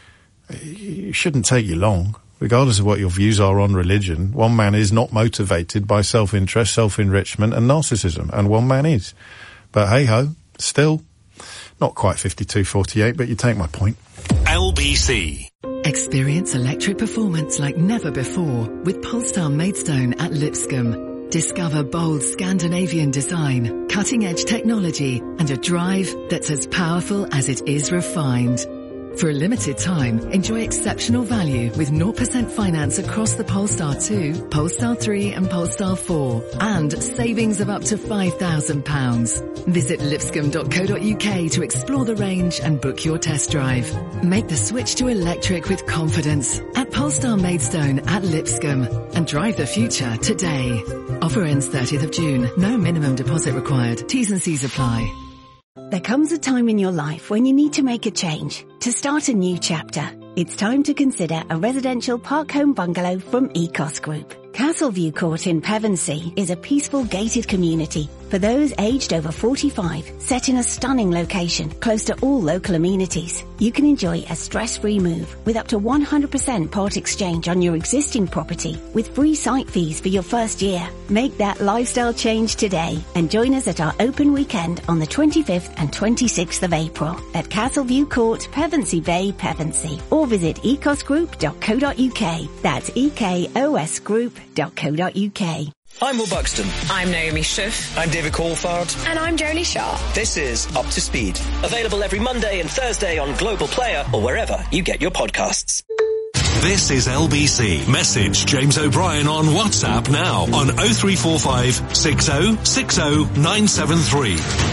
Speaker 1: it shouldn't take you long, regardless of what your views are on religion. One man is not motivated by self-interest, self-enrichment and narcissism, and one man is. But hey-ho, still not quite fifty-two forty-eight, but you take my point.
Speaker 2: L B C.
Speaker 15: Experience electric performance like never before with Polestar Maidstone at Lipscomb. Discover bold Scandinavian design, cutting-edge technology, and a drive that's as powerful as it is refined. For a limited time, enjoy exceptional value with zero percent finance across the Polestar two, Polestar three and Polestar four, and savings of up to five thousand pounds. Visit lipscomb dot co dot uk to explore the range and book your test drive. Make the switch to electric with confidence at Polestar Maidstone at Lipscomb and drive the future today. Offer ends thirtieth of June. No minimum deposit required. T's and C's apply.
Speaker 16: There comes a time in your life when you need to make a change, to start a new chapter. It's time to consider a residential park home bungalow from Ecos Group. Castleview Court in Pevensey is a peaceful gated community for those aged over forty-five, set in a stunning location close to all local amenities. You can enjoy a stress-free move with up to one hundred percent part exchange on your existing property with free site fees for your first year. Make that lifestyle change today and join us at our open weekend on the twenty-fifth and twenty-sixth of April at Castleview Court, Pevensey Bay, Pevensey, or visit ecos group dot co dot uk. That's E K O S group dot co dot uk.
Speaker 17: I'm Will Buxton.
Speaker 19: I'm Naomi Schiff.
Speaker 17: I'm David Caulfard.
Speaker 19: And I'm Jodie Shaw.
Speaker 17: This is Up to Speed. Available every Monday and Thursday on Global Player or wherever you get your podcasts.
Speaker 2: This is L B C. Message James O'Brien on WhatsApp now on oh three four five, six oh six oh, nine seven three.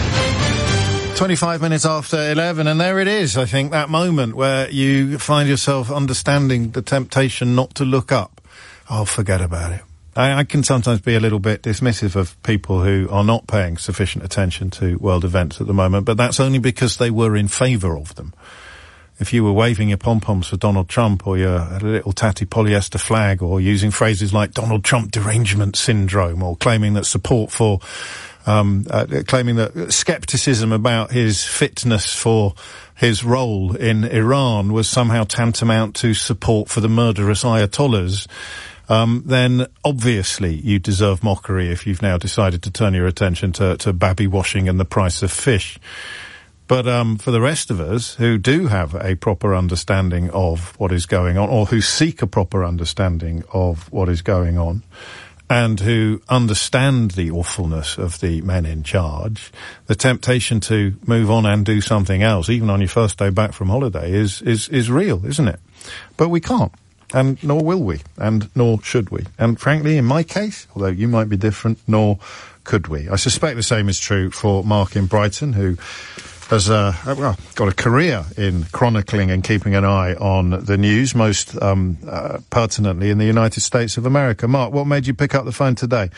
Speaker 1: twenty-five minutes after eleven, and there it is, I think, that moment where you find yourself understanding the temptation not to look up. Oh, forget about it. I, I can sometimes be a little bit dismissive of people who are not paying sufficient attention to world events at the moment, but that's only because they were in favour of them. If you were waving your pom-poms for Donald Trump, or your little tatty polyester flag, or using phrases like Donald Trump derangement syndrome, or claiming that support for Um, uh, claiming that scepticism about his fitness for his role in Iran was somehow tantamount to support for the murderous Ayatollahs, um, then obviously you deserve mockery if you've now decided to turn your attention to, to babby washing and the price of fish. But um, for the rest of us who do have a proper understanding of what is going on, or who seek a proper understanding of what is going on, and who understand the awfulness of the men in charge, the temptation to move on and do something else, even on your first day back from holiday, is, is, is real, isn't it? But we can't, and nor will we, and nor should we. And frankly, in my case, although you might be different, nor could we. I suspect the same is true for Mark in Brighton, who has uh, well, got a career in chronicling and keeping an eye on the news, most um, uh, pertinently in the United States of America. Mark, what made you pick up the phone today?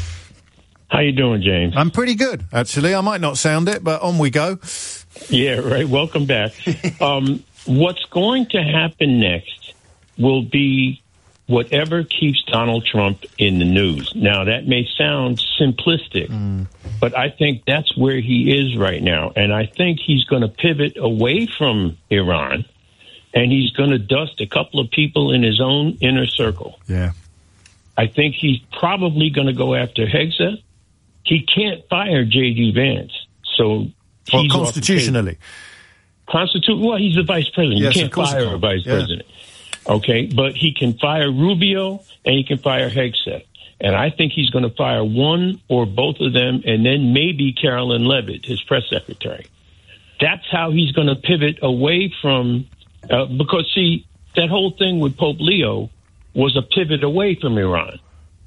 Speaker 20: How you doing, James?
Speaker 1: I'm pretty good, actually. I might not sound it, but on we go.
Speaker 20: Yeah, right. Welcome back. um, what's going to happen next will be whatever keeps Donald Trump in the news. Now, that may sound simplistic, mm. but I think that's where he is right now. And I think he's going to pivot away from Iran, and he's going to dust a couple of people in his own inner circle.
Speaker 1: Yeah.
Speaker 20: I think he's probably going to go after Hegseth. He can't fire J D. Vance. So
Speaker 1: well, constitutionally.
Speaker 20: Constitu- well, he's the vice president.
Speaker 1: Yes,
Speaker 20: you can't fire a vice yeah. president. Okay, but he can fire Rubio and he can fire Hegseth. And I think he's going to fire one or both of them, and then maybe Carolyn Levitt, his press secretary. That's how he's going to pivot away from, uh, because, see, that whole thing with Pope Leo was a pivot away from Iran.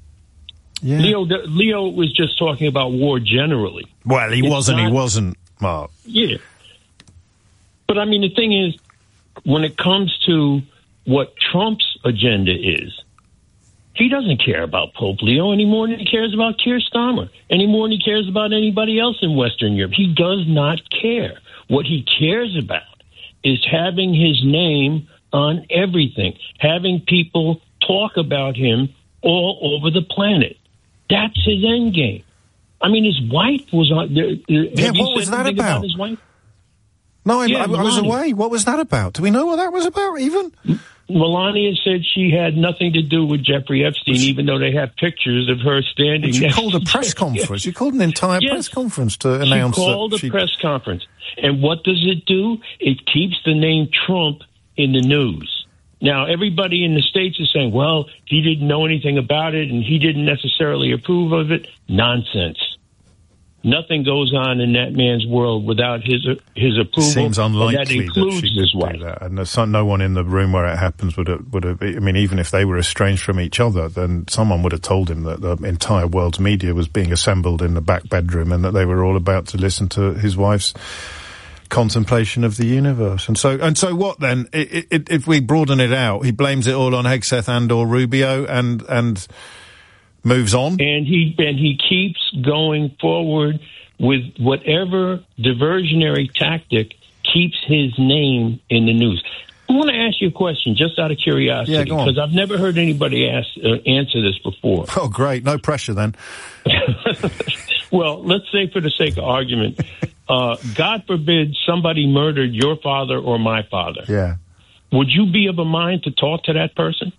Speaker 1: Yeah.
Speaker 20: Leo Leo was just talking about war generally.
Speaker 1: Well, he
Speaker 20: it's
Speaker 1: wasn't,
Speaker 20: not,
Speaker 1: he wasn't, Mark.
Speaker 20: Yeah. But, I mean, the thing is, when it comes to what Trump's agenda is, He doesn't care about Pope Leo any more than he cares about Keir Starmer, any more than he cares about anybody else in Western Europe. He does not care. What he cares about is having his name on everything, having people talk about him all over the planet. That's his end game. I mean, his wife was on there.
Speaker 1: Yeah, what was that about?
Speaker 20: about his wife?
Speaker 1: No, I,
Speaker 20: Yeah,
Speaker 1: I, I was
Speaker 20: Melania.
Speaker 1: away. What was that about? Do we know what that was about, even?
Speaker 20: Melania said she had nothing to do with Jeffrey Epstein, even though they have pictures of her standing
Speaker 1: She
Speaker 20: next
Speaker 1: called a
Speaker 20: to
Speaker 1: press
Speaker 20: Jeffrey
Speaker 1: conference. You called an entire
Speaker 20: Yes.
Speaker 1: press conference to announce
Speaker 20: She called
Speaker 1: that
Speaker 20: a
Speaker 1: she...
Speaker 20: press conference. And what does it do? It keeps the name Trump in the news. Now, everybody in the States is saying, well, he didn't know anything about it and he didn't necessarily approve of it. Nonsense. Nothing goes on in that man's world without his his approval.
Speaker 1: Seems unlikely
Speaker 20: and that includes
Speaker 1: that she
Speaker 20: his
Speaker 1: would
Speaker 20: wife.
Speaker 1: do that, and there's some, no one in the room where it happens would have, would have. I mean, even if they were estranged from each other, then someone would have told him that the entire world's media was being assembled in the back bedroom, and that they were all about to listen to his wife's contemplation of the universe. And so, and so, what then? I I if we broaden it out, he blames it all on Hegseth and/or Rubio, and and moves on.
Speaker 20: And he and he keeps going forward with whatever diversionary tactic keeps his name in the news. I want to ask you a question, just out of curiosity,
Speaker 1: Yeah, go on.
Speaker 20: because I've never heard anybody ask uh, answer this before.
Speaker 1: Oh, great! No pressure then.
Speaker 20: Well, let's say, for the sake of argument, uh, God forbid somebody murdered your father or my father.
Speaker 1: Yeah.
Speaker 20: Would you be of a mind to talk to that person?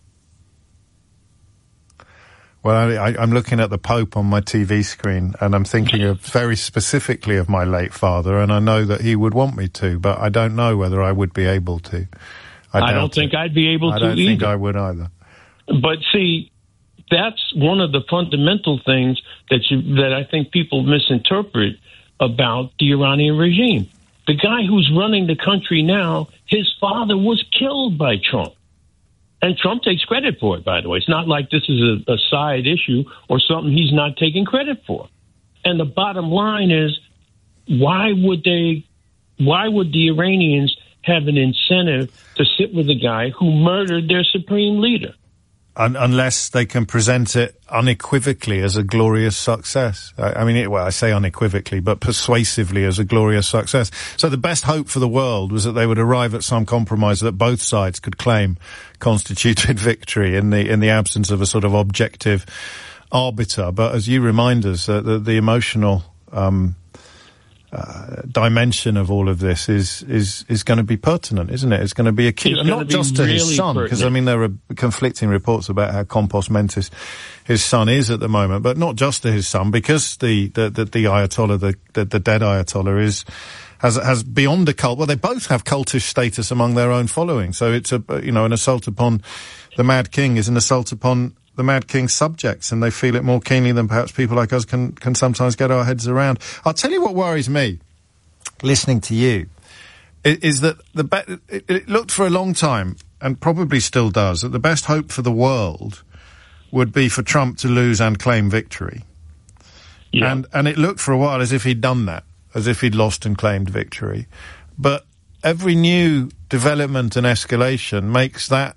Speaker 1: Well, I, I'm looking at the Pope on my T V screen, and I'm thinking of very specifically of my late father, and I know that he would want me to, but I don't know whether I would be able to. I,
Speaker 20: I
Speaker 1: doubt
Speaker 20: don't think
Speaker 1: it.
Speaker 20: I'd be able
Speaker 1: I
Speaker 20: to
Speaker 1: don't think
Speaker 20: either.
Speaker 1: I would either.
Speaker 20: But see, that's one of the fundamental things that you, that I think people misinterpret about the Iranian regime. The guy who's running the country now, his father was killed by Trump. And Trump takes credit for it, by the way. It's not like this is a, a side issue or something he's not taking credit for. And the bottom line is, why would they, why would the Iranians have an incentive to sit with a guy who murdered their supreme leader?
Speaker 1: Un- unless they can present it unequivocally as a glorious success. I, I mean, it, well, I say unequivocally, but persuasively as a glorious success. So the best hope for the world was that they would arrive at some compromise that both sides could claim constituted victory in the in the absence of a sort of objective arbiter. But as you remind us, uh, the, the emotional um, uh, dimension of all of this is is is going to be pertinent, isn't it? It's going to be acute,
Speaker 20: It's
Speaker 1: and
Speaker 20: gonna
Speaker 1: not
Speaker 20: be
Speaker 1: just to his
Speaker 20: really
Speaker 1: son, because I
Speaker 20: pertinent.
Speaker 1: mean there are conflicting reports about how compos mentis his son is at the moment, but not just to his son, because the the the, the Ayatollah, the, the the dead Ayatollah, is has has beyond a cult. Well, they both have cultish status among their own following, so it's a you know an assault upon the Mad King is an assault upon the Mad King's subjects, and they feel it more keenly than perhaps people like us can can sometimes get our heads around. I'll tell you what worries me, listening to you, is, is that the be- it, it looked for a long time, and probably still does, that the best hope for the world would be for Trump to lose and claim victory.
Speaker 20: Yeah.
Speaker 1: And and it looked for a while as if he'd done that, as if he'd lost and claimed victory. But every new development and escalation makes that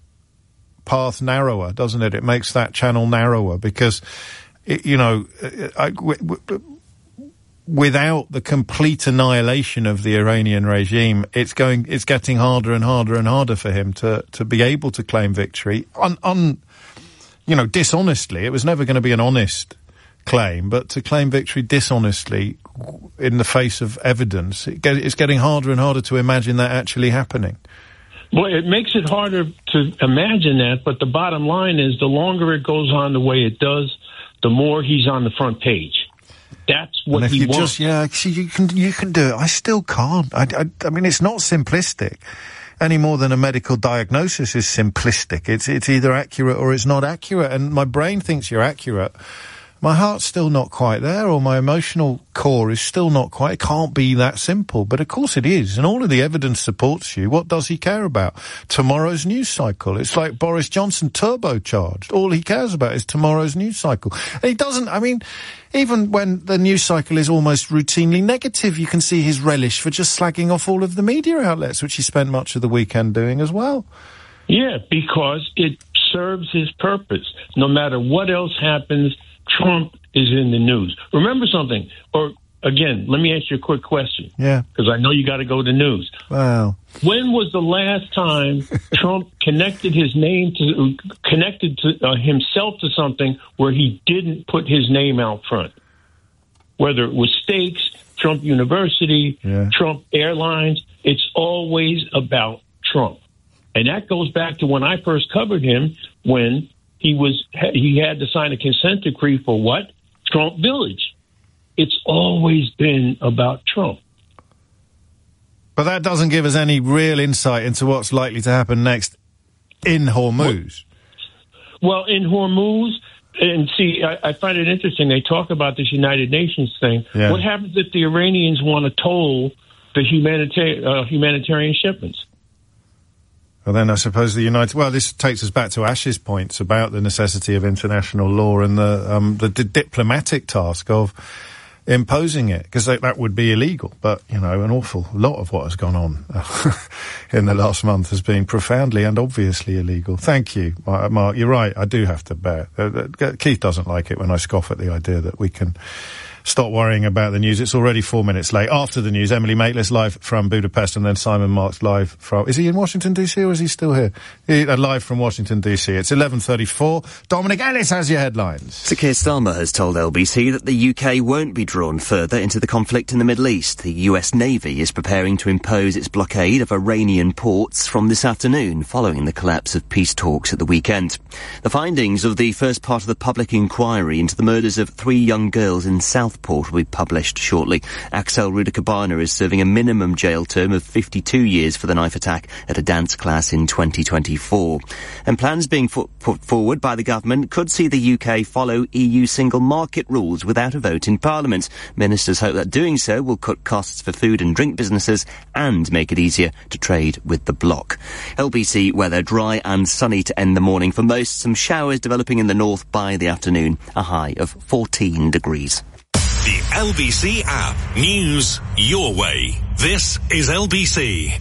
Speaker 1: path narrower, doesn't it? It makes that channel narrower because, it, you know, I, w- w- without the complete annihilation of the Iranian regime, it's going, it's getting harder and harder and harder for him to, to be able to claim victory. On, on, you know, dishonestly, it was never going to be an honest claim, but to claim victory dishonestly in the face of evidence, it get, it's getting harder and harder to imagine that actually happening.
Speaker 20: Well, it makes it harder to imagine that, but the bottom line is the longer it goes on the way it does, the more he's on the front page. That's what
Speaker 1: and if
Speaker 20: he
Speaker 1: you
Speaker 20: wants.
Speaker 1: Just, yeah, see, you can you can do it. I still can't. I, I, I mean, it's not simplistic any more than a medical diagnosis is simplistic. It's it's either accurate or it's not accurate, and my brain thinks you're accurate. My heart's still not quite there, or my emotional core is still not quite. It can't be that simple, but of course it is, and all of the evidence supports you. What does he care about? Tomorrow's news cycle. It's like Boris Johnson turbocharged. All he cares about is tomorrow's news cycle. And he doesn't, I mean, even when the news cycle is almost routinely negative, you can see his relish for just slagging off all of the media outlets, which he spent much of the weekend doing as well.
Speaker 20: Yeah, because it serves his purpose. No matter what else happens, Trump is in the news. Remember something, or again, let me ask you a quick question.
Speaker 1: Yeah.
Speaker 20: Because I know you got to go to news.
Speaker 1: Wow.
Speaker 20: When was the last time Trump connected his name to, connected to uh, himself to something where he didn't put his name out front? Whether it was steaks, Trump University,
Speaker 1: yeah.
Speaker 20: Trump Airlines, it's always about Trump. And that goes back to when I first covered him, when he was he had to sign a consent decree for what? Trump Village. It's always been about Trump.
Speaker 1: But that doesn't give us any real insight into what's likely to happen next in Hormuz.
Speaker 20: Well, in Hormuz, and see, I, I find it interesting. They talk about this United Nations thing.
Speaker 1: Yeah.
Speaker 20: What happens if the Iranians want to toll the humanitarian uh, humanitarian shipments?
Speaker 1: Well, then I suppose the United... Well, this takes us back to Ash's points about the necessity of international law and the um, the d- diplomatic task of imposing it, because that, that would be illegal. But, you know, an awful lot of what has gone on uh, in the last month has been profoundly and obviously illegal. Thank you, Mark. You're right, I do have to bear. Uh, Keith doesn't like it when I scoff at the idea that we can stop worrying about the news. It's already four minutes late. After the news, Emily Maitlis live from Budapest, and then Simon Marks live from... Is he in Washington, D C, or is he still here? He, uh, live from Washington, D C. It's eleven thirty-four. Dominic Ellis has your headlines.
Speaker 10: Sir Keir Starmer has told L B C that the U K won't be drawn further into the conflict in the Middle East. The U S Navy is preparing to impose its blockade of Iranian ports from this afternoon, following the collapse of peace talks at the weekend. The findings of the first part of the public inquiry into the murders of three young girls in Southport will be published shortly. Axel Rudakabana is serving a minimum jail term of fifty-two years for the knife attack at a dance class in twenty twenty-four. And plans being put forward by the government could see the U K follow E U single market rules without a vote in Parliament. Ministers hope that doing so will cut costs for food and drink businesses and make it easier to trade with the bloc. L B C weather dry and sunny to end the morning for most. Some showers developing in the north by the afternoon. A high of fourteen degrees.
Speaker 2: The L B C app. News your way. This is L B C.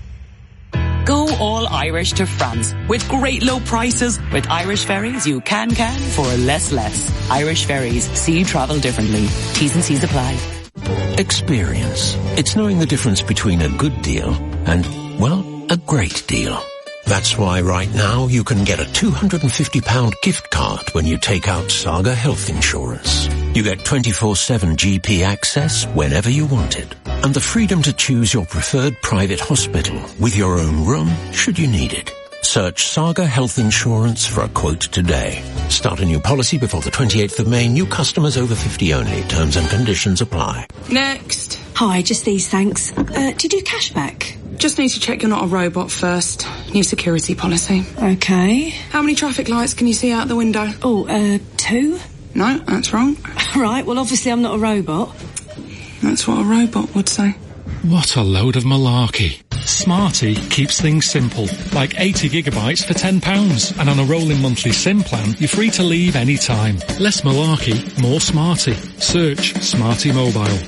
Speaker 21: Go all Irish to France with great low prices. With Irish Ferries, you can can for less less. Irish Ferries. See travel differently. T's and C's apply.
Speaker 22: Experience. It's knowing the difference between a good deal and, well, a great deal. That's why right now you can get a two hundred fifty pounds gift card when you take out Saga Health Insurance. You get twenty-four seven G P access whenever you want it, and the freedom to choose your preferred private hospital with your own room should you need it. Search Saga Health Insurance for a quote today. Start a new policy before the twenty-eighth of May. New customers over fifty only. Terms and conditions apply.
Speaker 18: Next.
Speaker 23: Hi, just these, thanks. Uh, do you do cashback?
Speaker 18: Just need to check you're not a robot first. New security policy.
Speaker 23: Okay.
Speaker 18: How many traffic lights can you see out the window?
Speaker 23: Oh, uh, two?
Speaker 18: No, that's wrong.
Speaker 23: Right, well, obviously I'm not a robot.
Speaker 18: That's what a robot would say.
Speaker 24: What a load of malarkey. Smarty keeps things simple, like eighty gigabytes for ten pounds. And on a rolling monthly SIM plan, you're free to leave any time. Less malarkey, more Smarty. Search Smarty Mobile.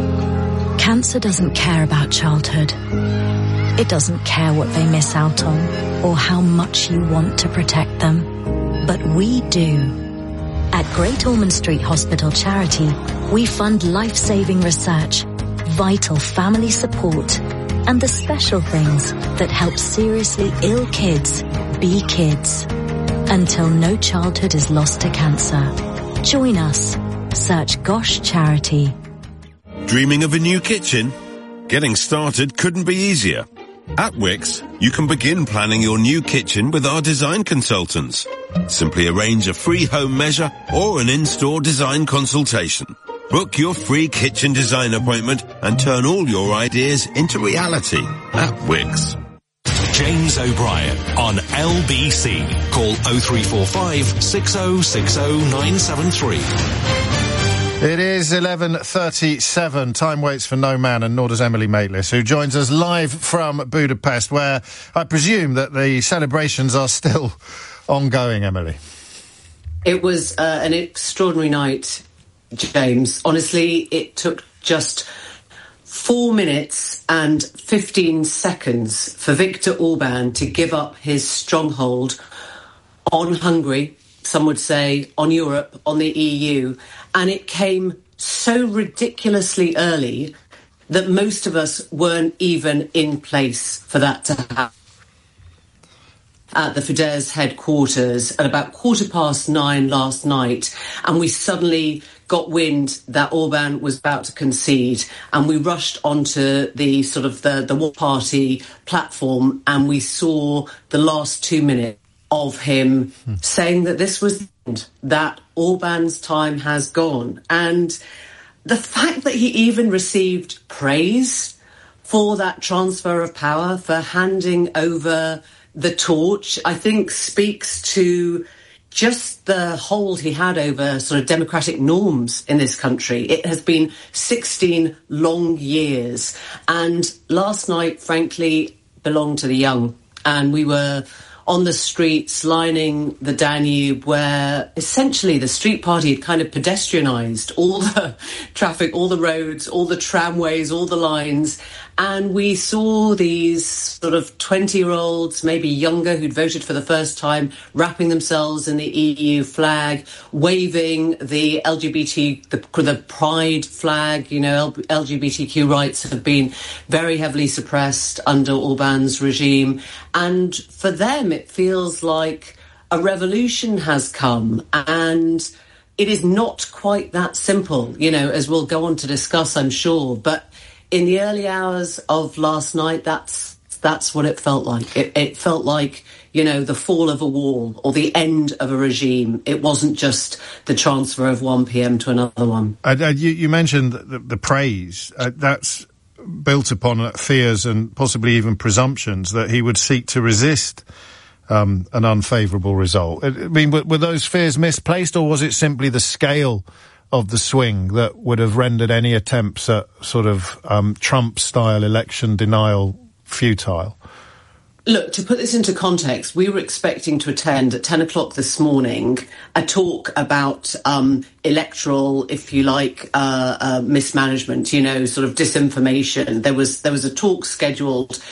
Speaker 8: Cancer doesn't care about childhood. It doesn't care what they miss out on or how much you want to protect them. But we do. At Great Ormond Street Hospital Charity, we fund life-saving research, vital family support, and the special things that help seriously ill kids be kids. Until no childhood is lost to cancer. Join us. Search Gosh Charity.
Speaker 25: Dreaming of a new kitchen? Getting started couldn't be easier. At Wix, you can begin planning your new kitchen with our design consultants. Simply arrange a free home measure or an in-store design consultation. Book your free kitchen design appointment and turn all your ideas into reality at Wix.
Speaker 2: James O'Brien on L B C. Call oh three four five, six oh six oh nine seven three.
Speaker 1: It is eleven thirty-seven. Time waits for no man, and nor does Emily Maitlis, who joins us live from Budapest, where I presume that the celebrations are still ongoing, Emily.
Speaker 26: It was uh, an extraordinary night, James. Honestly, it took just four minutes and fifteen seconds for Viktor Orban to give up his stronghold on Hungary, some would say on Europe, on the E U, and it came so ridiculously early that most of us weren't even in place for that to happen. At the Fidesz headquarters at about quarter past nine last night, and we suddenly got wind that Orban was about to concede, and we rushed onto the sort of the, the War Party platform, and we saw the last two minutes of him hmm. saying that this was the end, that Orban's time has gone. And the fact that he even received praise for that transfer of power, for handing over the torch, I think speaks to just the hold he had over sort of democratic norms in this country. It has been sixteen long years. And last night, frankly, belonged to the young. And we were on the streets lining the Danube, where essentially the street party had kind of pedestrianised all the traffic, all the roads, all the tramways, all the lines. And we saw these sort of twenty-year-olds, maybe younger, who'd voted for the first time, wrapping themselves in the E U flag, waving the L G B T, the, the pride flag. You know, L G B T Q rights have been very heavily suppressed under Orban's regime. And for them, it feels like a revolution has come. And it is not quite that simple, you know, as we'll go on to discuss, I'm sure. But in the early hours of last night, that's that's what it felt like. It, it felt like, you know, the fall of a wall or the end of a regime. It wasn't just the transfer of one P M to another one.
Speaker 1: Uh, uh, you, you mentioned the, the praise. Uh, that's built upon uh, fears and possibly even presumptions that he would seek to resist um, an unfavourable result. I, I mean, were, were those fears misplaced, or was it simply the scale of the swing that would have rendered any attempts at sort of um, Trump-style election denial futile?
Speaker 26: Look, to put this into context, we were expecting to attend at ten o'clock this morning a talk about um, electoral, if you like, uh, uh, mismanagement, you know, sort of disinformation. There was there was a talk scheduled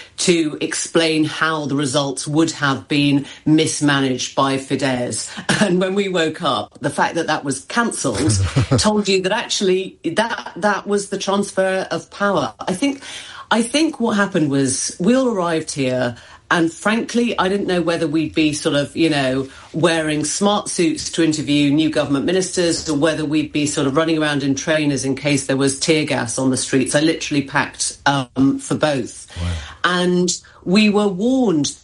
Speaker 26: to explain how the results would have been mismanaged by Fidesz. And when we woke up, the fact that that was cancelled told you that actually that that was the transfer of power. I think... I think what happened was we all arrived here, and frankly, I didn't know whether we'd be sort of, you know, wearing smart suits to interview new government ministers, or whether we'd be sort of running around in trainers in case there was tear gas on the streets. I literally packed um, for both. Wow. And we were warned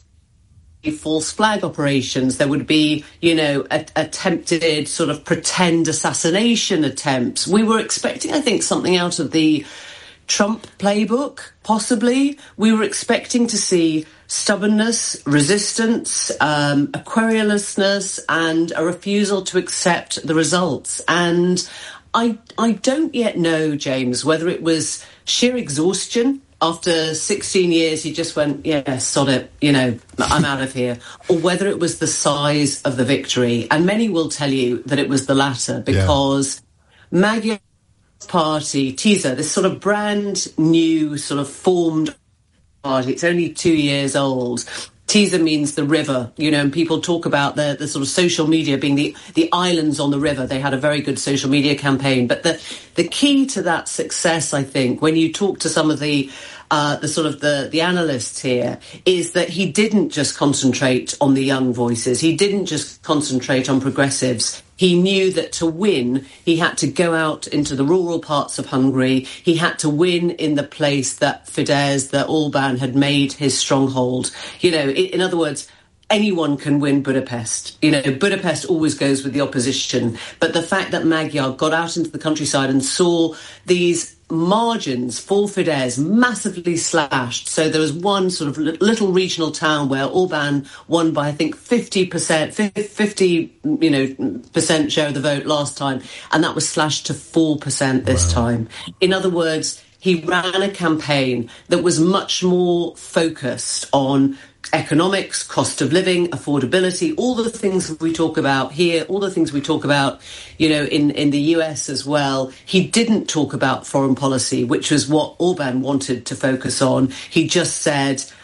Speaker 26: false flag operations. There would be, you know, a- attempted sort of pretend assassination attempts. We were expecting, I think, something out of the Trump playbook, possibly. We were expecting to see stubbornness, resistance, um, a querulousness, and a refusal to accept the results. And I, I don't yet know, James, whether it was sheer exhaustion. After sixteen years, he just went, yeah, sod it, you know, I'm out of here. Or whether it was the size of the victory. And many will tell you that it was the latter, because yeah. Magyar Party, TISA, this sort of brand new sort of formed party, it's only two years old. TISA means the river, you know, and people talk about the, the sort of social media being the, the islands on the river. They had a very good social media campaign. But the, the key to that success, I think, when you talk to some of the Uh, the sort of the, the analysts here, is that he didn't just concentrate on the young voices. He didn't just concentrate on progressives. He knew that to win, he had to go out into the rural parts of Hungary. He had to win in the place that Fidesz, that Orban had made his stronghold. You know, in, in other words, anyone can win Budapest. You know, Budapest always goes with the opposition. But the fact that Magyar got out into the countryside and saw these margins for Fidesz massively slashed. So there was one sort of little regional town where Orban won by, I think, fifty percent, fifty, you know, percent share of the vote last time. And that was slashed to four percent this wow. time. In other words, he ran a campaign that was much more focused on economics, cost of living, affordability, all the things we talk about here, all the things we talk about, you know, in, in the U S as well. He didn't talk about foreign policy, which was what Orban wanted to focus on. He just said,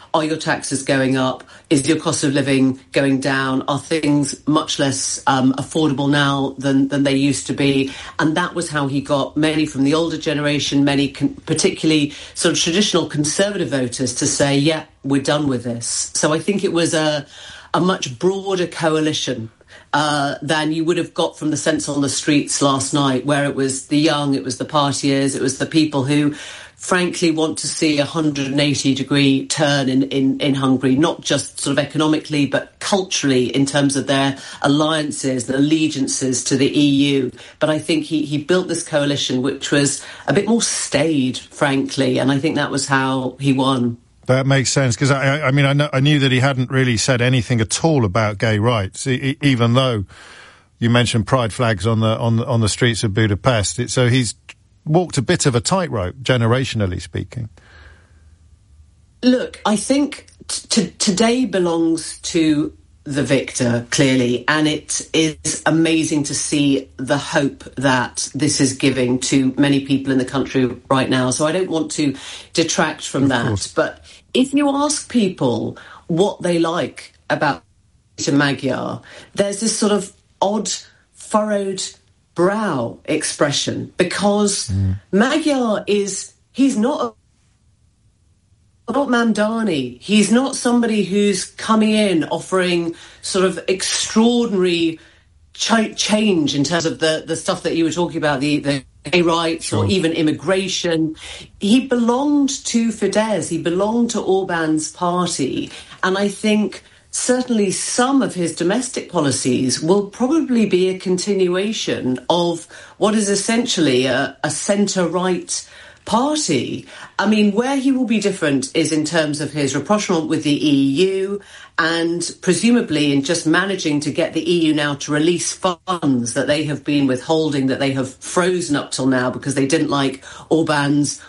Speaker 26: are your taxes going up? Is your cost of living going down? Are things much less um, affordable now than, than they used to be? And that was how he got many from the older generation, many con- particularly sort of traditional conservative voters to say, yeah, we're done with this. So I think it was a, a much broader coalition Uh, than you would have got from the sense on the streets last night, where it was the young, it was the partiers, it was the people who, frankly, want to see a one hundred eighty degree turn in, in, in Hungary, not just sort of economically, but culturally in terms of their alliances and allegiances to the E U. But I think he, he built this coalition which was a bit more staid, frankly, and I think that was how he won.
Speaker 1: That makes sense, because I, I mean, I, know, I knew that he hadn't really said anything at all about gay rights, e- even though you mentioned pride flags on the on the, on the streets of Budapest. It, so he's walked a bit of a tightrope, generationally speaking.
Speaker 26: Look, I think t- t- today belongs to the victor, clearly, and it is amazing to see the hope that this is giving to many people in the country right now. So I don't want to detract from that. But if you ask people what they like about Peter Magyar, there's this sort of odd furrowed brow expression, because mm. Magyar is, he's not a not Mamdani. He's not somebody who's coming in offering sort of extraordinary ch- change in terms of the, the stuff that you were talking about, the, the gay rights sure. or even immigration. He belonged to Fidesz. He belonged to Orbán's party. And I think certainly some of his domestic policies will probably be a continuation of what is essentially a, a centre-right party. I mean, where he will be different is in terms of his rapprochement with the E U and presumably in just managing to get the E U now to release funds that they have been withholding, that they have frozen up till now because they didn't like Orbán's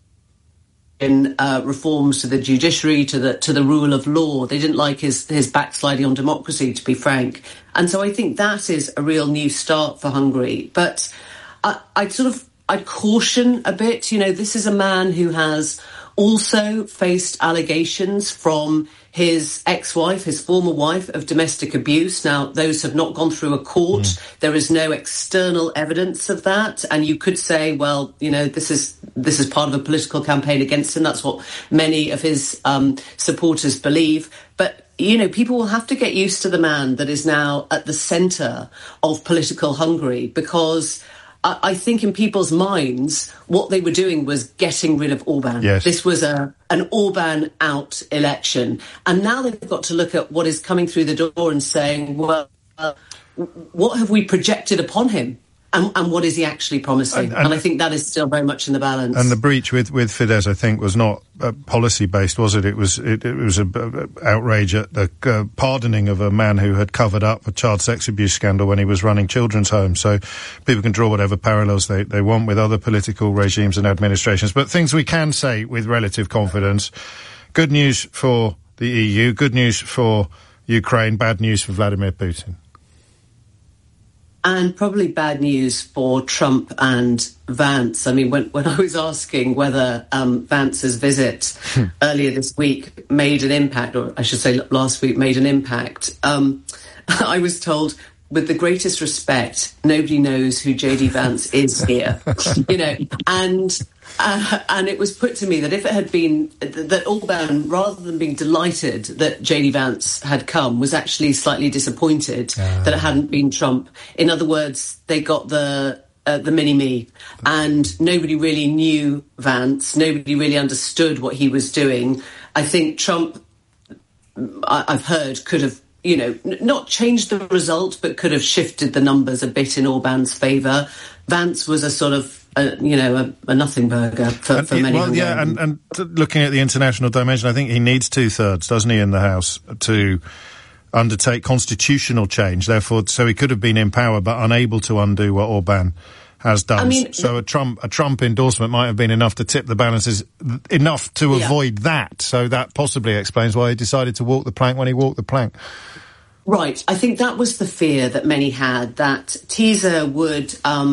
Speaker 26: in uh, reforms to the judiciary, to the to the rule of law. They didn't like his his backsliding on democracy, to be frank. And so I think that is a real new start for Hungary. But I, I'd sort of I'd caution a bit. You know, this is a man who has also faced allegations from his ex-wife, his former wife, of domestic abuse. Now, those have not gone through a court. Mm. There is no external evidence of that. And you could say, well, you know, this is this is part of a political campaign against him. That's what many of his um, supporters believe. But, you know, people will have to get used to the man that is now at the centre of political Hungary, because I think in people's minds, what they were doing was getting rid of Orbán.
Speaker 1: Yes.
Speaker 26: This was a an Orbán out election. And now they've got to look at what is coming through the door and saying, well, uh, what have we projected upon him? And, and what is he actually promising? And, and, and I think that is still very much in the balance.
Speaker 1: And the breach with, with Fidesz, I think, was not uh, policy-based, was it? It was it, it was an outrage at the uh, pardoning of a man who had covered up a child sex abuse scandal when he was running children's homes. So people can draw whatever parallels they, they want with other political regimes and administrations. But things we can say with relative confidence. Good news for the E U, good news for Ukraine, bad news for Vladimir Putin.
Speaker 26: And probably bad news for Trump and Vance. I mean, when, when I was asking whether um, Vance's visit earlier this week made an impact, or I should say last week made an impact, um, I was told, with the greatest respect, nobody knows who J D Vance is here. You know, and uh, and it was put to me that if it had been that Orbán, rather than being delighted that J D Vance had come, was actually slightly disappointed uh. that it hadn't been Trump. In other words, they got the uh, the mini-me, and nobody really knew Vance. Nobody really understood what he was doing. I think Trump, I- I've heard, could have, you know, n- not changed the result, but could have shifted the numbers a bit in Orbán's favour. Vance was a sort of, a, you know, a, a nothing burger for,
Speaker 1: and
Speaker 26: for
Speaker 1: he,
Speaker 26: many.
Speaker 1: Well, yeah, and, and t- looking at the international dimension, I think he needs two-thirds, doesn't he, in the House to undertake constitutional change. Therefore, so he could have been in power but unable to undo what Orbán has done.
Speaker 26: I mean,
Speaker 1: so a Trump a Trump endorsement might have been enough to tip the balances, enough to
Speaker 26: yeah.
Speaker 1: avoid that. So that possibly explains why he decided to walk the plank when he walked the plank.
Speaker 26: Right. I think that was the fear that many had, that Teaser would um,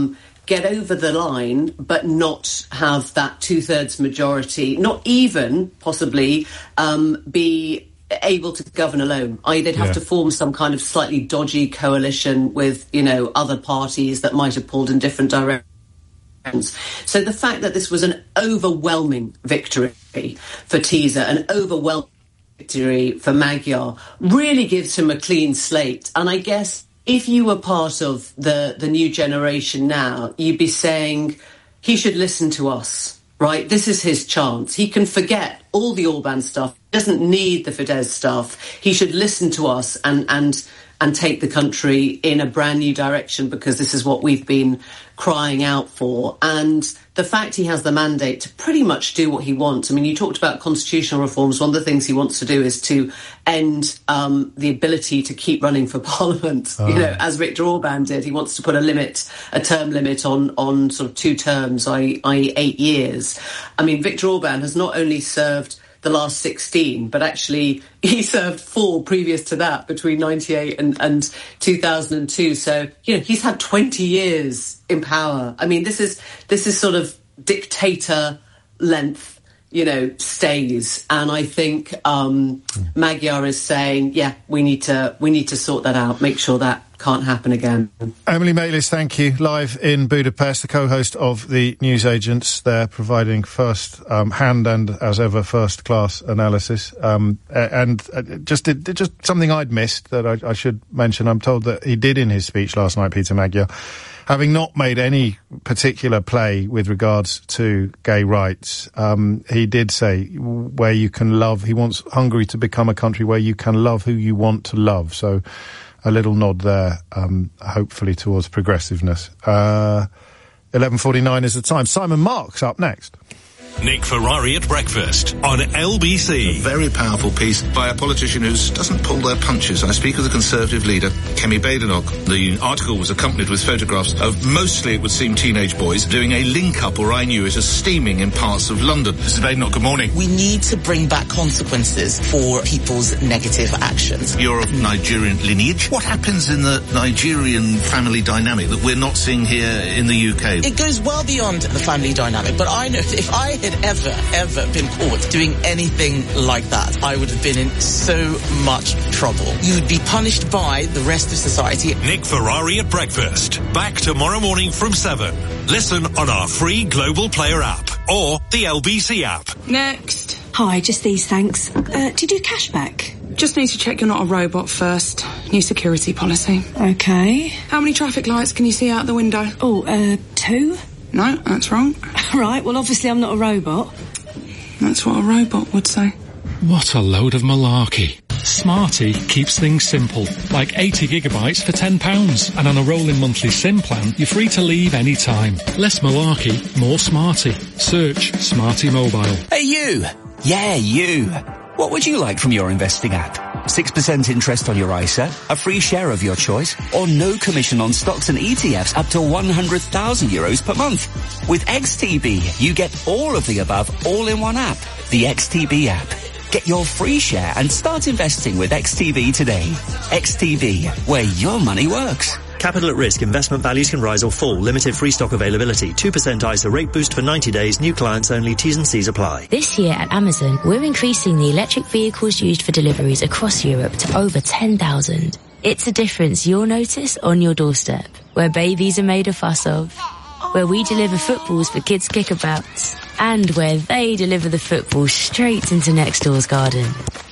Speaker 26: get over the line but not have that two-thirds majority, not even possibly um, be able to govern alone. I they'd have
Speaker 1: Yeah.
Speaker 26: to form some kind of slightly dodgy coalition with, you know, other parties that might have pulled in different directions. So the fact that this was an overwhelming victory for Teaser, an overwhelming victory for Magyar, really gives him a clean slate. And I guess if you were part of the, the new generation now, you'd be saying he should listen to us, right? This is his chance. He can forget all the Orban stuff. He doesn't need the Fidesz stuff. He should listen to us and, and, and take the country in a brand new direction, because this is what we've been crying out for. And the fact he has the mandate to pretty much do what he wants. I mean, you talked about constitutional reforms. One of the things he wants to do is to end um, the ability to keep running for parliament,
Speaker 1: Oh.
Speaker 26: you know, as Viktor Orban did. He wants to put a limit, a term limit on, on sort of two terms, that is eight years. I mean, Viktor Orban has not only served the last sixteen, but actually he served four previous to that, between ninety-eight and, and two thousand two. So, you know, he's had twenty years in power. I mean, this is this is sort of dictator length, you know, stays. And I think um, Magyar is saying, yeah, we need to we need to sort that out, make sure that can't happen again.
Speaker 1: Emily Maitlis, thank you. Live in Budapest, the co-host of the News Agents. They're providing first um, hand and, as ever, first-class analysis. Um, a- and uh, just did, just something I'd missed that I, I should mention. I'm told that he did in his speech last night, Peter Magyar, having not made any particular play with regards to gay rights, um, he did say where you can love. He wants Hungary to become a country where you can love who you want to love. So a little nod there, um, hopefully towards progressiveness. Uh, eleven forty-nine is the time. Simon Marks up next.
Speaker 2: Nick Ferrari at breakfast on L B C.
Speaker 3: A very powerful piece by a politician who doesn't pull their punches. I speak of the Conservative leader, Kemi Badenoch. The article was accompanied with photographs of mostly, it would seem, teenage boys doing a link-up, or I knew it as steaming in parts of London. Mister Badenoch, good morning.
Speaker 11: We need to bring back consequences for people's negative actions.
Speaker 3: You're of Nigerian lineage. What happens in the Nigerian family dynamic that we're not seeing here in the U K?
Speaker 11: It goes well beyond the family dynamic, but I know if I had ever, ever been caught doing anything like that, I would have been in so much trouble. You would be punished by the rest of society.
Speaker 2: Nick Ferrari at breakfast. Back tomorrow morning from seven. Listen on our free Global Player app or the L B C app.
Speaker 18: Next.
Speaker 23: Hi, just these, thanks. Uh, do you do cashback?
Speaker 18: Just need to check you're not a robot first. New security policy.
Speaker 23: Okay.
Speaker 18: How many traffic lights can you see out the window?
Speaker 23: Oh, uh, two?
Speaker 18: No, that's wrong.
Speaker 23: Right, well, obviously I'm not a robot.
Speaker 18: That's what a robot would say.
Speaker 24: What a load of malarkey. Smarty keeps things simple, like eighty gigabytes for ten pounds. And on a rolling monthly SIM plan, you're free to leave any time. Less malarkey, more Smarty. Search Smarty Mobile.
Speaker 4: Hey you! Yeah, you! What would you like from your investing app? six percent interest on your I S A, a free share of your choice, or no commission on stocks and E T Fs up to one hundred thousand euros per month? With X T B, you get all of the above all in one app. The X T B app. Get your free share and start investing with X T B today. X T B, where your money works.
Speaker 5: Capital at risk. Investment values can rise or fall. Limited free stock availability. two percent I S A rate boost for ninety days. New clients only. T's and C's apply.
Speaker 6: This year at Amazon, we're increasing the electric vehicles used for deliveries across Europe to over ten thousand. It's a difference you'll notice on your doorstep, where babies are made a fuss of, where we deliver footballs for kids' kickabout, and where they deliver the football straight into next door's garden.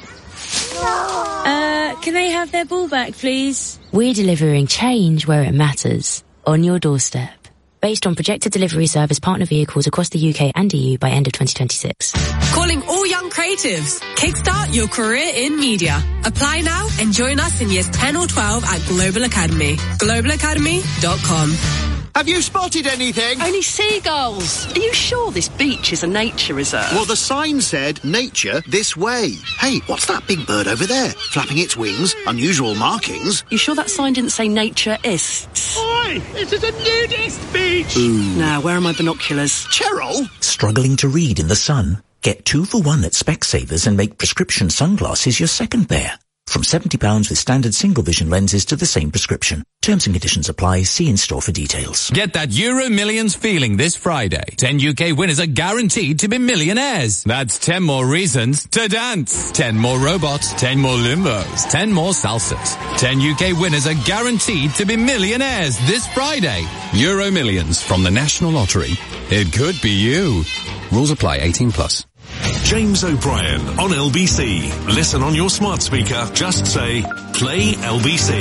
Speaker 6: Uh, can they have their ball back, please? We're delivering change where it matters, on your doorstep. Based on projected delivery service partner vehicles across the U K and E U by end of twenty twenty-six.
Speaker 7: Calling all young creatives. Kickstart your career in media. Apply now and join us in years ten or twelve at Global Academy. global academy dot com.
Speaker 9: Have you spotted anything?
Speaker 27: Only seagulls. Are you sure this beach is a nature reserve?
Speaker 9: Well, the sign said, nature this way. Hey, what's that big bird over there? Flapping its wings, unusual markings.
Speaker 27: You sure that sign didn't say nature-ists?
Speaker 9: Oi, this is a nudist beach.
Speaker 27: Ooh. Now, where are my binoculars?
Speaker 9: Cheryl?
Speaker 28: Struggling to read in the sun? Get two for one at Specsavers and make prescription sunglasses your second pair.
Speaker 12: From seventy pounds with standard single vision lenses to the same prescription. Terms and conditions apply. See in-store for details.
Speaker 13: Get that Euro Millions feeling this Friday. ten U K winners are guaranteed to be millionaires. That's ten more reasons to dance. ten more robots, ten more limbos, ten more salsas. ten U K winners are guaranteed to be millionaires this Friday. Euro Millions from the National Lottery. It could be you. Rules apply. eighteen plus.
Speaker 2: James O'Brien on L B C. Listen on your smart speaker. Just say, play L B C.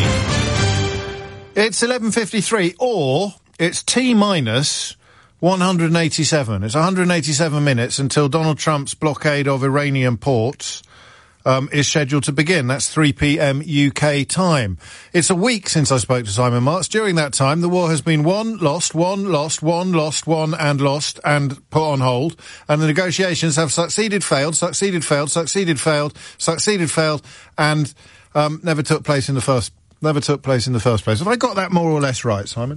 Speaker 1: It's eleven fifty-three, or it's T minus one hundred eighty-seven. It's one hundred eighty-seven minutes until Donald Trump's blockade of Iranian ports um, is scheduled to begin. That's three p.m. U K time. It's a week since I spoke to Simon Marks. During that time, the war has been won, lost, won, lost, won, lost, won, and lost, and put on hold. And the negotiations have succeeded, failed, succeeded, failed, succeeded, failed, succeeded, failed, and um, never took place in the first never took place in the first place. Have I got that more or less right, Simon?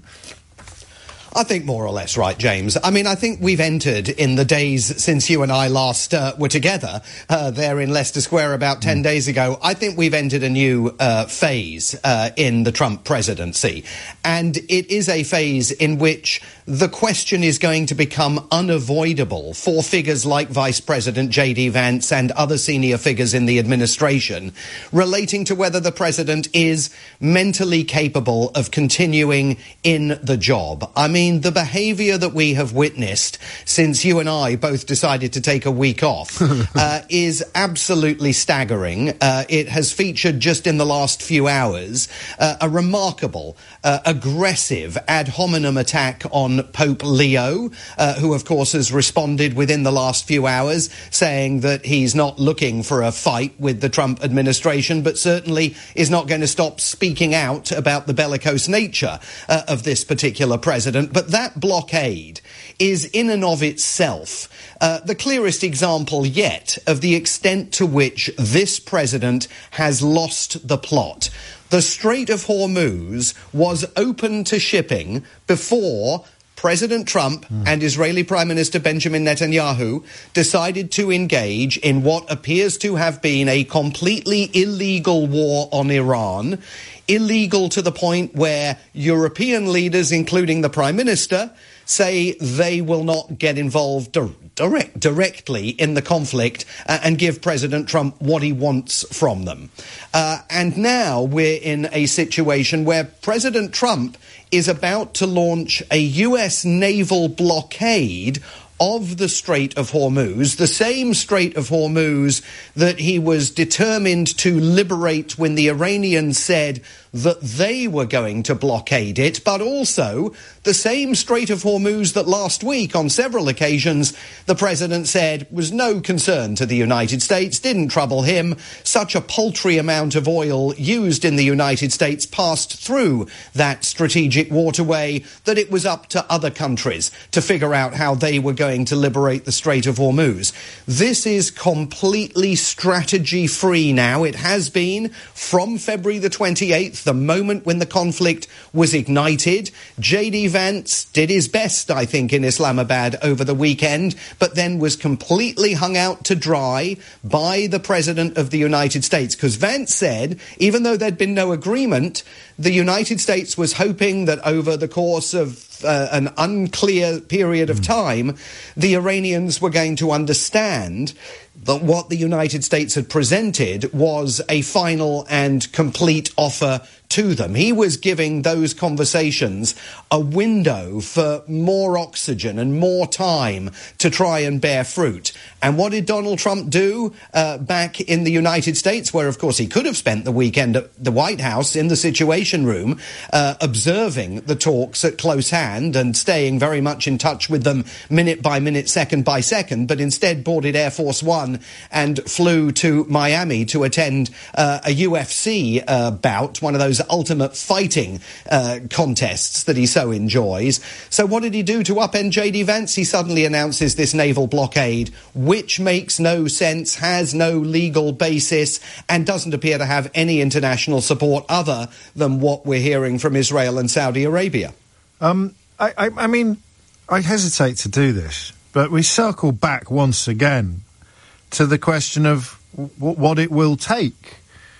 Speaker 14: I think more or less right, James. I mean, I think we've entered in the days since you and I last uh, were together uh, there in Leicester Square about ten mm. days ago. I think we've entered a new uh, phase uh, in the Trump presidency. And it is a phase in which the question is going to become unavoidable for figures like Vice President J D Vance and other senior figures in the administration relating to whether the president is mentally capable of continuing in the job. I mean, the behaviour that we have witnessed since you and I both decided to take a week off uh, is absolutely staggering. Uh, it has featured just in the last few hours uh, a remarkable, uh, aggressive ad hominem attack on Pope Leo, uh, who of course has responded within the last few hours saying that he's not looking for a fight with the Trump administration, but certainly is not going to stop speaking out about the bellicose nature uh, of this particular president. But that blockade is in and of itself uh, the clearest example yet of the extent to which this president has lost the plot. The Strait of Hormuz was open to shipping before President Trump mm. and Israeli Prime Minister Benjamin Netanyahu decided to engage in what appears to have been a completely illegal war on Iran. Illegal to the point where European leaders, including the Prime Minister, say they will not get involved di- direct, directly in the conflict uh, and give President Trump what he wants from them. Uh, and now we're in a situation where President Trump is about to launch a U S naval blockade of the Strait of Hormuz, the same Strait of Hormuz that he was determined to liberate when the Iranians said that they were going to blockade it, but also the same Strait of Hormuz that last week on several occasions the president said was no concern to the United States, didn't trouble him. Such a paltry amount of oil used in the United States passed through that strategic waterway that it was up to other countries to figure out how they were going to liberate the Strait of Hormuz. This is completely strategy-free now. It has been from February the twenty-eighth, the moment when the conflict was ignited. J D Vance did his best, I think, in Islamabad over the weekend, but then was completely hung out to dry by the President of the United States, because Vance said, even though there'd been no agreement, the United States was hoping that over the course of Uh, an unclear period of time, the Iranians were going to understand that what the United States had presented was a final and complete offer to them. He was giving those conversations a window for more oxygen and more time to try and bear fruit. And what did Donald Trump do uh, back in the United States, where, of course, he could have spent the weekend at the White House in the Situation Room, uh, observing the talks at close hand and staying very much in touch with them minute by minute, second by second, but instead boarded Air Force One and flew to Miami to attend uh, a U F C uh, bout, one of those ultimate fighting uh, contests that he so enjoys. So what did he do to upend J D Vance? He suddenly announces this naval blockade, which makes no sense, has no legal basis, and doesn't appear to have any international support other than what we're hearing from Israel and Saudi Arabia.
Speaker 1: Um, I, I, I mean, I hesitate to do this, but we circle back once again to the question of w- what it will take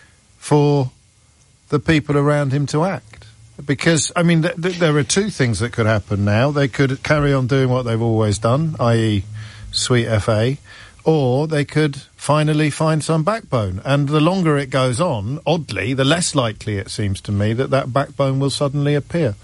Speaker 1: for the people around him to act. Because, I mean, th- th- there are two things that could happen now. They could carry on doing what they've always done, that is sweet F A, or they could finally find some backbone. And the longer it goes on, oddly, the less likely it seems to me that that backbone will suddenly appear.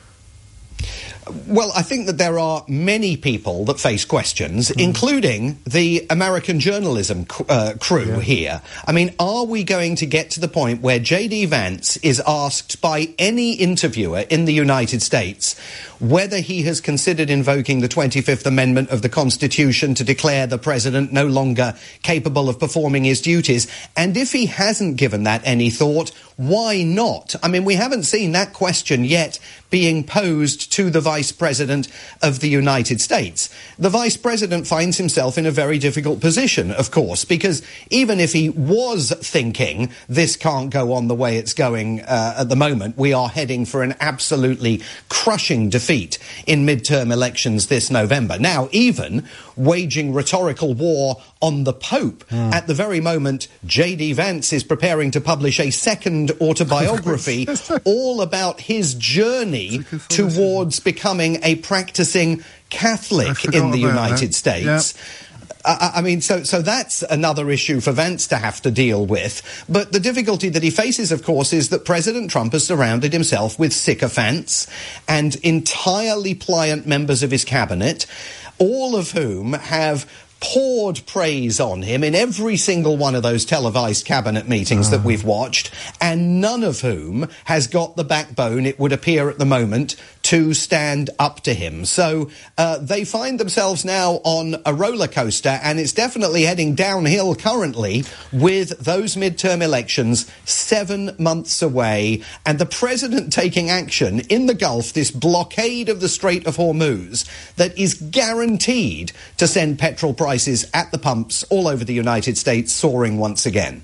Speaker 14: Well, I think that there are many people that face questions, mm. including the American journalism c- uh, crew yeah. here. I mean, are we going to get to the point where J D Vance is asked by any interviewer in the United States whether he has considered invoking the twenty-fifth Amendment of the Constitution to declare the president no longer capable of performing his duties? And if he hasn't given that any thought, why not? I mean, we haven't seen that question yet being posed to the Vice President of the United States. The Vice President finds himself in a very difficult position, of course, because even if he was thinking this can't go on the way it's going uh, at the moment, we are heading for an absolutely crushing defeat in midterm elections this November. Now, even waging rhetorical war on the Pope mm. at the very moment J D Vance is preparing to publish a second autobiography all about his journey towards becoming a practicing Catholic in the United that. States. Yep. I, I mean, so so that's another issue for Vance to have to deal with. But the difficulty that he faces, of course, is that President Trump has surrounded himself with sycophants and entirely pliant members of his cabinet, all of whom have poured praise on him in every single one of those televised cabinet meetings oh. that we've watched, and none of whom has got the backbone, it would appear at the moment, to stand up to him. So uh, they find themselves now on a roller coaster, and it's definitely heading downhill currently with those midterm elections seven months away, and the president taking action in the Gulf, this blockade of the Strait of Hormuz that is guaranteed to send petrol prices prices at the pumps all over the United States soaring once again.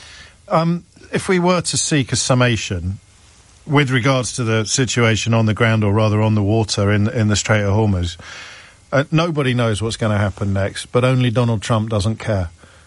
Speaker 1: Um, if we were to seek a summation with regards to the situation on the ground, or rather on the water in, in the Strait of Hormuz, uh, nobody knows what's going to happen next, but only Donald Trump doesn't care.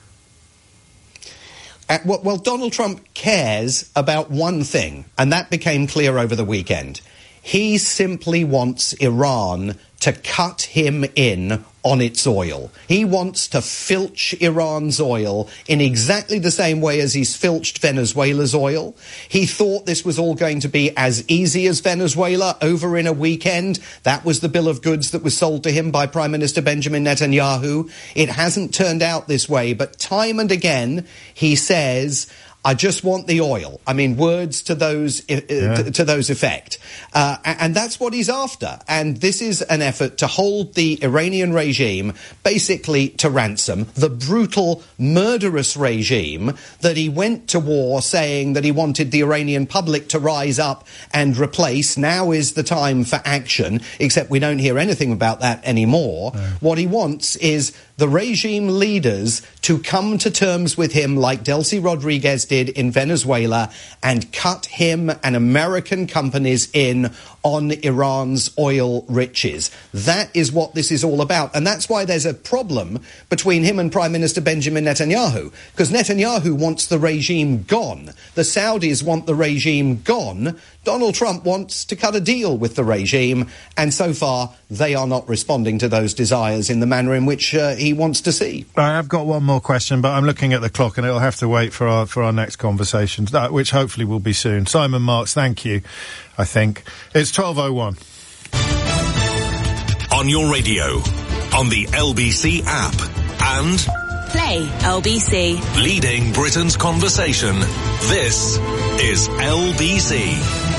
Speaker 14: Uh, well, well, Donald Trump cares about one thing, and that became clear over the weekend. He simply wants Iran to cut him in on its oil. He wants to filch Iran's oil in exactly the same way as he's filched Venezuela's oil. He thought this was all going to be as easy as Venezuela over in a weekend. That was the bill of goods that was sold to him by Prime Minister Benjamin Netanyahu. It hasn't turned out this way, but time and again he says, I just want the oil. I mean, words to those uh, yeah. to, to those effect. Uh, and that's what he's after. And this is an effort to hold the Iranian regime basically to ransom, the brutal, murderous regime that he went to war saying that he wanted the Iranian public to rise up and replace. Now is the time for action, except we don't hear anything about that anymore. No. What he wants is the regime leaders to come to terms with him like Delcy Rodriguez did in Venezuela and cut him and American companies in on Iran's oil riches. That is what this is all about. And that's why there's a problem between him and Prime Minister Benjamin Netanyahu, because Netanyahu wants the regime gone. The Saudis want the regime gone. Donald Trump wants to cut a deal with the regime, and so far they are not responding to those desires in the manner in which uh, he wants to see.
Speaker 1: I've got one more question, but I'm looking at the clock and it'll have to wait for our for our next conversation, which hopefully will be soon. Simon Marks, thank you, I think. It's twelve oh one.
Speaker 2: On your radio, on the L B C app, and
Speaker 6: Play L B C.
Speaker 2: Leading Britain's conversation. This is L B C.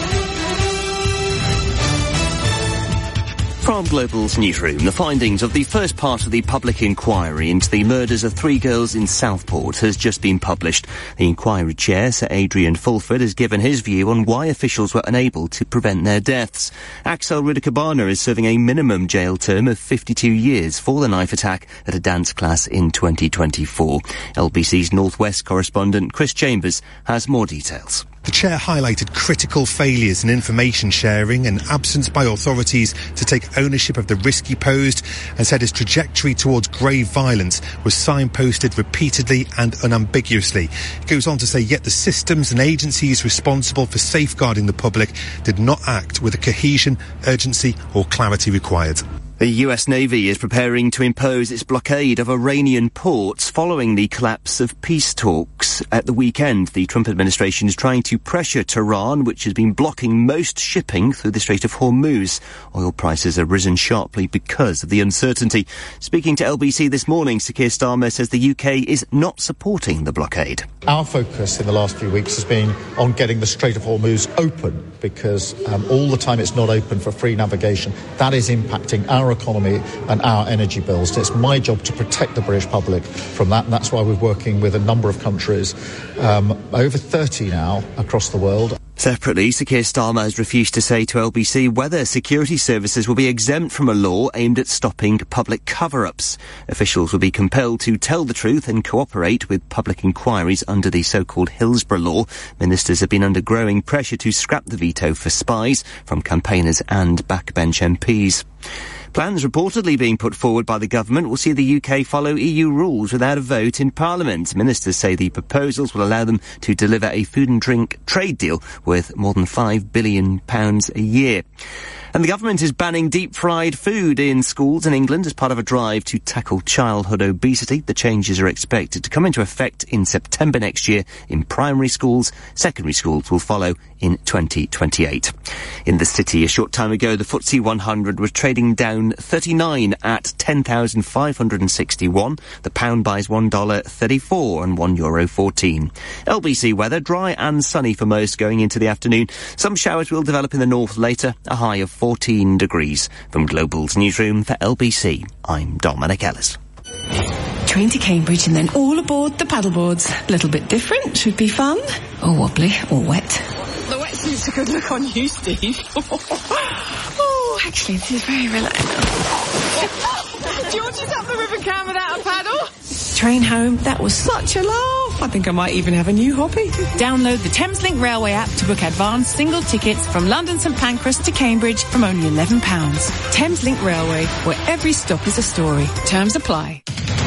Speaker 10: From Global's newsroom, the findings of the first part of the public inquiry into the murders of three girls in Southport has just been published. The inquiry chair, Sir Adrian Fulford, has given his view on why officials were unable to prevent their deaths. Axel Rudakabana is serving a minimum jail term of fifty-two years for the knife attack at a dance class in twenty twenty-four. L B C's North West correspondent Chris Chambers has more details.
Speaker 15: The chair highlighted critical failures in information sharing and absence by authorities to take ownership of the risk he posed, and said his trajectory towards grave violence was signposted repeatedly and unambiguously. He goes on to say, yet the systems and agencies responsible for safeguarding the public did not act with the cohesion, urgency or clarity required.
Speaker 10: The U S Navy is preparing to impose its blockade of Iranian ports following the collapse of peace talks. At the weekend, the Trump administration is trying to pressure Tehran, which has been blocking most shipping through the Strait of Hormuz. Oil prices have risen sharply because of the uncertainty. Speaking to L B C this morning, Sir Keir Starmer says the U K is not supporting the blockade.
Speaker 16: Our focus in the last few weeks has been on getting the Strait of Hormuz open, because um, all the time it's not open for free navigation. That is impacting our economy and our energy bills. It's my job to protect the British public from that, and that's why we're working with a number of countries, um, over thirty now across the world.
Speaker 10: Separately, Sir Keir Starmer has refused to say to L B C whether security services will be exempt from a law aimed at stopping public cover-ups. Officials will be compelled to tell the truth and cooperate with public inquiries under the so-called Hillsborough Law. Ministers have been under growing pressure to scrap the veto for spies from campaigners and backbench M Ps. Plans reportedly being put forward by the government will see the U K follow E U rules without a vote in Parliament. Ministers say the proposals will allow them to deliver a food and drink trade deal worth more than five billion pounds a year. And the government is banning deep-fried food in schools in England as part of a drive to tackle childhood obesity. The changes are expected to come into effect in September next year in primary schools. Secondary schools will follow in twenty twenty-eight. In the city, a short time ago, the F T S E one hundred was trading down thirty-nine at ten thousand five hundred sixty-one. The pound buys one dollar thirty-four and one euro fourteen. L B C weather, dry and sunny for most going into the afternoon. Some showers will develop in the north later, a high of fourteen degrees. From Global's newsroom for L B C, I'm Dominic Ellis.
Speaker 23: Train to Cambridge and then all aboard the paddleboards. A little bit different, should be fun. Or wobbly, or wet.
Speaker 18: The wetsuit's a good look on you, Steve. Oh, actually, this is very relaxing. Do you want to tap the river can without a paddle?
Speaker 23: Train home, that was such a laugh. I think I might even have a new hobby.
Speaker 18: Download the Thameslink Railway app to book advanced single tickets from London St Pancras to Cambridge from only eleven pounds. Thameslink Railway, where every stop is a story. Terms apply.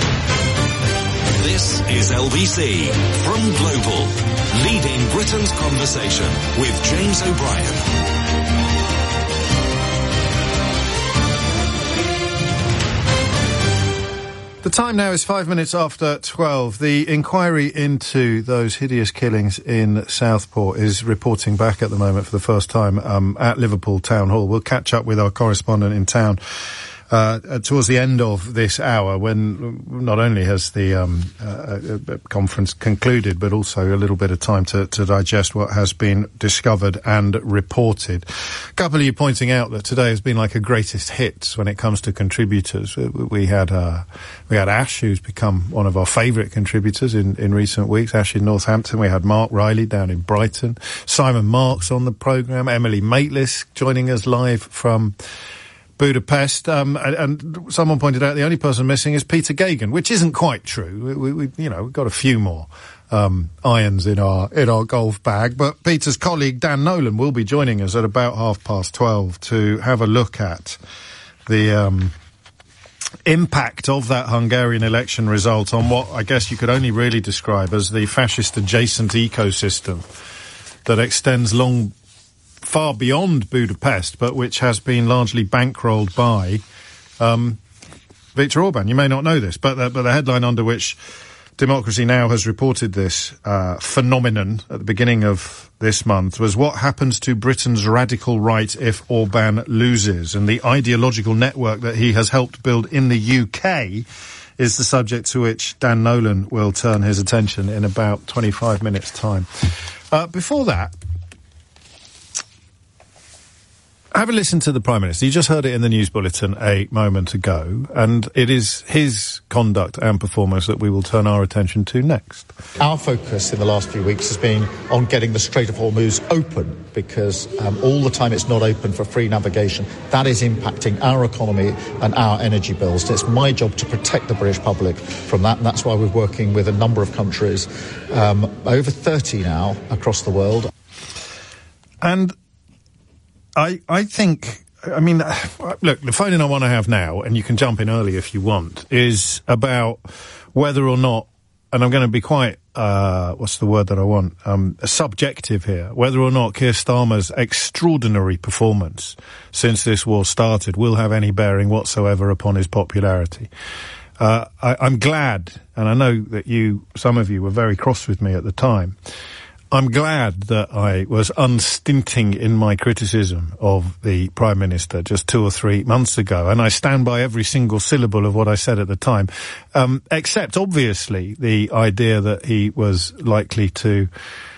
Speaker 2: This is L B C from Global, leading Britain's conversation with James O'Brien.
Speaker 1: The time now is five minutes after twelve. The inquiry into those hideous killings in Southport is reporting back at the moment for the first time um, at Liverpool Town Hall. We'll catch up with our correspondent in town Uh, towards the end of this hour, when not only has the um, uh, conference concluded, but also a little bit of time to, to digest what has been discovered and reported. A couple of you pointing out that today has been like a greatest hits when it comes to contributors. We had uh, we had Ash, who's become one of our favourite contributors in, in recent weeks. Ash in Northampton. We had Mark Riley down in Brighton. Simon Marks on the programme. Emily Maitlis joining us live from Budapest, um, and, and someone pointed out the only person missing is Peter Gagan, which isn't quite true. We, we, we you know, we've got a few more um, irons in our in our golf bag. But Peter's colleague Dan Nolan will be joining us at about half past twelve to have a look at the um, impact of that Hungarian election result on what I guess you could only really describe as the fascist adjacent ecosystem that extends long. far beyond Budapest, but which has been largely bankrolled by um, Viktor Orban. You may not know this, but the, but the headline under which Democracy Now! Has reported this uh, phenomenon at the beginning of this month was what happens to Britain's radical right if Orban loses. And the ideological network that he has helped build in the U K is the subject to which Dan Nolan will turn his attention in about twenty-five minutes' time. Uh, before that, have a listen to the Prime Minister. You just heard it in the news bulletin a moment ago, and it is his conduct and performance that we will turn our attention to next.
Speaker 16: Our focus in the last few weeks has been on getting the Strait of Hormuz open, because um, all the time it's not open for free navigation. That is impacting our economy and our energy bills. It's my job to protect the British public from that, and that's why we're working with a number of countries, um, over thirty now across the world.
Speaker 1: And I, I think, I mean, look, the phone in I want to have now, and you can jump in early if you want, is about whether or not, and I'm going to be quite, uh, what's the word that I want, um, subjective here, whether or not Keir Starmer's extraordinary performance since this war started will have any bearing whatsoever upon his popularity. Uh, I, I'm glad, and I know that you, some of you were very cross with me at the time, I'm glad that I was unstinting in my criticism of the Prime Minister just two or three months ago, and I stand by every single syllable of what I said at the time, um, except, obviously, the idea that he was likely to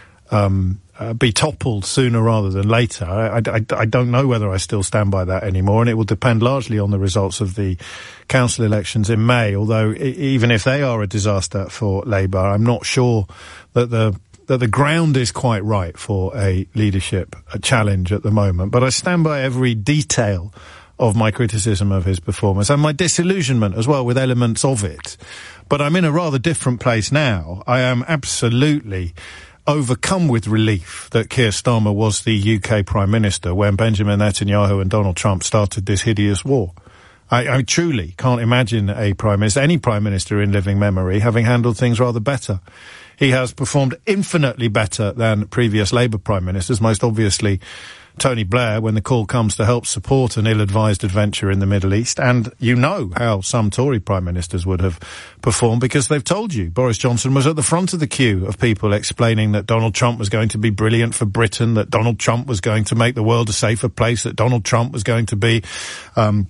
Speaker 1: um, uh, be toppled sooner rather than later. I, I, I don't know whether I still stand by that anymore, and it will depend largely on the results of the council elections in May, although e- even if they are a disaster for Labour, I'm not sure that the that the ground is quite right for a leadership a challenge at the moment. But I stand by every detail of my criticism of his performance and my disillusionment as well with elements of it. But I'm in a rather different place now. I am absolutely overcome with relief that Keir Starmer was the U K Prime Minister when Benjamin Netanyahu and Donald Trump started this hideous war. I, I truly can't imagine a Prime Minister, any Prime Minister in living memory, having handled things rather better. He has performed infinitely better than previous Labour Prime Ministers, most obviously Tony Blair, when the call comes to help support an ill-advised adventure in the Middle East. And you know how some Tory Prime Ministers would have performed because they've told you. Boris Johnson was at the front of the queue of people explaining that Donald Trump was going to be brilliant for Britain, that Donald Trump was going to make the world a safer place, that Donald Trump was going to be um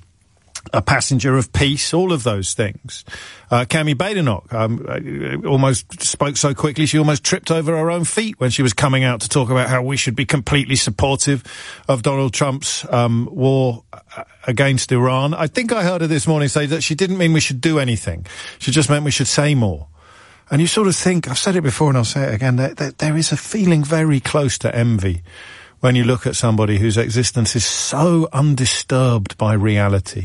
Speaker 1: a passenger of peace, all of those things. Uh, Cami Badenoch um, almost spoke so quickly she almost tripped over her own feet when she was coming out to talk about how we should be completely supportive of Donald Trump's um, war against Iran. I think I heard her this morning say that she didn't mean we should do anything. She just meant we should say more. And you sort of think, I've said it before and I'll say it again, that, that there is a feeling very close to envy when you look at somebody whose existence is so undisturbed by reality.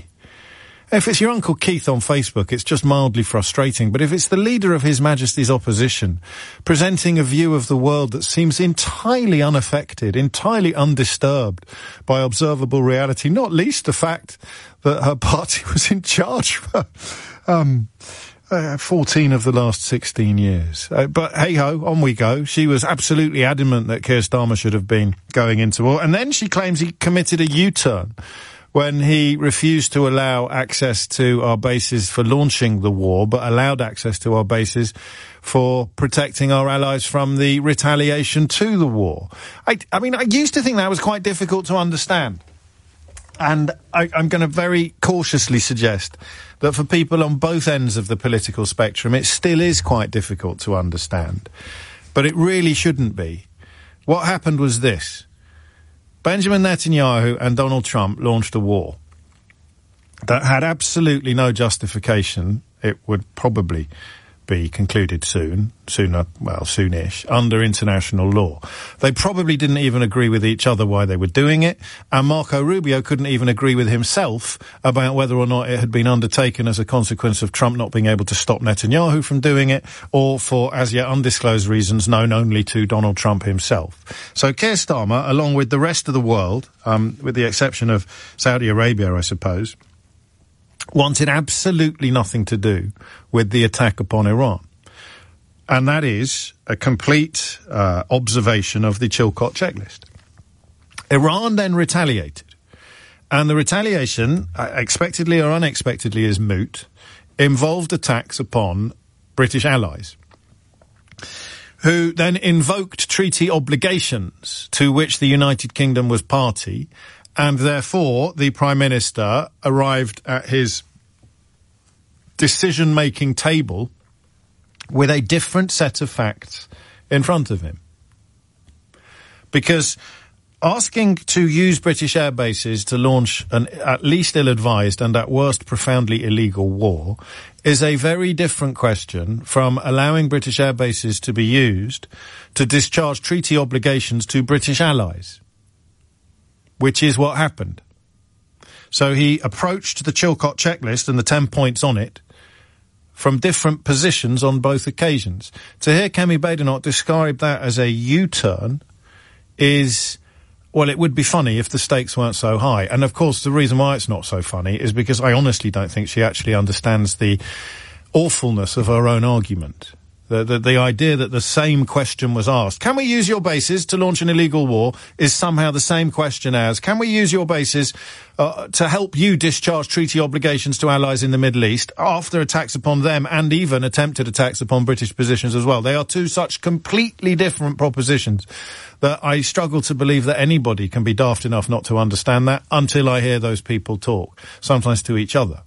Speaker 1: If it's your Uncle Keith on Facebook, it's just mildly frustrating. But if it's the leader of His Majesty's opposition, presenting a view of the world that seems entirely unaffected, entirely undisturbed by observable reality, not least the fact that her party was in charge for um, uh, fourteen of the last sixteen years. Uh, but hey-ho, on we go. She was absolutely adamant that Keir Starmer should have been going into war. And then she claims he committed a U-turn when he refused to allow access to our bases for launching the war, but allowed access to our bases for protecting our allies from the retaliation to the war. I, I mean, I used to think that was quite difficult to understand. And I, I'm going to very cautiously suggest that for people on both ends of the political spectrum, it still is quite difficult to understand. But it really shouldn't be. What happened was this. Benjamin Netanyahu and Donald Trump launched a war that had absolutely no justification. It would probably be concluded soon, sooner, well, soonish, under international law. They probably didn't even agree with each other why they were doing it, and Marco Rubio couldn't even agree with himself about whether or not it had been undertaken as a consequence of Trump not being able to stop Netanyahu from doing it, or for as yet undisclosed reasons known only to Donald Trump himself. So Keir Starmer, along with the rest of the world, um, with the exception of Saudi Arabia, I suppose, wanted absolutely nothing to do with the attack upon Iran. And that is a complete uh, observation of the Chilcot checklist. Iran then retaliated. And the retaliation, uh, expectedly or unexpectedly is moot, involved attacks upon British allies, who then invoked treaty obligations to which the United Kingdom was party. And therefore, the Prime Minister arrived at his decision-making table with a different set of facts in front of him. Because asking to use British air bases to launch an at least ill-advised and at worst profoundly illegal war is a very different question from allowing British air bases to be used to discharge treaty obligations to British allies, which is what happened. So he approached the Chilcot checklist and the ten points on it from different positions on both occasions. To hear Cami Badenoch describe that as a U-turn is well, it would be funny if the stakes weren't so high. And, of course, the reason why it's not so funny is because I honestly don't think she actually understands the awfulness of her own argument. The, the, the idea that the same question was asked, can we use your bases to launch an illegal war, is somehow the same question as, can we use your bases uh, to help you discharge treaty obligations to allies in the Middle East after attacks upon them and even attempted attacks upon British positions as well? They are two such completely different propositions that I struggle to believe that anybody can be daft enough not to understand that until I hear those people talk, sometimes to each other.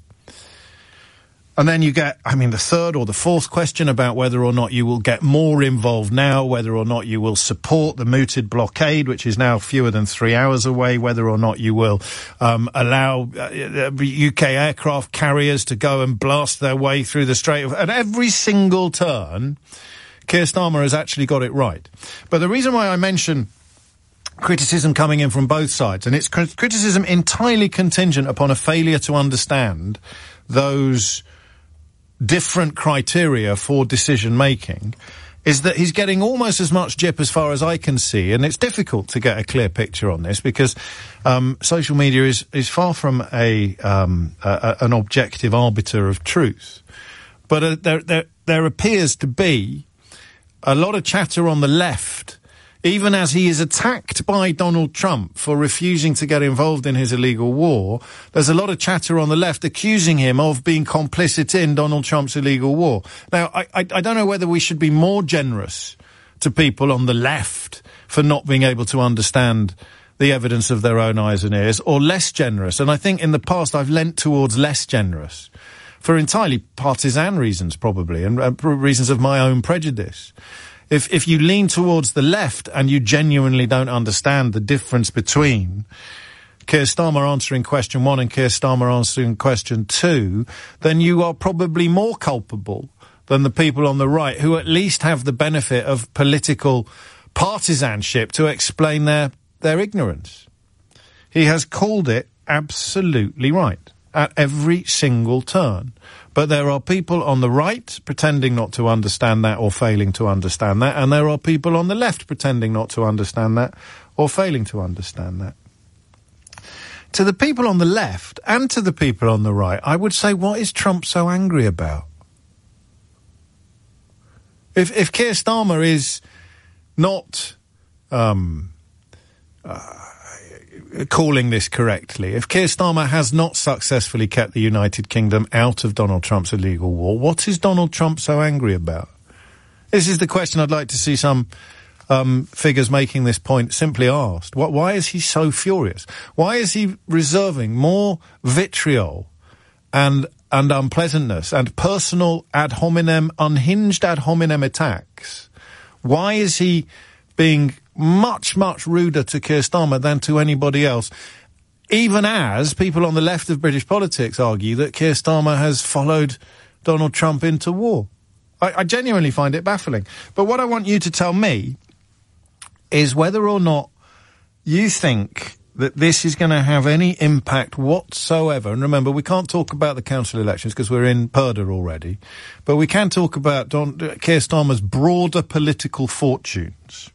Speaker 1: And then you get, I mean, the third or the fourth question about whether or not you will get more involved now, whether or not you will support the mooted blockade, which is now fewer than three hours away, whether or not you will um, allow uh, U K aircraft carriers to go and blast their way through the Strait of... At every single turn, Keir Starmer has actually got it right. But the reason why I mention criticism coming in from both sides, and it's criticism entirely contingent upon a failure to understand those different criteria for decision making, is that he's getting almost as much jip as far as I can see, and it's difficult to get a clear picture on this because um, social media is is far from a, um, a, a an objective arbiter of truth. But uh, there there there appears to be a lot of chatter on the left, even as he is attacked by Donald Trump for refusing to get involved in his illegal war. There's a lot of chatter on the left accusing him of being complicit in Donald Trump's illegal war. Now, I, I, I don't know whether we should be more generous to people on the left for not being able to understand the evidence of their own eyes and ears, or less generous. And I think in the past I've lent towards less generous for entirely partisan reasons, probably, and uh, reasons of my own prejudice. If if you lean towards the left and you genuinely don't understand the difference between Keir Starmer answering question one and Keir Starmer answering question two, then you are probably more culpable than the people on the right who at least have the benefit of political partisanship to explain their, their ignorance. He has called it absolutely right at every single turn. But there are people on the right pretending not to understand that or failing to understand that, and there are people on the left pretending not to understand that or failing to understand that. To the people on the left and to the people on the right, I would say, what is Trump so angry about? If, if Keir Starmer is not um, uh, calling this correctly, if Keir Starmer has not successfully kept the United Kingdom out of Donald Trump's illegal war, what is Donald Trump so angry about? This is the question I'd like to see some um, figures making this point simply asked. What, why is he so furious? Why is he reserving more vitriol and and unpleasantness and personal ad hominem, unhinged ad hominem attacks? Why is he being much, much ruder to Keir Starmer than to anybody else, even as people on the left of British politics argue that Keir Starmer has followed Donald Trump into war? I, I genuinely find it baffling. But what I want you to tell me is whether or not you think that this is going to have any impact whatsoever. And remember, we can't talk about the council elections because we're in Purdah already, but we can talk about Don, Keir Starmer's broader political fortunes.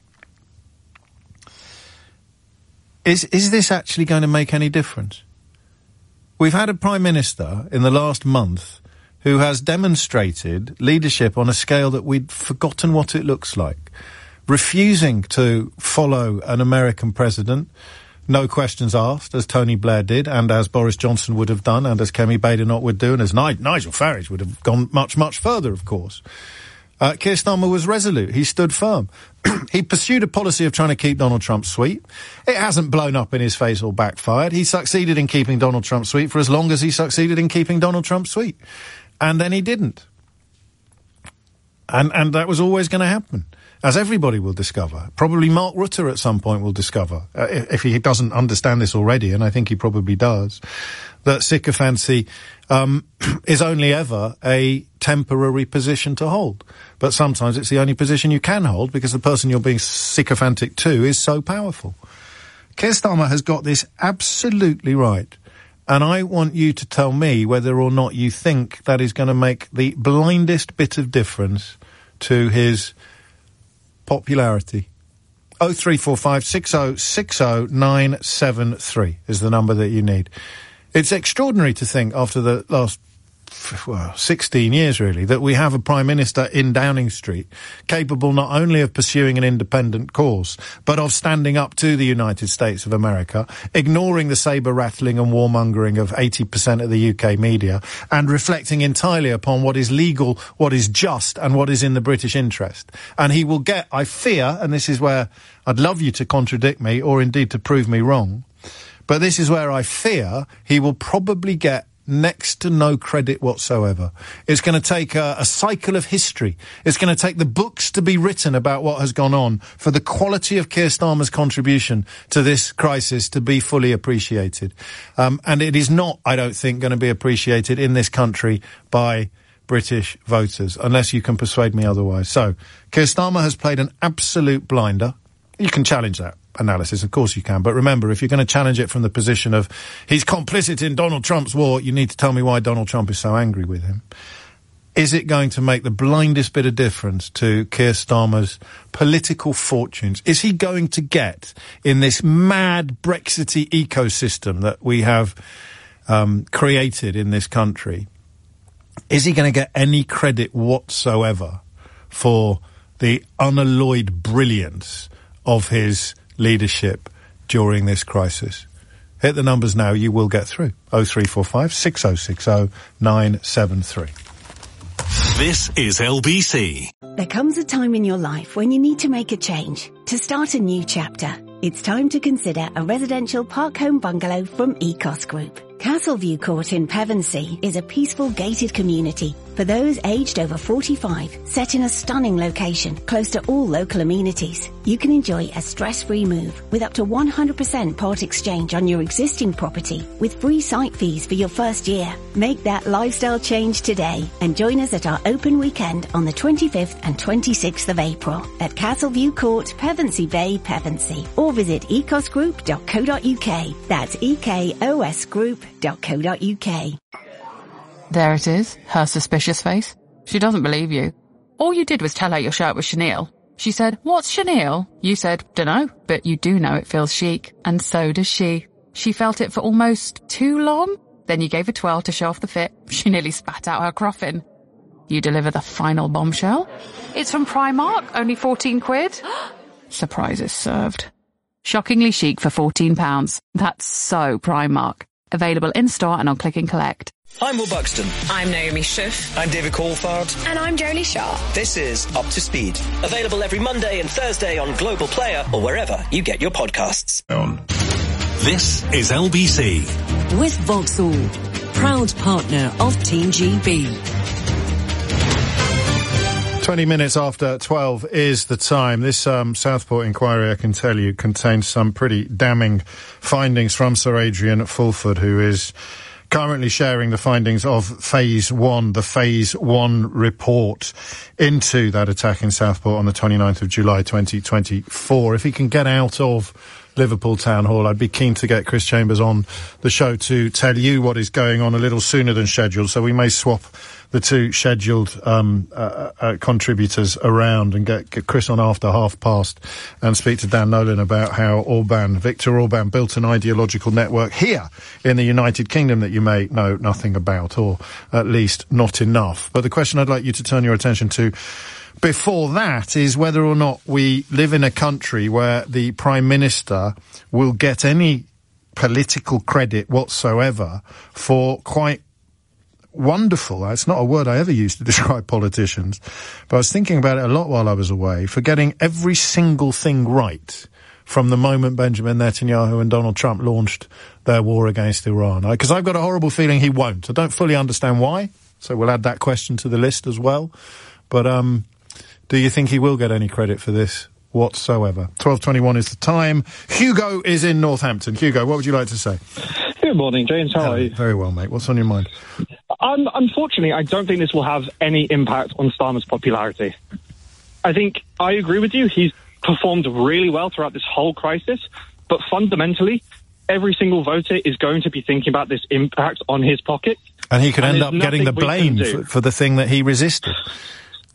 Speaker 1: Is is this actually going to make any difference? We've had a Prime Minister in the last month who has demonstrated leadership on a scale that we'd forgotten what it looks like. Refusing to follow an American president, no questions asked, as Tony Blair did, and as Boris Johnson would have done, and as Kemi Badenoch would do, and as Ni- Nigel Farage would have gone much, much further, of course. Uh, Keir Starmer was resolute. He stood firm. He pursued a policy of trying to keep Donald Trump sweet. It hasn't blown up in his face or backfired. He succeeded in keeping Donald Trump sweet for as long as he succeeded in keeping Donald Trump sweet. And then he didn't. And, and that was always going to happen, as everybody will discover. Probably Mark Rutte at some point will discover, uh, if, if he doesn't understand this already, and I think he probably does, that sycophancy um, is only ever a temporary position to hold. But sometimes it's the only position you can hold because the person you're being sycophantic to is so powerful. Keir Starmer has got this absolutely right. And I want you to tell me whether or not you think that is going to make the blindest bit of difference to his popularity. oh three four five six oh six oh nine seven three is the number that you need. It's extraordinary to think, after the last well, sixteen years really, that we have a Prime Minister in Downing Street capable not only of pursuing an independent cause, but of standing up to the United States of America, ignoring the sabre-rattling and warmongering of eighty percent of the U K media, and reflecting entirely upon what is legal, what is just, and what is in the British interest. And he will get, I fear, and this is where I'd love you to contradict me, or indeed to prove me wrong, but this is where I fear he will probably get next to no credit whatsoever. It's going to take a, a cycle of history. It's going to take the books to be written about what has gone on for the quality of Keir Starmer's contribution to this crisis to be fully appreciated. Um, and it is not, I don't think, going to be appreciated in this country by British voters, unless you can persuade me otherwise. So, Keir Starmer has played an absolute blinder. You can challenge that analysis, of course you can, but remember, if you're going to challenge it from the position of he's complicit in Donald Trump's war, you need to tell me why Donald Trump is so angry with him. Is it going to make the blindest bit of difference to Keir Starmer's political fortunes? Is he going to get, in this mad Brexity ecosystem that we have um, created in this country, is he going to get any credit whatsoever for the unalloyed brilliance of his leadership during this crisis? Hit the numbers now, you will get through. oh three four five six oh six oh nine seven three.
Speaker 2: This is L B C.
Speaker 8: There comes a time in your life when you need to make a change, to start a new chapter. It's time to consider a residential park home bungalow from Ecos Group. Castleview Court in Pevensey is a peaceful gated community for those aged over forty-five, set in a stunning location close to all local amenities. You can enjoy a stress-free move with up to one hundred percent part exchange on your existing property with free site fees for your first year. Make that lifestyle change today and join us at our open weekend on the twenty-fifth and twenty-sixth of April at Castleview Court, Pevensey Bay, Pevensey, or visit ecos group dot co dot uk. That's E K O S group dot co dot uk.
Speaker 17: There it is, her suspicious face. She doesn't believe you. All you did was tell her your shirt was chenille. She said, "What's chenille?" You said, "Dunno," but you do know it feels chic, and so does she. She felt it for almost too long. Then you gave a twirl to show off the fit. She nearly spat out her croffin. You deliver the final bombshell. It's from Primark, only fourteen quid. Surprise is served. Shockingly chic for fourteen pounds. That's so Primark. Available in-store and on Click and Collect.
Speaker 19: I'm Will Buxton.
Speaker 20: I'm Naomi Schiff.
Speaker 19: I'm David Coulthard.
Speaker 20: And I'm Jolie Shaw.
Speaker 19: This is Up to Speed. Available every Monday and Thursday on Global Player or wherever you get your podcasts.
Speaker 2: This is L B C.
Speaker 21: With Vauxhall, proud partner of Team G B.
Speaker 1: twenty minutes after twelve is the time. This um, Southport inquiry, I can tell you, contains some pretty damning findings from Sir Adrian Fulford, who is currently sharing the findings of Phase one, the Phase one report into that attack in Southport on the twenty-ninth of July twenty twenty-four. If he can get out of Liverpool Town Hall, I'd be keen to get Chris Chambers on the show to tell you what is going on a little sooner than scheduled, so we may swap the two scheduled um, uh, uh, contributors around and get, get Chris on after half past and speak to Dan Nolan about how Orban, Viktor Orban, built an ideological network here in the United Kingdom that you may know nothing about, or at least not enough. But the question I'd like you to turn your attention to before that is whether or not we live in a country where the Prime Minister will get any political credit whatsoever for quite wonderful, it's not a word I ever used to describe politicians, but I was thinking about it a lot while I was away, for getting every single thing right from the moment Benjamin Netanyahu and Donald Trump launched their war against Iran. Because I've got a horrible feeling he won't. I don't fully understand why, so we'll add that question to the list as well. But um, do you think he will get any credit for this whatsoever? twelve twenty-one is the time. Hugo is in Northampton. Hugo, what would you like to say?
Speaker 22: Good morning, James. How
Speaker 1: Hello.
Speaker 22: are you?
Speaker 1: Very well, mate. What's on your mind?
Speaker 22: Um, unfortunately, I don't think this will have any impact on Starmer's popularity. I think I agree with you. He's performed really well throughout this whole crisis, but fundamentally, every single voter is going to be thinking about this impact on his pocket.
Speaker 1: And he could
Speaker 22: and
Speaker 1: end up getting the blame for, for the thing that he resisted.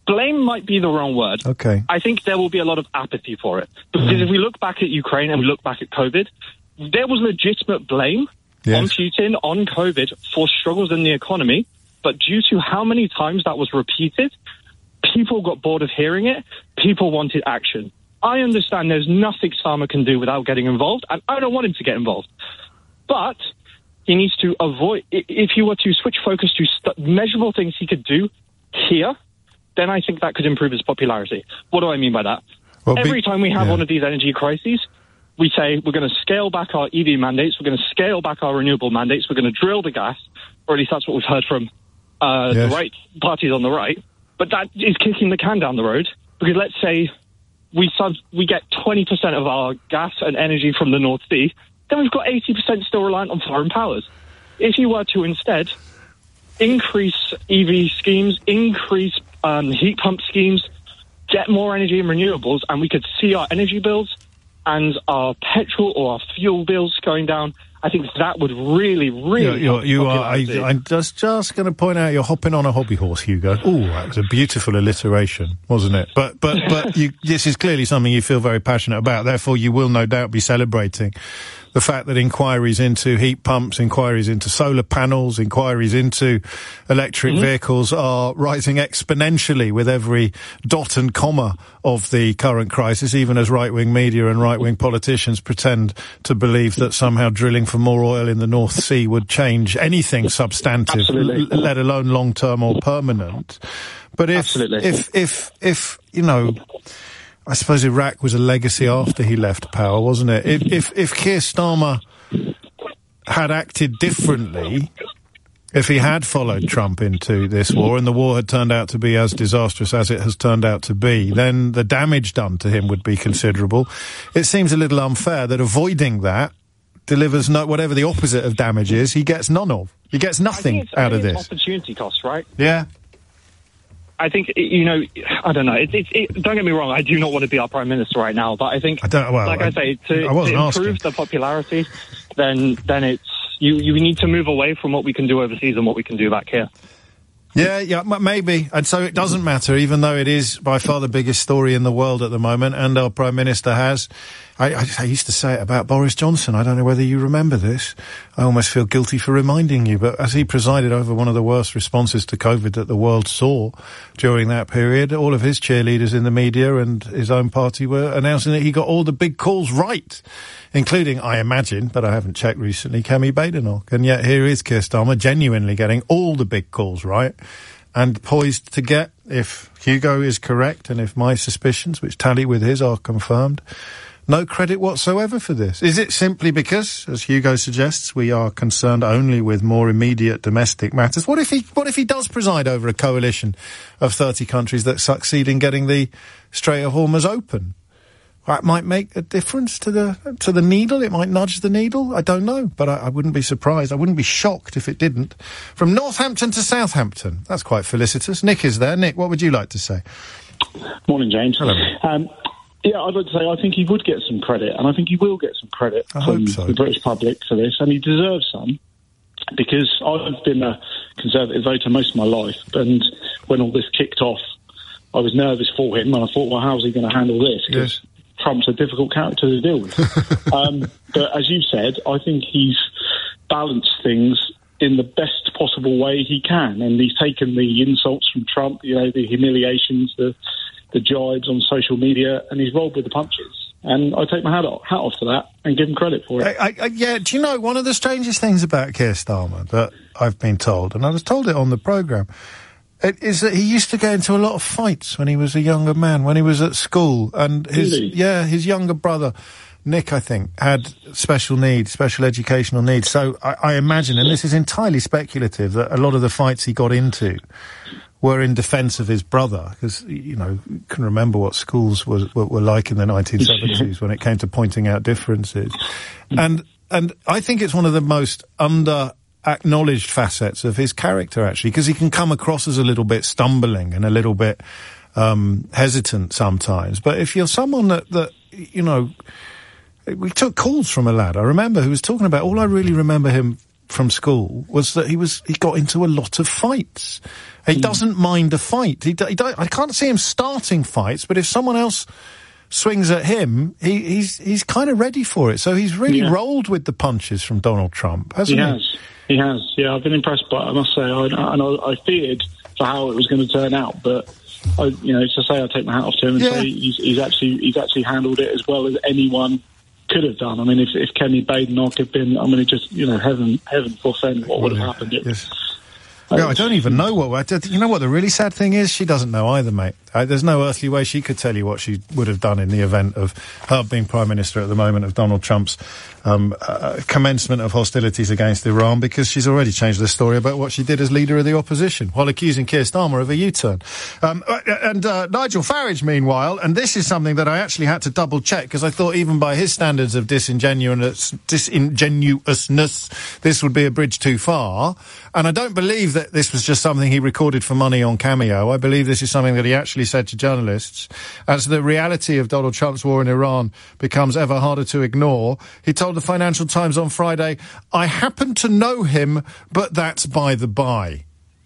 Speaker 22: blame might be the wrong word.
Speaker 1: Okay.
Speaker 22: I think there will be a lot of apathy for it. Because mm. if we look back at Ukraine and we look back at COVID, there was legitimate blame yes. on Putin, on COVID, for struggles in the economy. But due to how many times that was repeated, people got bored of hearing it. People wanted action. I understand there's nothing Starmer can do without getting involved, and I don't want him to get involved. But he needs to avoid, if he were to switch focus to st- measurable things he could do here, then I think that could improve his popularity. What do I mean by that? Well, Every be, time we have yeah. one of these energy crises, we say we're going to scale back our E V mandates, we're going to scale back our renewable mandates, we're going to drill the gas, or at least that's what we've heard from uh, yes. the right parties on the right. But that is kicking the can down the road, because let's say we sub- we get twenty percent of our gas and energy from the North Sea, then we've got eighty percent still reliant on foreign powers. If you were to instead increase E V schemes, increase um, heat pump schemes, get more energy and renewables, and we could see our energy bills and our petrol or our fuel bills going down, I think that would really, really...
Speaker 1: You're, you're, you are, I, I'm just, just going to point out you're hopping on a hobby horse, Hugo. Oh, that was a beautiful alliteration, wasn't it? But but but you, this is clearly something you feel very passionate about. Therefore, you will no doubt be celebrating the fact that inquiries into heat pumps, inquiries into solar panels, inquiries into electric mm-hmm. vehicles are rising exponentially with every dot and comma of the current crisis, even as right-wing media and right-wing politicians pretend to believe that somehow drilling for more oil in the North Sea would change anything substantive, l- let alone long-term or permanent. But if, Absolutely. if, if, if, you know, I suppose Iraq was a legacy after he left power, wasn't it? If, if, if Keir Starmer had acted differently, if he had followed Trump into this war and the war had turned out to be as disastrous as it has turned out to be, then the damage done to him would be considerable. It seems a little unfair that avoiding that delivers no, whatever the opposite of damage is, he gets none of. He gets nothing out of this.
Speaker 22: Opportunity cost, right?
Speaker 1: Yeah.
Speaker 22: I think, you know, I don't know. It, it, it, don't get me wrong, I do not want to be our Prime Minister right now, but I think, I don't, well, like I, I say, to, I to improve asking. the popularity, then then it's, you, you need to move away from what we can do overseas and what we can do back here.
Speaker 1: Yeah, yeah, maybe. And so it doesn't matter, even though it is by far the biggest story in the world at the moment, and our Prime Minister has. I, I, I used to say it about Boris Johnson. I don't know whether you remember this. I almost feel guilty for reminding you, but as he presided over one of the worst responses to COVID that the world saw during that period, all of his cheerleaders in the media and his own party were announcing that he got all the big calls right, including, I imagine, but I haven't checked recently, Kemi Badenoch. And yet here is Keir Starmer genuinely getting all the big calls right and poised to get, if Hugo is correct and if my suspicions, which tally with his, are confirmed, no credit whatsoever for this. Is it simply because, as Hugo suggests, we are concerned only with more immediate domestic matters? What if he, what if he does preside over a coalition of thirty countries that succeed in getting the Strait of Hormuz open? That might make a difference to the to the needle. It might nudge the needle. I don't know, but I, I wouldn't be surprised. I wouldn't be shocked if it didn't. From Northampton to Southampton. That's quite felicitous. Nick is there. Nick, what would you like to say?
Speaker 3: Morning, James.
Speaker 1: Hello.
Speaker 3: Um, yeah, I'd like to say I think he would get some credit, and I think he will get some credit
Speaker 1: I
Speaker 3: from
Speaker 1: hope so.
Speaker 3: the British public for this, and he deserves some, because I've been a Conservative voter most of my life, and when all this kicked off, I was nervous for him, and I thought, well, how's he going to handle this? Because yes. Trump's a difficult character to deal with. um, but as you said, I think he's balanced things in the best possible way he can, and he's taken the insults from Trump, you know, the humiliations, the the jibes on social media, and he's rolled with the punches. And I take my hat off, hat off to that and give him credit for it.
Speaker 1: I, I, yeah, do you know, one of the strangest things about Keir Starmer that I've been told, and I was told it on the programme, it is that he used to get into a lot of fights when he was a younger man, when he was at school. And his, really? yeah, his younger brother, Nick, I think, had special needs, special educational needs. So I, I imagine, and this is entirely speculative, that a lot of the fights he got into were in defence of his brother, because, you know, you can remember what schools were, were, were like in the nineteen seventies when it came to pointing out differences. And, and I think it's one of the most under acknowledged facets of his character, actually, because he can come across as a little bit stumbling and a little bit, um, hesitant sometimes. But if you're someone that, that, you know, we took calls from a lad, I remember, who was talking about, all I really remember him from school was that he was he got into a lot of fights. He mm. doesn't mind a fight. He, he don't, I can't see him starting fights, but if someone else swings at him, he, he's he's kind of ready for it. So he's really
Speaker 3: yeah.
Speaker 1: rolled with the punches from Donald Trump, hasn't
Speaker 3: he?
Speaker 1: He
Speaker 3: has. He has. Yeah, I've been impressed by it, I must say. I, I, and I, I feared for how it was going to turn out, but I, you know, to say I take my hat off to him and
Speaker 1: Yeah.
Speaker 3: say he's, he's actually he's actually handled it as well as anyone could have done. I mean, if, if Kenny Badenoch had been, I mean, it just, you know, heaven heaven forfend what would have happened. It,
Speaker 1: yes. Yeah, I don't even know what... You know what the really sad thing is? She doesn't know either, mate. Uh, there's no earthly way she could tell you what she would have done in the event of her being Prime Minister at the moment of Donald Trump's um, uh, commencement of hostilities against Iran, because she's already changed the story about what she did as leader of the opposition, while accusing Keir Starmer of a U-turn. Um, and uh, Nigel Farage, meanwhile, and this is something that I actually had to double-check, because I thought even by his standards of disingenuous, disingenuousness, this would be a bridge too far. And I don't believe that this was just something he recorded for money on Cameo. I believe this is something that he actually said to journalists. As the reality of Donald Trump's war in Iran becomes ever harder to ignore, he told the Financial Times on Friday, "I happen to know him, but that's by the by."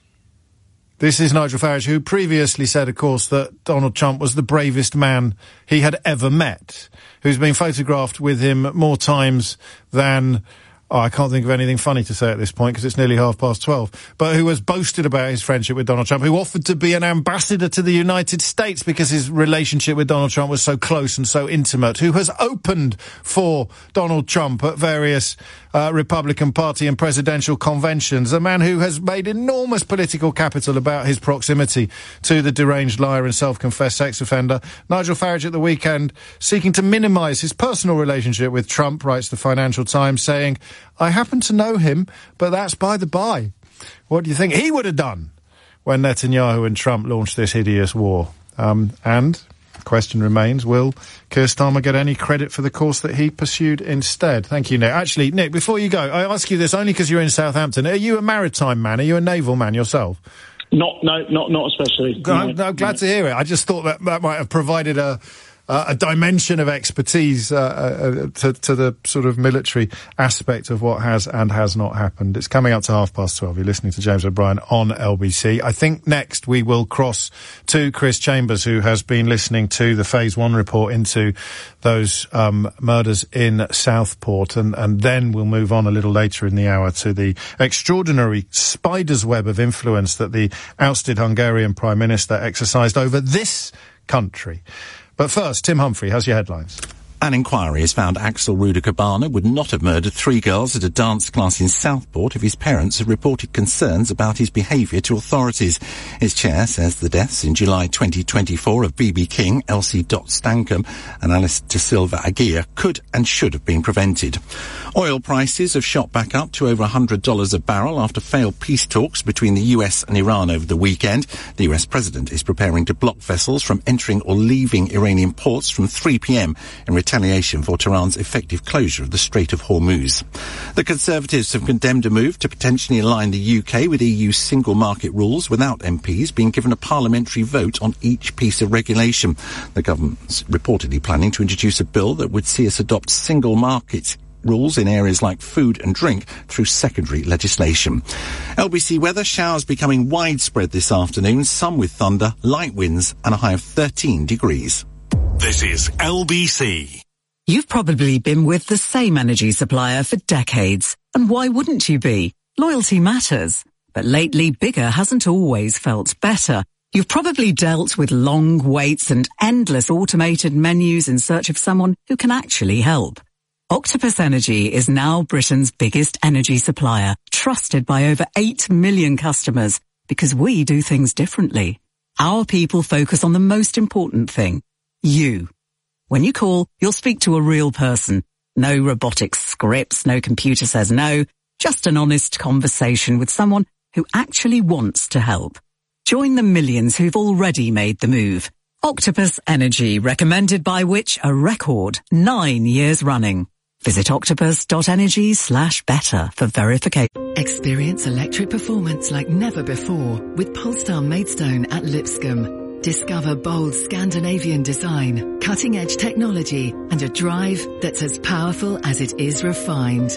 Speaker 1: This is Nigel Farage, who previously said, of course, that Donald Trump was the bravest man he had ever met, who's been photographed with him more times than... Oh, I can't think of anything funny to say at this point because it's nearly half past twelve. But who has boasted about his friendship with Donald Trump, who offered to be an ambassador to the United States because his relationship with Donald Trump was so close and so intimate, who has opened for Donald Trump at various uh, Republican Party and presidential conventions, a man who has made enormous political capital about his proximity to the deranged liar and self-confessed sex offender. Nigel Farage at the weekend seeking to minimise his personal relationship with Trump, writes the Financial Times, saying, "I happen to know him, but that's by the by." What do you think he would have done when Netanyahu and Trump launched this hideous war? Um, and the question remains, will Keir Starmer get any credit for the course that he pursued instead? Thank you, Nick. Actually, Nick, before you go, I ask you this only because you're in Southampton. Are you a maritime man? Are you a naval man yourself?
Speaker 3: Not, no, not, not especially. No,
Speaker 1: I'm, I'm glad
Speaker 3: no.
Speaker 1: to hear it. I just thought that that might have provided a... Uh, a dimension of expertise uh, uh, to, to the sort of military aspect of what has and has not happened. It's coming up to half past twelve. You're listening to James O'Brien on L B C. I think next we will cross to Chris Chambers, who has been listening to the Phase One report into those um, murders in Southport, and, and then we'll move on a little later in the hour to the extraordinary spider's web of influence that the ousted Hungarian Prime Minister exercised over this country. But first, Tim Humphrey, how's your headlines?
Speaker 4: An inquiry has found Axel Ruder-Cabana would not have murdered three girls at a dance class in Southport if his parents had reported concerns about his behaviour to authorities. His chair says the deaths in July twenty twenty-four of B B King, Elsie Dot Stankham and Alice De Silva Aguirre could and should have been prevented. Oil prices have shot back up to over one hundred dollars a barrel after failed peace talks between the U S and Iran over the weekend. The U S president is preparing to block vessels from entering or leaving Iranian ports from three p.m. in retaliation for Tehran's effective closure of the Strait of Hormuz. The Conservatives have condemned a move to potentially align the U K with E U single market rules without M Ps being given a parliamentary vote on each piece of regulation. The government's reportedly planning to introduce a bill that would see us adopt single markets rules in areas like food and drink through secondary legislation. L B C weather, showers becoming widespread this afternoon, some with thunder, light winds and a high of thirteen degrees.
Speaker 2: This is L B C.
Speaker 21: You've probably been with the same energy supplier for decades. And why wouldn't you be? Loyalty matters. But lately, bigger hasn't always felt better. You've probably dealt with long waits and endless automated menus in search of someone who can actually help. Octopus Energy is now Britain's biggest energy supplier, trusted by over eight million customers, because we do things differently. Our people focus on the most important thing, you. When you call, you'll speak to a real person. No robotic scripts, no computer says no, just an honest conversation with someone who actually wants to help. Join the millions who've already made the move. Octopus Energy, recommended by which a record nine years running. Visit octopus.energy slash better for verification. Experience electric performance like never before with Polestar Maidstone at Lipscomb. Discover bold Scandinavian design, cutting-edge technology, and a drive that's as powerful as it is refined.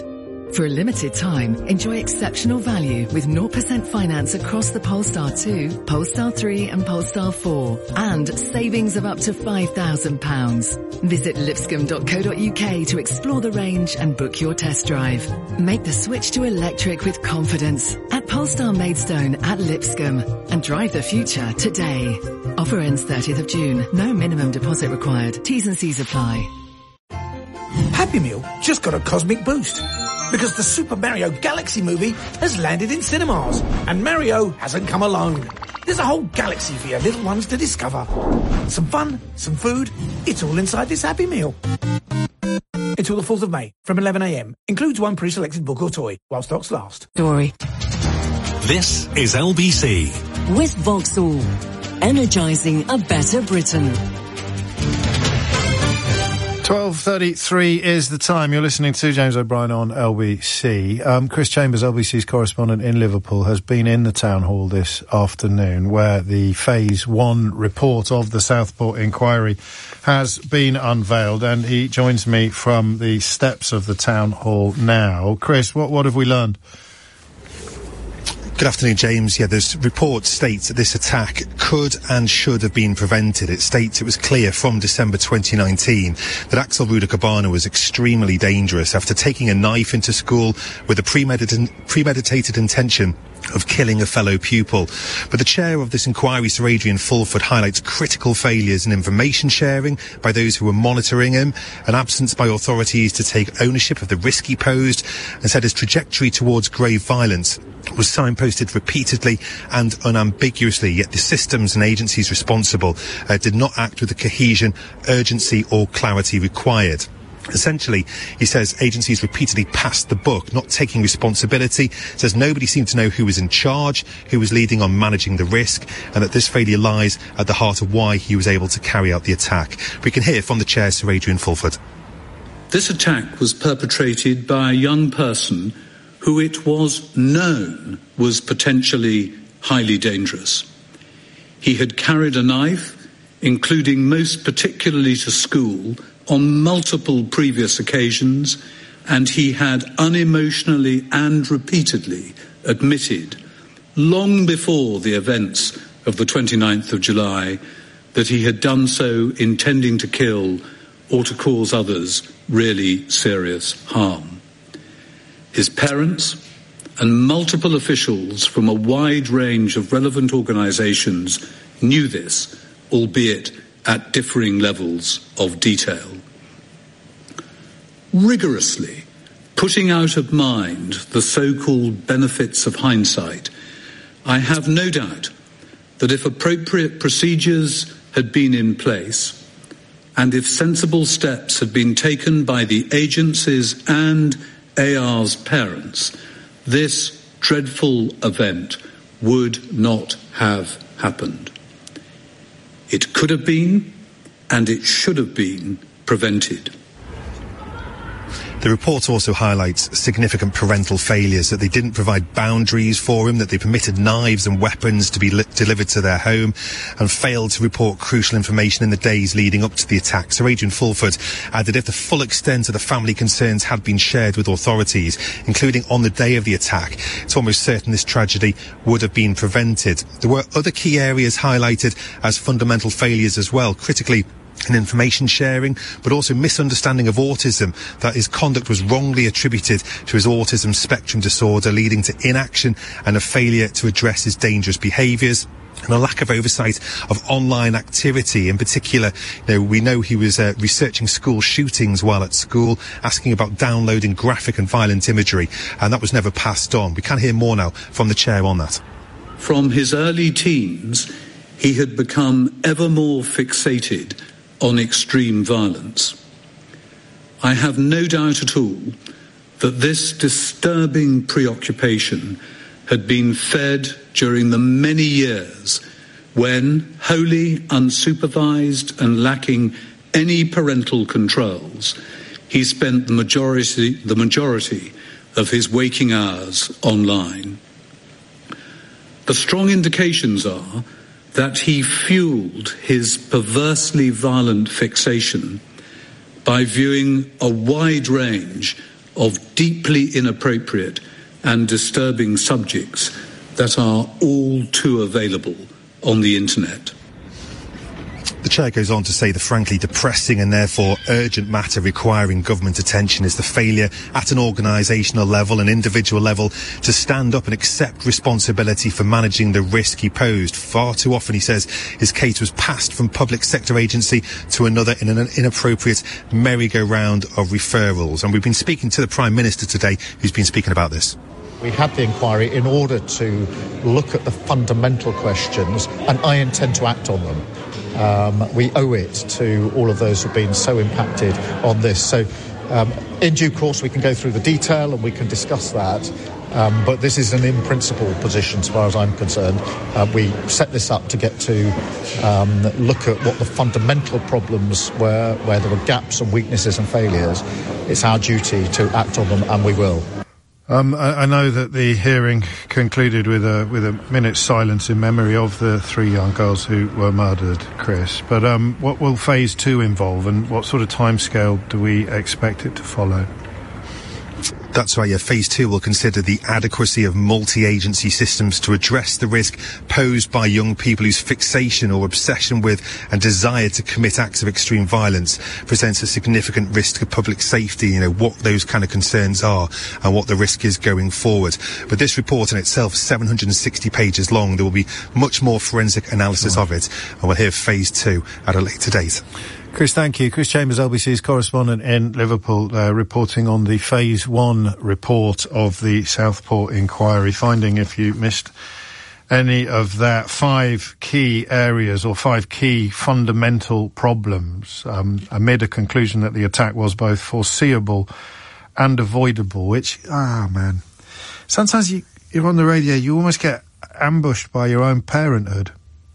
Speaker 5: For a limited time, enjoy exceptional value with zero percent finance across the Polestar two, Polestar three and Polestar four, and savings of up to five thousand pounds. Visit lipscomb dot co dot uk to explore the range and book your test drive. Make the switch to electric with confidence at Polestar Maidstone at Lipscomb and drive the future today. Offer ends thirtieth of June. No minimum deposit required. T's and C's apply.
Speaker 7: Happy Meal just got a cosmic boost because the Super Mario Galaxy movie has landed in cinemas and Mario hasn't come alone. There's a whole galaxy for your little ones to discover. Some fun, some food, it's all inside this Happy Meal. Until the fourth of May from eleven a m. Includes one pre-selected book or toy while stocks last.
Speaker 21: Story.
Speaker 2: This is L B C.
Speaker 21: With Vauxhall. Energising a better Britain.
Speaker 1: twelve thirty-three is the time. You're listening to James O'Brien on L B C. Um, Chris Chambers, L B C's correspondent in Liverpool, has been in the town hall this afternoon where the Phase one report of the Southport inquiry has been unveiled, and he joins me from the steps of the town hall now. Chris, what, what have we learned?
Speaker 15: Good afternoon, James. Yeah, this report states that this attack could and should have been prevented. It states it was clear from December twenty nineteen that Axel Rudakabana was extremely dangerous after taking a knife into school with a premeditated, premeditated intention of killing a fellow pupil. But the chair of this inquiry, Sir Adrian Fulford, highlights critical failures in information sharing by those who were monitoring him, an absence by authorities to take ownership of the risk he posed, and said his trajectory towards grave violence was signposted repeatedly and unambiguously, yet the systems and agencies responsible uh, did not act with the cohesion, urgency or clarity required. Essentially, he says agencies repeatedly passed the buck, not taking responsibility, says nobody seemed to know who was in charge, who was leading on managing the risk, and that this failure lies at the heart of why he was able to carry out the attack. We can hear from the chair, Sir Adrian Fulford.
Speaker 11: This attack was perpetrated by a young person who it was known was potentially highly dangerous. He had carried a knife, including most particularly to school, on multiple previous occasions, and he had unemotionally and repeatedly admitted, long before the events of the twenty-ninth of July, that he had done so intending to kill or to cause others really serious harm. His parents and multiple officials from a wide range of relevant organisations knew this, albeit at differing levels of detail. Rigorously putting out of mind the so-called benefits of hindsight, I have no doubt that if appropriate procedures had been in place and if sensible steps had been taken by the agencies and A R's parents, this dreadful event would not have happened. It could have been, and it should have been, prevented.
Speaker 15: The report also highlights significant parental failures, that they didn't provide boundaries for him, that they permitted knives and weapons to be li- delivered to their home, and failed to report crucial information in the days leading up to the attack. Sir Adrian Fulford added if the full extent of the family concerns had been shared with authorities, including on the day of the attack, it's almost certain this tragedy would have been prevented. There were other key areas highlighted as fundamental failures as well, critically in information sharing, but also misunderstanding of autism, that his conduct was wrongly attributed to his autism spectrum disorder, leading to inaction and a failure to address his dangerous behaviours, and a lack of oversight of online activity. In particular, you know, we know he was uh, researching school shootings while at school, asking about downloading graphic and violent imagery, and that was never passed on. We can hear more now from the chair on that.
Speaker 11: From his early teens, he had become ever more fixated on extreme violence. I have no doubt at all that this disturbing preoccupation had been fed during the many years when, wholly unsupervised and lacking any parental controls, he spent the majority, the majority of his waking hours online. The strong indications are that he fueled his perversely violent fixation by viewing a wide range of deeply inappropriate and disturbing subjects that are all too available on the internet.
Speaker 15: The chair goes on to say the frankly depressing and therefore urgent matter requiring government attention is the failure at an organisational level and individual level to stand up and accept responsibility for managing the risk he posed. Far too often, he says, his case was passed from public sector agency to another in an inappropriate merry-go-round of referrals. And we've been speaking to the Prime Minister today, who's been speaking about this.
Speaker 16: We had the inquiry in order to look at the fundamental questions, and I intend to act on them. Um, we owe it to all of those who've been so impacted on this. So um, in due course we can go through the detail and we can discuss that. Um, but this is an in-principle position as far as I'm concerned. Uh, we set this up to get to um, look at what the fundamental problems were, where there were gaps and weaknesses and failures. It's our duty to act on them, and we will.
Speaker 1: Um, I, I know that the hearing concluded with a with a minute's silence in memory of the three young girls who were murdered, Chris. But um, what will phase two involve, and what sort of timescale do we expect it to follow?
Speaker 15: That's right, yeah. Phase two will consider the adequacy of multi-agency systems to address the risk posed by young people whose fixation or obsession with and desire to commit acts of extreme violence presents a significant risk to public safety, you know, what those kind of concerns are and what the risk is going forward. But this report in itself is seven hundred sixty pages long. There will be much more forensic analysis of it, and we'll hear phase two at a later date.
Speaker 1: Chris, thank you. Chris Chambers, L B C's correspondent in Liverpool, uh, reporting on the Phase one report of the Southport inquiry, finding, if you missed any of that, five key areas or five key fundamental problems um, amid a conclusion that the attack was both foreseeable and avoidable, which, ah, man. Sometimes you, you're on the radio, you almost get ambushed by your own parenthood.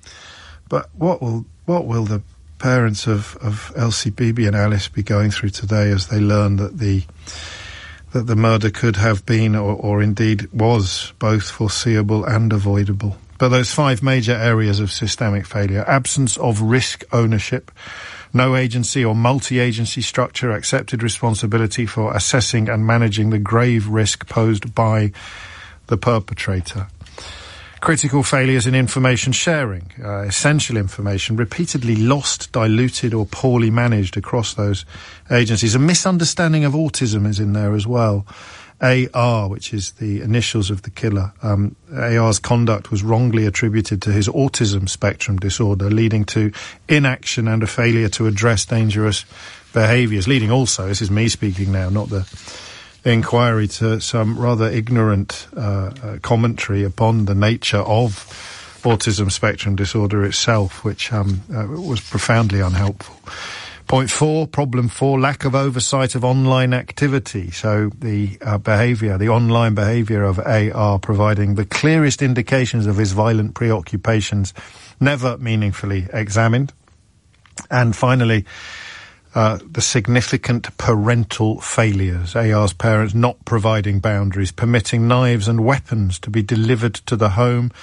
Speaker 1: But what will, what will the parents of, of Elsie, Bibi and Alice be going through today as they learn that the that the murder could have been or, or indeed was both foreseeable and avoidable? But those five major areas of systemic failure: absence of risk ownership, no agency or multi-agency structure accepted responsibility for assessing and managing the grave risk posed by the perpetrator. Critical failures in information sharing, uh, essential information repeatedly lost, diluted or poorly managed across those agencies. A misunderstanding of autism is in there as well. A R, which is the initials of the killer. Um, A R's conduct was wrongly attributed to his autism spectrum disorder, leading to inaction and a failure to address dangerous behaviours, leading also, this is me speaking now, not the inquiry, to some rather ignorant uh, uh, commentary upon the nature of autism spectrum disorder itself, which um, uh, was profoundly unhelpful. Point four, problem four, lack of oversight of online activity. So the uh, behaviour, the online behaviour of A R, providing the clearest indications of his violent preoccupations, never meaningfully examined. And finally, Uh, the significant parental failures. A R's parents not providing boundaries, permitting knives and weapons to be delivered to the home,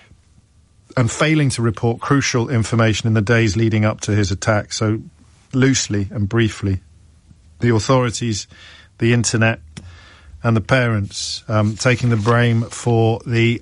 Speaker 1: and failing to report crucial information in the days leading up to his attack. So, loosely and briefly, the authorities, the internet, and the parents um, taking the blame for the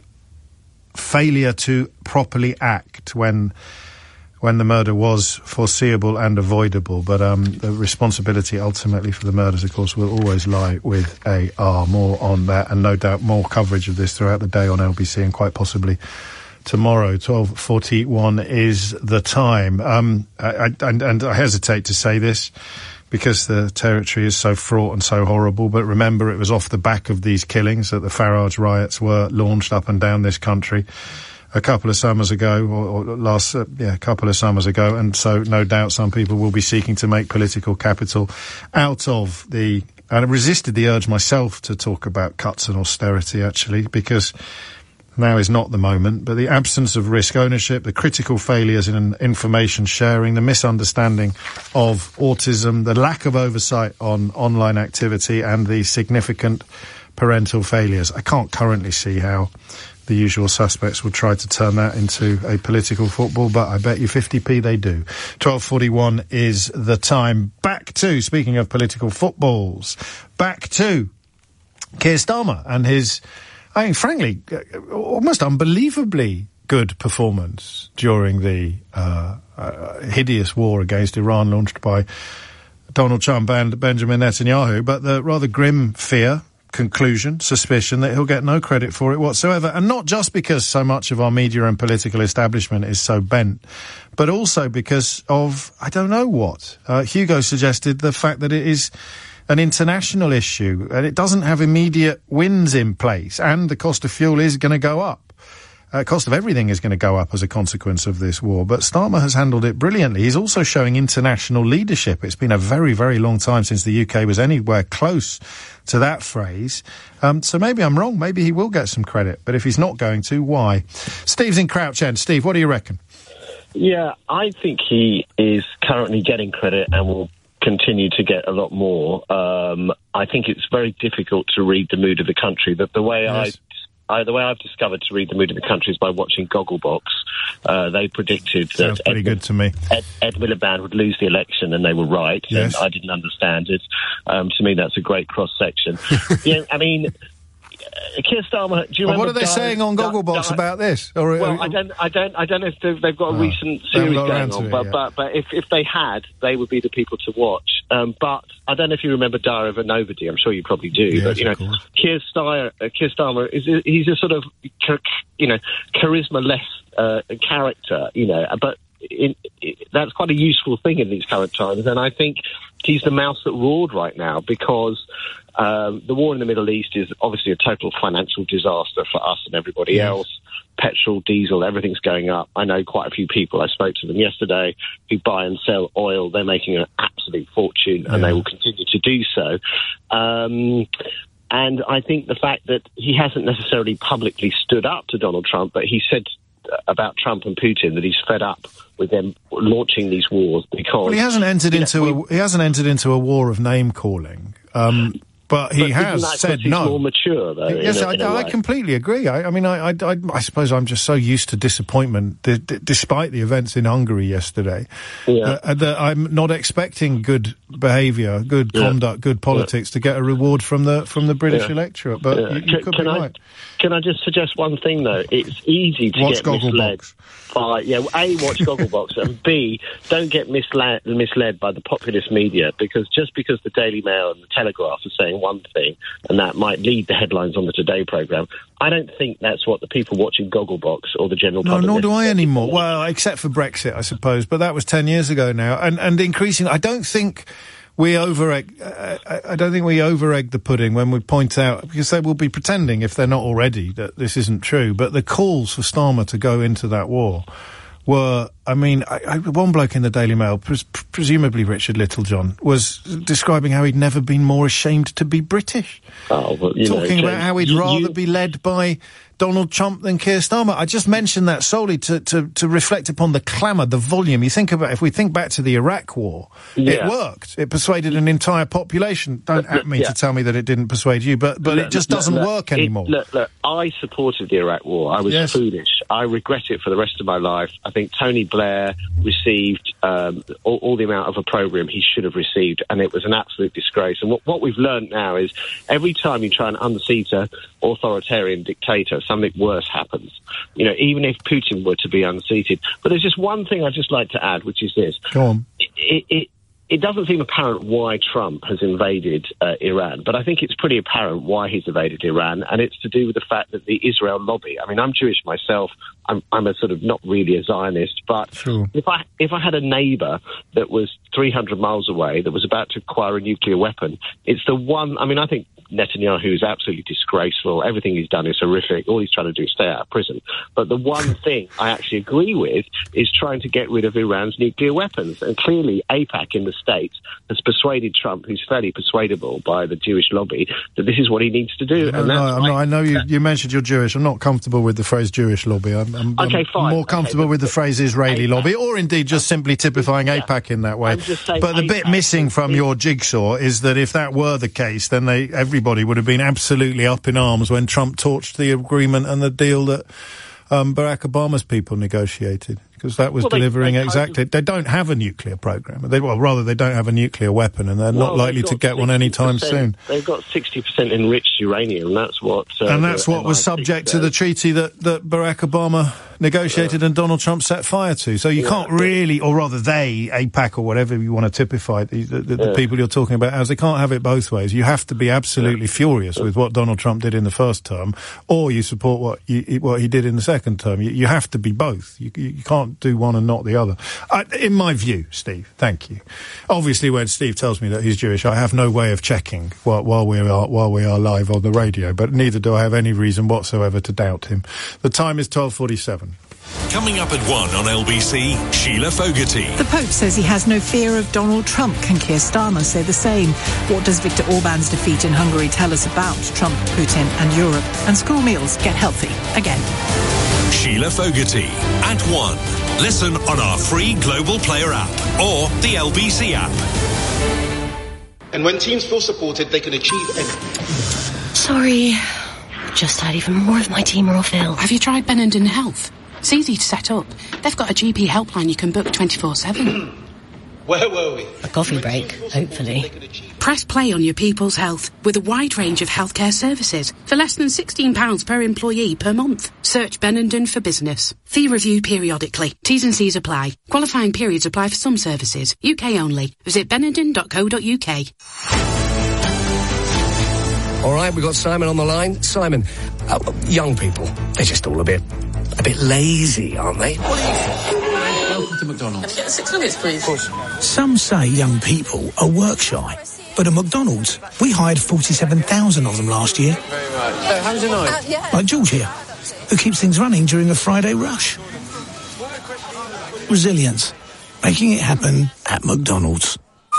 Speaker 1: failure to properly act when when the murder was foreseeable and avoidable. But um, the responsibility ultimately for the murders, of course, will always lie with A R. More on that, and no doubt more coverage of this throughout the day on L B C, and quite possibly tomorrow. twelve forty-one is the time. Um, I, I, and, and I hesitate to say this because the territory is so fraught and so horrible, but remember, it was off the back of these killings that the Farage riots were launched up and down this country a couple of summers ago, or, or last, uh, yeah, a couple of summers ago, and so no doubt some people will be seeking to make political capital out of the, and I resisted the urge myself to talk about cuts and austerity, actually, because now is not the moment, but the absence of risk ownership, the critical failures in information sharing, the misunderstanding of autism, the lack of oversight on online activity, and the significant parental failures. I can't currently see how the usual suspects will try to turn that into a political football, but I bet you fifty p they do. twelve forty-one is the time. Back to, speaking of political footballs, back to Keir Starmer and his, I mean, frankly, almost unbelievably good performance during the uh, uh, hideous war against Iran launched by Donald Trump and Benjamin Netanyahu, but the rather grim fear, conclusion, suspicion that he'll get no credit for it whatsoever. And not just because so much of our media and political establishment is so bent, but also because of, I don't know what. Uh, Hugo suggested the fact that it is an international issue and it doesn't have immediate wins in place, and the cost of fuel is going to go up. Uh, cost of everything is going to go up as a consequence of this war, but Starmer has handled it brilliantly. He's also showing international leadership. It's been a very, very long time since the U K was anywhere close to that phrase. Um, so maybe I'm wrong. Maybe he will get some credit, but if he's not going to, why? Steve's in Crouch End. Steve, what do you reckon?
Speaker 9: Yeah, I think he is currently getting credit and will continue to get a lot more. Um, I think it's very difficult to read the mood of the country. That the way
Speaker 1: yes.
Speaker 9: I I, the way I've discovered to read the mood of the country is by watching Gogglebox. Uh, they predicted
Speaker 1: Sounds
Speaker 9: that
Speaker 1: pretty
Speaker 9: Ed,
Speaker 1: good to me.
Speaker 9: Ed, Ed Miliband would lose the election, and they were right.
Speaker 1: Yes.
Speaker 9: And I didn't understand it. Um, to me, that's a great cross-section. yeah, I mean, uh, Keir Starmer, do you
Speaker 1: well,
Speaker 9: remember...
Speaker 1: what are they
Speaker 9: Di-
Speaker 1: saying on
Speaker 9: Di-
Speaker 1: Gogglebox
Speaker 9: Di-
Speaker 1: about this? Or,
Speaker 9: well, I don't, I don't, I don't know if they've, they've got a
Speaker 1: Oh,
Speaker 9: recent
Speaker 1: they haven't
Speaker 9: series
Speaker 1: got
Speaker 9: going
Speaker 1: around to
Speaker 9: on,
Speaker 1: it
Speaker 9: but,
Speaker 1: yet.
Speaker 9: but, but if, if they had, they would be the people to watch. Um, but I don't know if you remember Diary of a Nobody. I'm sure you probably do.
Speaker 1: Yes,
Speaker 9: but you know,
Speaker 1: of course.
Speaker 9: Keir Starmer, uh, Keir Starmer is he's a sort of you know charisma-less uh, character. You know, but in, in, that's quite a useful thing in these current times. And I think he's the mouse that roared right now because. Um, the war in the Middle East is obviously a total financial disaster for us and everybody
Speaker 1: Yes.
Speaker 9: else. Petrol, diesel, everything's going up. I know quite a few people, I spoke to them yesterday, who buy and sell oil. They're making an absolute fortune, and
Speaker 1: Yeah.
Speaker 9: they will continue to do so. Um, and I think the fact that he hasn't necessarily publicly stood up to Donald Trump, but he said about Trump and Putin that he's fed up with them launching these wars because...
Speaker 1: Well, he hasn't entered
Speaker 9: you know,
Speaker 1: into
Speaker 9: we-
Speaker 1: a, he hasn't entered into a war of name-calling. Um... But he
Speaker 9: But isn't
Speaker 1: has
Speaker 9: that 'cause
Speaker 1: said
Speaker 9: he's
Speaker 1: no.
Speaker 9: more mature, though.
Speaker 1: Yes,
Speaker 9: in a,
Speaker 1: I,
Speaker 9: in a
Speaker 1: I
Speaker 9: way.
Speaker 1: completely agree. I, I mean, I, I, I, I suppose I'm just so used to disappointment, d- d- despite the events in Hungary yesterday,
Speaker 9: Yeah.
Speaker 1: uh, that I'm not expecting good behaviour, good
Speaker 9: Yeah.
Speaker 1: conduct, good politics to get a reward from the from the British
Speaker 9: Yeah.
Speaker 1: electorate. But
Speaker 9: Yeah.
Speaker 1: you, you
Speaker 9: Can-
Speaker 1: could
Speaker 9: can
Speaker 1: be
Speaker 9: I-
Speaker 1: right.
Speaker 9: Can I just suggest one thing, though? It's easy to
Speaker 1: Watch
Speaker 9: get misled
Speaker 1: Gogglebox.
Speaker 9: by, yeah, A, watch Gogglebox, and B, don't get misled, misled by the populist media, because just because the Daily Mail and the Telegraph are saying one thing, and that might lead the headlines on the Today programme, I don't think that's what the people watching Gogglebox or the general
Speaker 1: No,
Speaker 9: public...
Speaker 1: nor do I anymore. Well, except for Brexit, I suppose, but that was ten years ago now. And, and increasing, I don't think we over egg, uh, I, I don't think we over egg the pudding when we point out, because they will be pretending, if they're not already, that this isn't true. But the calls for Starmer to go into that war were, I mean, I, I, one bloke in the Daily Mail, pres- presumably Richard Littlejohn, was describing how he'd never been more ashamed to be British.
Speaker 9: Oh, well, you
Speaker 1: Talking
Speaker 9: know,
Speaker 1: about how he'd
Speaker 9: you-
Speaker 1: rather
Speaker 9: you-
Speaker 1: be led by Donald Trump than Keir Starmer. I just mentioned that solely to, to, to reflect upon the clamour, the volume. You think about, if we think back to the Iraq war, it
Speaker 9: Yeah.
Speaker 1: worked. It persuaded an entire population. Don't at me
Speaker 9: yeah.
Speaker 1: to tell me that it didn't persuade you, but, but
Speaker 9: Look,
Speaker 1: it just
Speaker 9: look,
Speaker 1: doesn't
Speaker 9: look,
Speaker 1: work
Speaker 9: it-
Speaker 1: anymore.
Speaker 9: Look, look, I supported the Iraq War. I was
Speaker 1: Yes.
Speaker 9: foolish. I regret it for the rest of my life. I think Tony Blair received um, all, all the amount of opprobrium he should have received, and it was an absolute disgrace. And what, what we've learned now is every time you try and unseat an authoritarian dictator, something worse happens. You know, even if Putin were to be unseated. But there's just one thing I'd just like to add, which is this.
Speaker 1: Go on.
Speaker 9: It, it, it doesn't seem apparent why Trump has invaded uh, Iran, but I think it's pretty apparent why he's invaded Iran, and it's to do with the fact that the Israel lobby. I mean, I'm Jewish myself. I'm, I'm a sort of not really a Zionist, but
Speaker 1: Sure.
Speaker 9: if I if I had a neighbour that was three hundred miles away that was about to acquire a nuclear weapon, it's the one. I mean, I think Netanyahu is absolutely disgraceful. Everything he's done is horrific. All he's trying to do is stay out of prison. But the one thing I actually agree with is trying to get rid of Iran's nuclear weapons. And clearly, AIPAC in the States has persuaded Trump, who's fairly persuadable by the Jewish lobby, that this is what he needs to do.
Speaker 1: No,
Speaker 9: and
Speaker 1: no,
Speaker 9: that's
Speaker 1: I'm not, I know you, you mentioned you're Jewish. I'm not comfortable with the phrase Jewish lobby. I'm, I'm,
Speaker 9: Okay,
Speaker 1: I'm
Speaker 9: fine.
Speaker 1: more comfortable
Speaker 9: Okay,
Speaker 1: with the phrase Israeli
Speaker 9: AIPAC.
Speaker 1: lobby, or indeed just simply typifying AIPAC in that way.
Speaker 9: I'm just saying
Speaker 1: But the bit
Speaker 9: AIPAC
Speaker 1: missing from
Speaker 9: is-
Speaker 1: your jigsaw is that if that were the case, then they every anybody would have been absolutely up in arms when Trump torched the agreement and the deal that um, Barack Obama's people negotiated. Because that was well, delivering they, they exactly. Of, they don't have a nuclear program. They, well, rather, they don't have a nuclear weapon, and they're well, not likely to get one anytime soon.
Speaker 9: They've got sixty percent enriched uranium, and that's what. Uh,
Speaker 1: and that's what was subject to the treaty that, that Barack Obama negotiated yeah. and Donald Trump set fire to. So you yeah, can't really, or rather, they, AIPAC or whatever you want to typify the, the, the, yeah. the people you're talking about as, they can't have it both ways. You have to be absolutely yeah. furious yeah. with what Donald Trump did in the first term, or you support what you, what he did in the second term. You, you have to be both. You, you can't do one and not the other. Uh, in my view, Steve, thank you. Obviously, when Steve tells me that he's Jewish, I have no way of checking while, while we are while we are live on the radio, but neither do I have any reason whatsoever to doubt him. The time is twelve forty-seven.
Speaker 2: Coming up at one on L B C, Sheila Fogarty.
Speaker 12: The Pope says he has no fear of Donald Trump. Can Keir Starmer say the same? What does Viktor Orban's defeat in Hungary tell us about Trump, Putin and Europe? And school meals get healthy again.
Speaker 2: Sheila Fogarty at one. Listen on our free Global Player app or the L B C app.
Speaker 13: And when teams feel supported, they can achieve anything.
Speaker 14: Sorry. Just had even more of my team are off ill.
Speaker 24: Have you tried Benenden Health? It's easy to set up. They've got a G P helpline you can book twenty-four seven.
Speaker 13: Where were we?
Speaker 14: A coffee break, hopefully.
Speaker 24: Press play on your people's health with a wide range of healthcare services for less than sixteen pounds per employee per month. Search Benenden for business. Fee review periodically. T's and C's apply. Qualifying periods apply for some services. U K only. Visit benenden dot co dot uk.
Speaker 25: All right, we've got Simon on the line. Simon, uh, young people, they're just all a bit, a bit lazy, aren't they?
Speaker 26: Welcome to McDonald's.
Speaker 27: Can I get six nuggets, please? Of course.
Speaker 7: Some say young people are work shy, but at McDonald's, we hired forty-seven thousand of them last year.
Speaker 26: Thank you very much. Uh, how was your night?
Speaker 27: Uh, yeah.
Speaker 7: Like George here, who keeps things running during a Friday rush. Resilience, making it happen at McDonald's.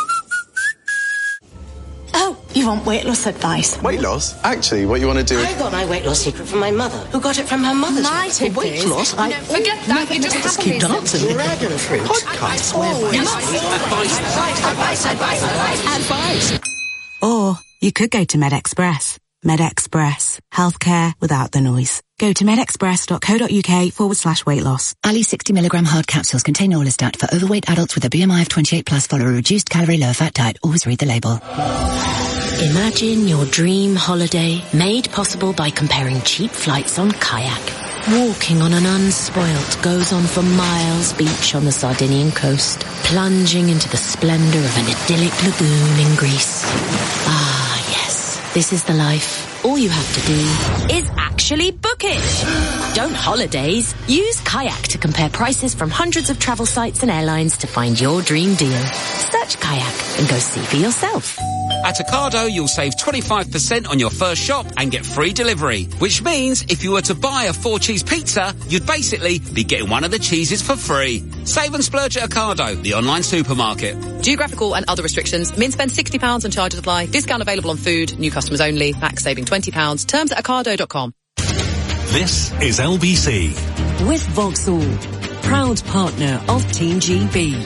Speaker 27: Oh, you want weight loss advice?
Speaker 26: Weight loss? Actually, what you want to do is...
Speaker 27: I got my weight loss secret from my mother, who got it from her mother's. My tip weight is, loss? I... No, forget that. You just, just keep dancing. Dragon fruit.
Speaker 26: Podcast.
Speaker 27: Advice. Advice. Advice. Advice. Advice.
Speaker 28: Or you could go to MedExpress. MedExpress. Healthcare without the noise. Go to medexpress.co.uk forward slash weight loss.
Speaker 29: Ali sixty milligram hard capsules contain Orlistat for overweight adults with a B M I of twenty-eight plus. Follow a reduced calorie low fat diet. Always read the label.
Speaker 14: Imagine your dream holiday made possible by comparing cheap flights on Kayak. Walking on an unspoilt goes on for miles beach on the Sardinian coast, plunging into the splendour of an idyllic lagoon in Greece. Ah, yes, this is the life. All you have to do is actually book it. Don't holidays. Use Kayak to compare prices from hundreds of travel sites and airlines to find your dream deal. Search Kayak and go see for yourself.
Speaker 30: At Ocado, you'll save twenty-five percent on your first shop and get free delivery, which means if you were to buy a four-cheese pizza, you'd basically be getting one of the cheeses for free. Save and splurge at Ocado, the online supermarket.
Speaker 31: Geographical and other restrictions. Min spend sixty pounds and charges apply. Discount available on food. New customers only. Max saving twenty pounds. Terms at ocado dot com.
Speaker 2: This is L B C.
Speaker 5: With Vauxhall, proud partner of Team G B.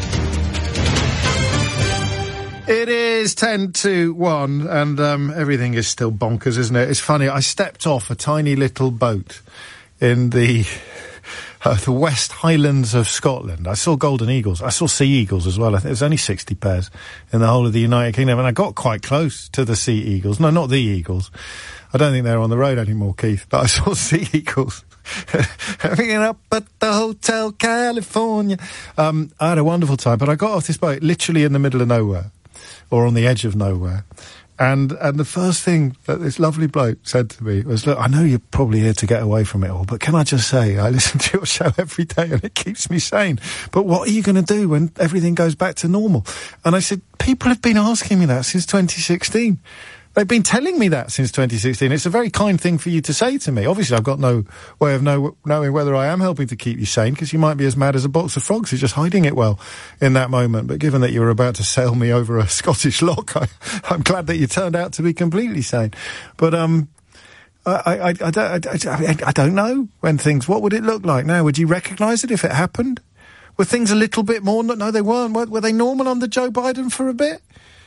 Speaker 1: It is ten to one, and um, everything is still bonkers, isn't it? It's funny, I stepped off a tiny little boat in the uh, the West Highlands of Scotland. I saw golden eagles. I saw sea eagles as well. I think there's only sixty pairs in the whole of the United Kingdom, and I got quite close to the sea eagles. No, not the eagles. I don't think they're on the road anymore, Keith, but I saw sea eagles. Hanging up at the Hotel California. Um, I had a wonderful time, but I got off this boat literally in the middle of nowhere, or on the edge of nowhere. And and the first thing that this lovely bloke said to me was, look, I know you're probably here to get away from it all, but can I just say, I listen to your show every day and it keeps me sane. But what are you going to do when everything goes back to normal? And I said, people have been asking me that since twenty sixteen. They've been telling me that since twenty sixteen. It's a very kind thing for you to say to me. Obviously, I've got no way of know, knowing whether I am helping to keep you sane, because you might be as mad as a box of frogs who's just hiding it well in that moment. But given that you were about to sail me over a Scottish lock, I, I'm glad that you turned out to be completely sane. But um, I, I, I, don't, I, I don't know when things... What would it look like now? Would you recognise it if it happened? Were things a little bit more... No, they weren't. Were, were they normal under Joe Biden for a bit?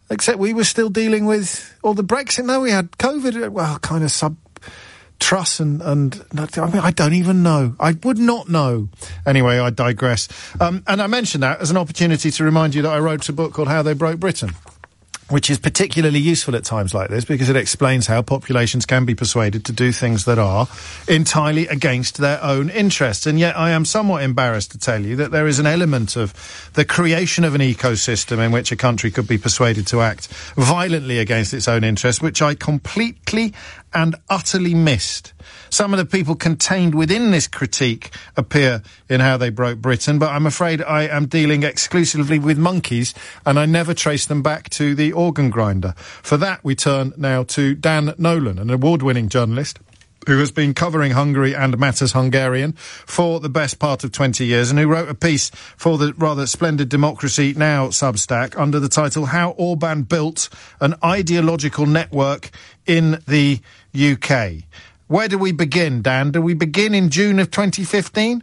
Speaker 1: Except we were still dealing with all the Brexit. No, we had COVID, well, kind of sub... Truss and, and I mean, I don't even know. I would not know. Anyway, I digress. Um, and I mentioned that as an opportunity to remind you that I wrote a book called How They Broke Britain, which is particularly useful at times like this because it explains how populations can be persuaded to do things that are entirely against their own interests. And yet I am somewhat embarrassed to tell you that there is an element of the creation of an ecosystem in which a country could be persuaded to act violently against its own interests, which I completely and utterly missed. Some of the people contained within this critique appear in How They Broke Britain, but I'm afraid I am dealing exclusively with monkeys, and I never trace them back to the organ grinder. For that, we turn now to Dan Nolan, an award-winning journalist who has been covering Hungary and matters Hungarian for the best part of twenty years, and who wrote a piece for the rather splendid Democracy Now! Substack under the title How Orban Built an Ideological Network in the U K. Where do we begin, Dan? Do we begin in June of twenty fifteen?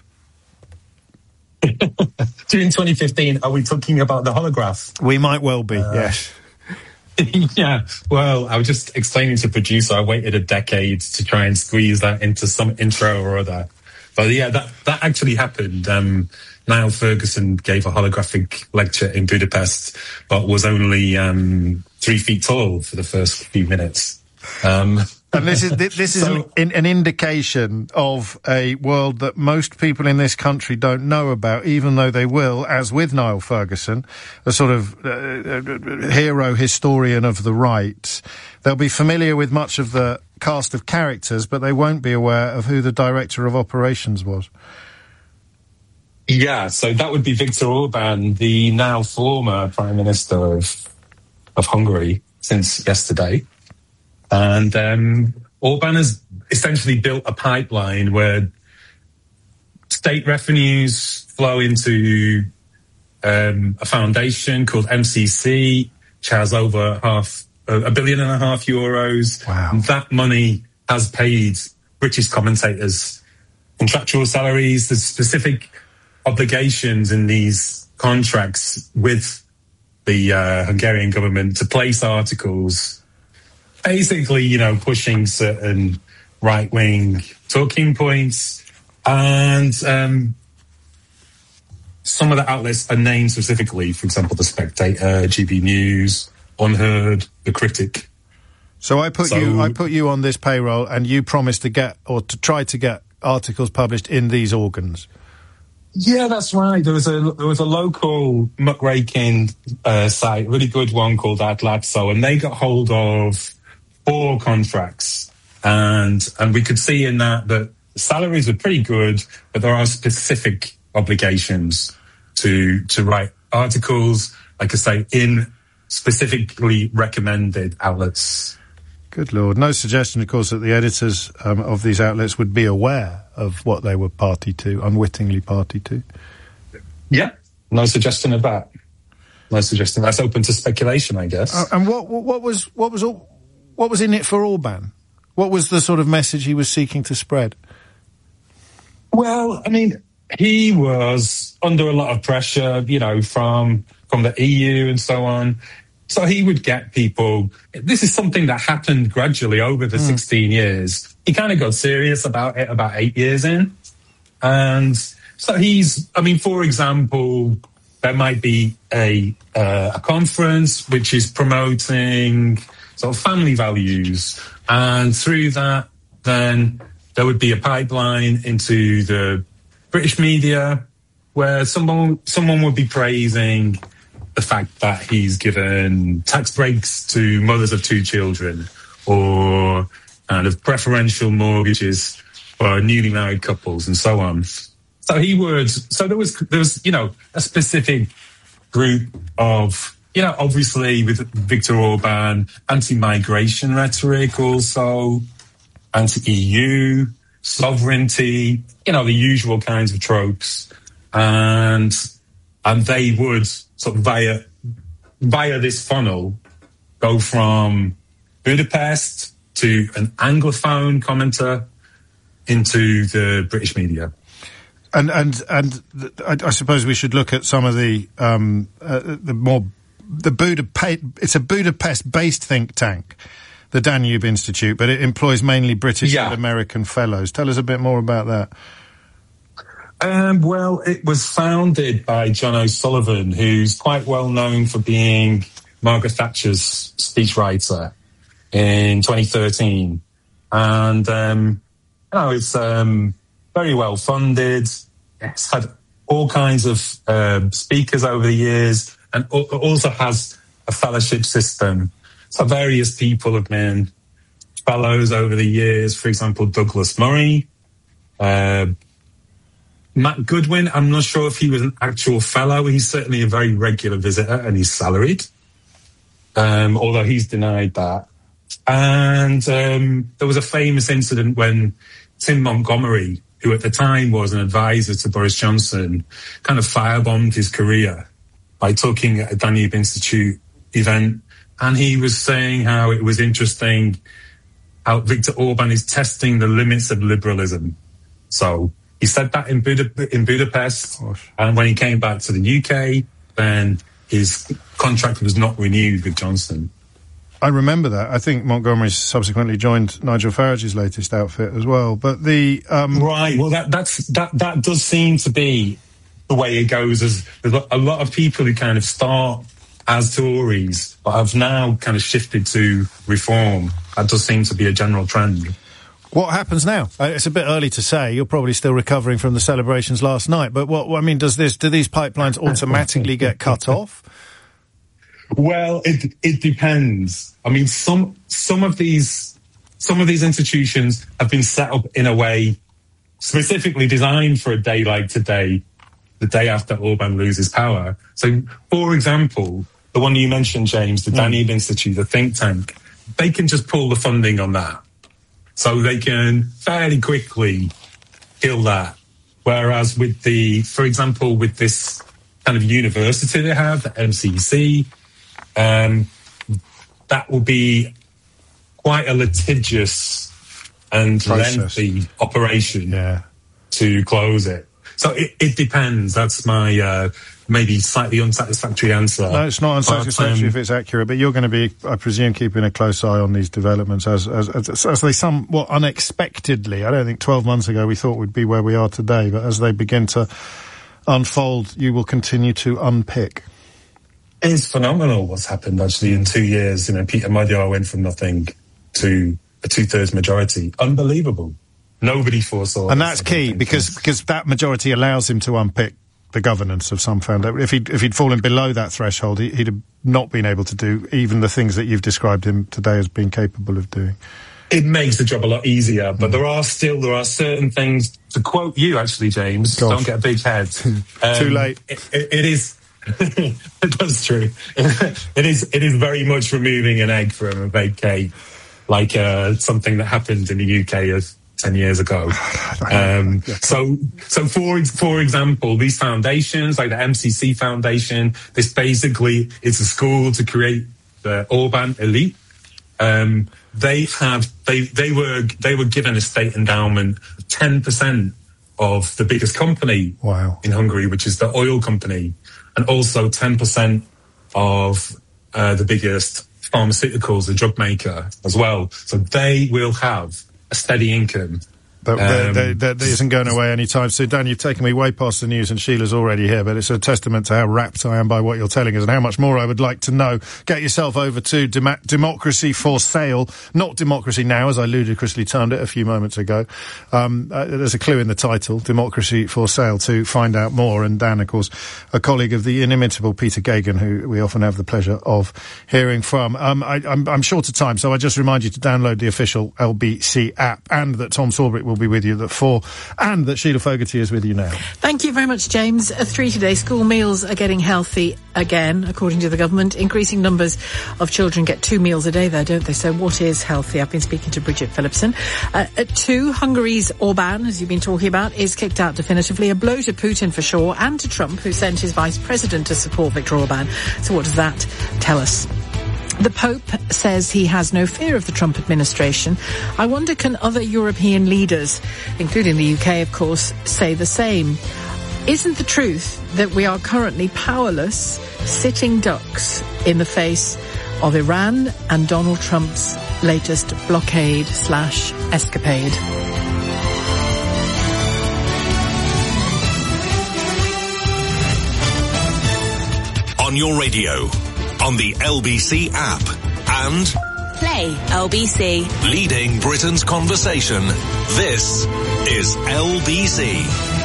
Speaker 3: June twenty fifteen, are we talking about the holograph?
Speaker 1: We might well be, uh, yes.
Speaker 3: Yeah, well, I was just explaining to the producer, I waited a decade to try and squeeze that into some intro or other. But yeah, that, that actually happened. Um, Niall Ferguson gave a holographic lecture in Budapest, but was only um, three feet tall for the first few minutes. Um,
Speaker 1: and this is this is so, an, an indication of a world that most people in this country don't know about, even though they will, as with Niall Ferguson, a sort of uh, hero historian of the right. They'll be familiar with much of the cast of characters, but they won't be aware of who the director of operations was.
Speaker 3: Yeah, so that would be Viktor Orban, the now former Prime Minister of, of Hungary since yesterday. And um, Orban has essentially built a pipeline where state revenues flow into um, a foundation called M C C, which has over half a billion and a half euros.
Speaker 1: Wow.
Speaker 3: And that money has paid British commentators contractual salaries. There's specific obligations in these contracts with the uh, Hungarian government to place articles basically, you know, pushing certain right-wing talking points. And um, some of the outlets are named specifically, for example, The Spectator, G B News, Unheard, The Critic.
Speaker 1: So I put so, you I put you on this payroll, and you promised to get, or to try to get, articles published in these organs.
Speaker 3: Yeah, that's right. There was a there was a local muckraking uh, site, really good one called Adlatso, and they got hold of four contracts, and and we could see in that that salaries are pretty good, but there are specific obligations to to write articles, like I say, in specifically recommended outlets.
Speaker 1: Good Lord. No suggestion, of course, that the editors um, of these outlets would be aware of what they were party to, unwittingly party to.
Speaker 3: Yeah, no suggestion of that. No suggestion. That's open to speculation, I guess.
Speaker 1: Uh, and what what was what was all, what was in it for Orban? What was the sort of message he was seeking to spread?
Speaker 3: Well, I mean, he was under a lot of pressure, you know, from from the E U and so on. So he would get people. This is something that happened gradually over the mm. sixteen years. He kind of got serious about it about eight years in. And so he's, I mean, for example, there might be a, uh, a conference which is promoting sort of family values. And through that, then there would be a pipeline into the British media where someone, someone would be praising the fact that he's given tax breaks to mothers of two children, or kind of preferential mortgages for newly married couples, and so on. So he would. So there was there was you know a specific group of you know obviously with Viktor Orban, anti-migration rhetoric, also anti-E U, sovereignty, you know the usual kinds of tropes, and and they would sort of via via this funnel go from Budapest to an Anglophone commenter into the British media.
Speaker 1: And and and th- I, I suppose we should look at some of the um, uh, the more the Budapest. It's a Budapest-based think tank, the Danube Institute, but it employs mainly British
Speaker 3: Yeah.
Speaker 1: and American fellows. Tell us a bit more about that.
Speaker 3: Um, well, it was founded by John O'Sullivan, who's quite well known for being Margaret Thatcher's speechwriter in twenty thirteen. And, um, you know, it's um, very well funded. It's had all kinds of uh, speakers over the years, and al- also has a fellowship system. So various people have been fellows over the years. For example, Douglas Murray, uh, Matt Goodwin. I'm not sure if he was an actual fellow. He's certainly a very regular visitor, and he's salaried, um, although he's denied that. And um, there was a famous incident when Tim Montgomery, who at the time was an advisor to Boris Johnson, kind of firebombed his career by talking at a Danube Institute event. And he was saying how it was interesting how Viktor Orban is testing the limits of liberalism. So he said that in, Buda- in Budapest. And when he came back to the U K, then his contract was not renewed with Johnson.
Speaker 1: I remember that. I think Montgomery subsequently joined Nigel Farage's latest outfit as well. But the um...
Speaker 3: right, well, that that's that that does seem to be the way it goes. As there's a lot of people who kind of start as Tories, but have now kind of shifted to reform. That does seem to be a general trend.
Speaker 1: What happens now? Uh, it's a bit early to say. You're probably still recovering from the celebrations last night. But what I mean, does this do these pipelines automatically get cut off?
Speaker 3: Well, it it depends. I mean, some some of these some of these institutions have been set up in a way specifically designed for a day like today, the day after Orban loses power. So, for example, the one you mentioned, James, the mm. Danube Institute, the think tank, they can just pull the funding on that. So they can fairly quickly kill that. Whereas with the, for example, with this kind of university they have, the M C C, Um, that will be quite a litigious and
Speaker 1: Process.
Speaker 3: lengthy operation
Speaker 1: yeah.
Speaker 3: to close it. So it, it depends. That's my uh, maybe slightly unsatisfactory answer.
Speaker 1: No, it's not unsatisfactory
Speaker 3: um,
Speaker 1: if it's accurate, but you're going to be, I presume, keeping a close eye on these developments as as, as, as they somewhat unexpectedly, I don't think twelve months ago we thought we'd be where we are today, but as they begin to unfold, you will continue to unpick.
Speaker 3: It's phenomenal what's happened actually in two years. You know, Peter Magyar went from nothing to a two-thirds majority. Unbelievable. Nobody foresaw.
Speaker 1: And that's key because because that majority allows him to unpick the governance of some foundation. If he'd, if he'd fallen below that threshold, he, he'd have not been able to do even the things that you've described him today as being capable of doing.
Speaker 3: It makes the job a lot easier, but mm. there are still, there are certain things, to quote you actually, James, Gosh. Don't get a big head.
Speaker 1: Um, Too late.
Speaker 3: It, it, it is... That's true. It is. It is very much removing an egg from a baked cake, like uh, something that happened in the U K as ten years ago. Um, so, so for for example, these foundations, like the M C C Foundation, this basically is a school to create the Orban elite. Um, they have they they were they were given a state endowment of ten percent of the biggest company
Speaker 1: wow.
Speaker 3: in Hungary, which is the oil company. And also ten percent of uh, the biggest pharmaceuticals, the drug maker, as well. So they will have a steady income.
Speaker 1: That, um, that, that, that isn't going away anytime soon. Dan, you've taken me way past the news and Sheila's already here, but it's a testament to how rapt I am by what you're telling us and how much more I would like to know. Get yourself over to Dem- Democracy for Sale, not Democracy Now, as I ludicrously termed it a few moments ago. Um, uh, there's a clue in the title, Democracy for Sale, to find out more. And Dan, of course, a colleague of the inimitable Peter Geoghegan, who we often have the pleasure of hearing from. Um, I, I'm, I'm short of time, so I just remind you to download the official L B C app and that Tom Sawbrick will be with you at four, and that Sheila Fogarty is with you now.
Speaker 12: Thank you very much, James. Uh, three today. School meals are getting healthy again, according to the government. Increasing numbers of children get two meals a day there, don't they? So what is healthy? I've been speaking to Bridget Phillipson. Uh, at two, Hungary's Orban, as you've been talking about, is kicked out definitively. A blow to Putin for sure, and to Trump, who sent his vice president to support Viktor Orban. So what does that tell us? The Pope says he has no fear of the Trump administration. I wonder, can other European leaders, including the U K, of course, say the same? Isn't the truth that we are currently powerless, sitting ducks in the face of Iran and Donald Trump's latest blockade slash escapade?
Speaker 2: On your radio, on the L B C app, and
Speaker 14: Play L B C.
Speaker 2: Leading Britain's conversation. This is L B C.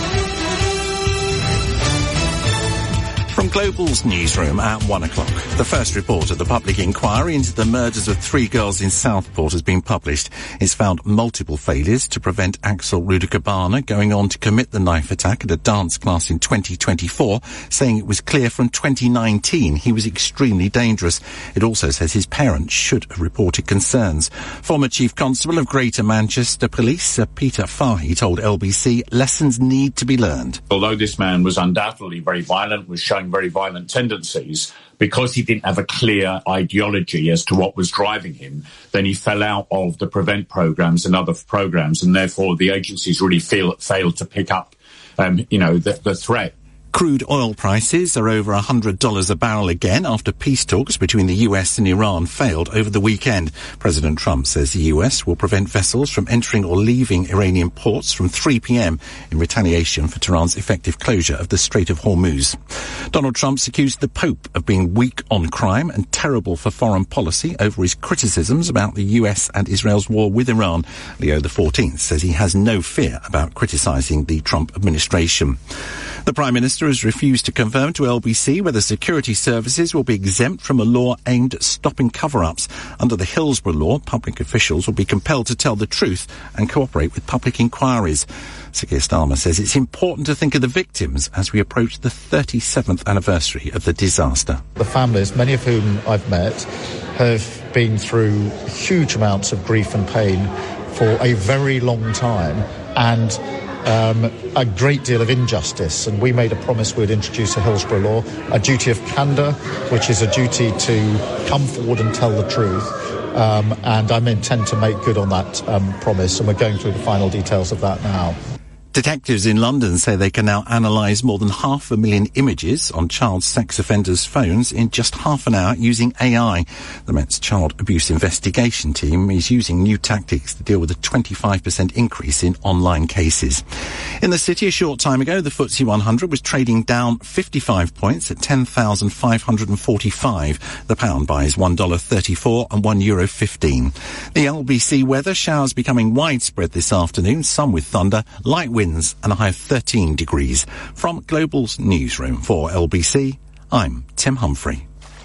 Speaker 4: From Global's newsroom at one o'clock, the first report of the public inquiry into the murders of three girls in Southport has been published. It's found multiple failures to prevent Axel Rudakabana going on to commit the knife attack at a dance class in twenty twenty-four, saying it was clear from twenty nineteen he was extremely dangerous. It also says his parents should have reported concerns. Former Chief Constable of Greater Manchester Police, uh, Peter Fahy, told L B C lessons need to be learned.
Speaker 6: Although this man was undoubtedly very violent, was showing very violent tendencies, because he didn't have a clear ideology as to what was driving him, then he fell out of the PREVENT programs and other programs, and therefore the agencies really feel, failed to pick up, um, you know, the, the threat.
Speaker 4: Crude oil prices are over one hundred dollars a barrel again after peace talks between the U S and Iran failed over the weekend. President Trump says the U S will prevent vessels from entering or leaving Iranian ports from three p.m. in retaliation for Tehran's effective closure of the Strait of Hormuz. Donald Trump's accused the Pope of being weak on crime and terrible for foreign policy over his criticisms about the U S and Israel's war with Iran. Leo the fourteenth says he has no fear about criticising the Trump administration. The Prime Minister has refused to confirm to L B C whether security services will be exempt from a law aimed at stopping cover-ups. Under the Hillsborough law, public officials will be compelled to tell the truth and cooperate with public inquiries. Sir Keir Starmer says it's important to think of the victims as we approach the thirty-seventh anniversary of the disaster.
Speaker 16: The families, many of whom I've met, have been through huge amounts of grief and pain for a very long time, and Um, a great deal of injustice, and we made a promise we'd introduce a Hillsborough law, a duty of candour, which is a duty to come forward and tell the truth, um, and I intend to make good on that um, promise, and we're going through the final details of that now.
Speaker 4: Detectives in London say they can now analyse more than half a million images on child sex offenders' phones in just half an hour using A I. The Met's Child Abuse Investigation Team is using new tactics to deal with a twenty-five percent increase in online cases. In the city a short time ago, the F T S E one hundred was trading down fifty-five points at ten thousand five hundred forty-five. The pound buys one dollar thirty-four and one euro fifteen. The L B C weather, showers becoming widespread this afternoon, some with thunder, light wind winds and a high of thirteen degrees. From Global's newsroom for L B C, I'm Tim Humphrey.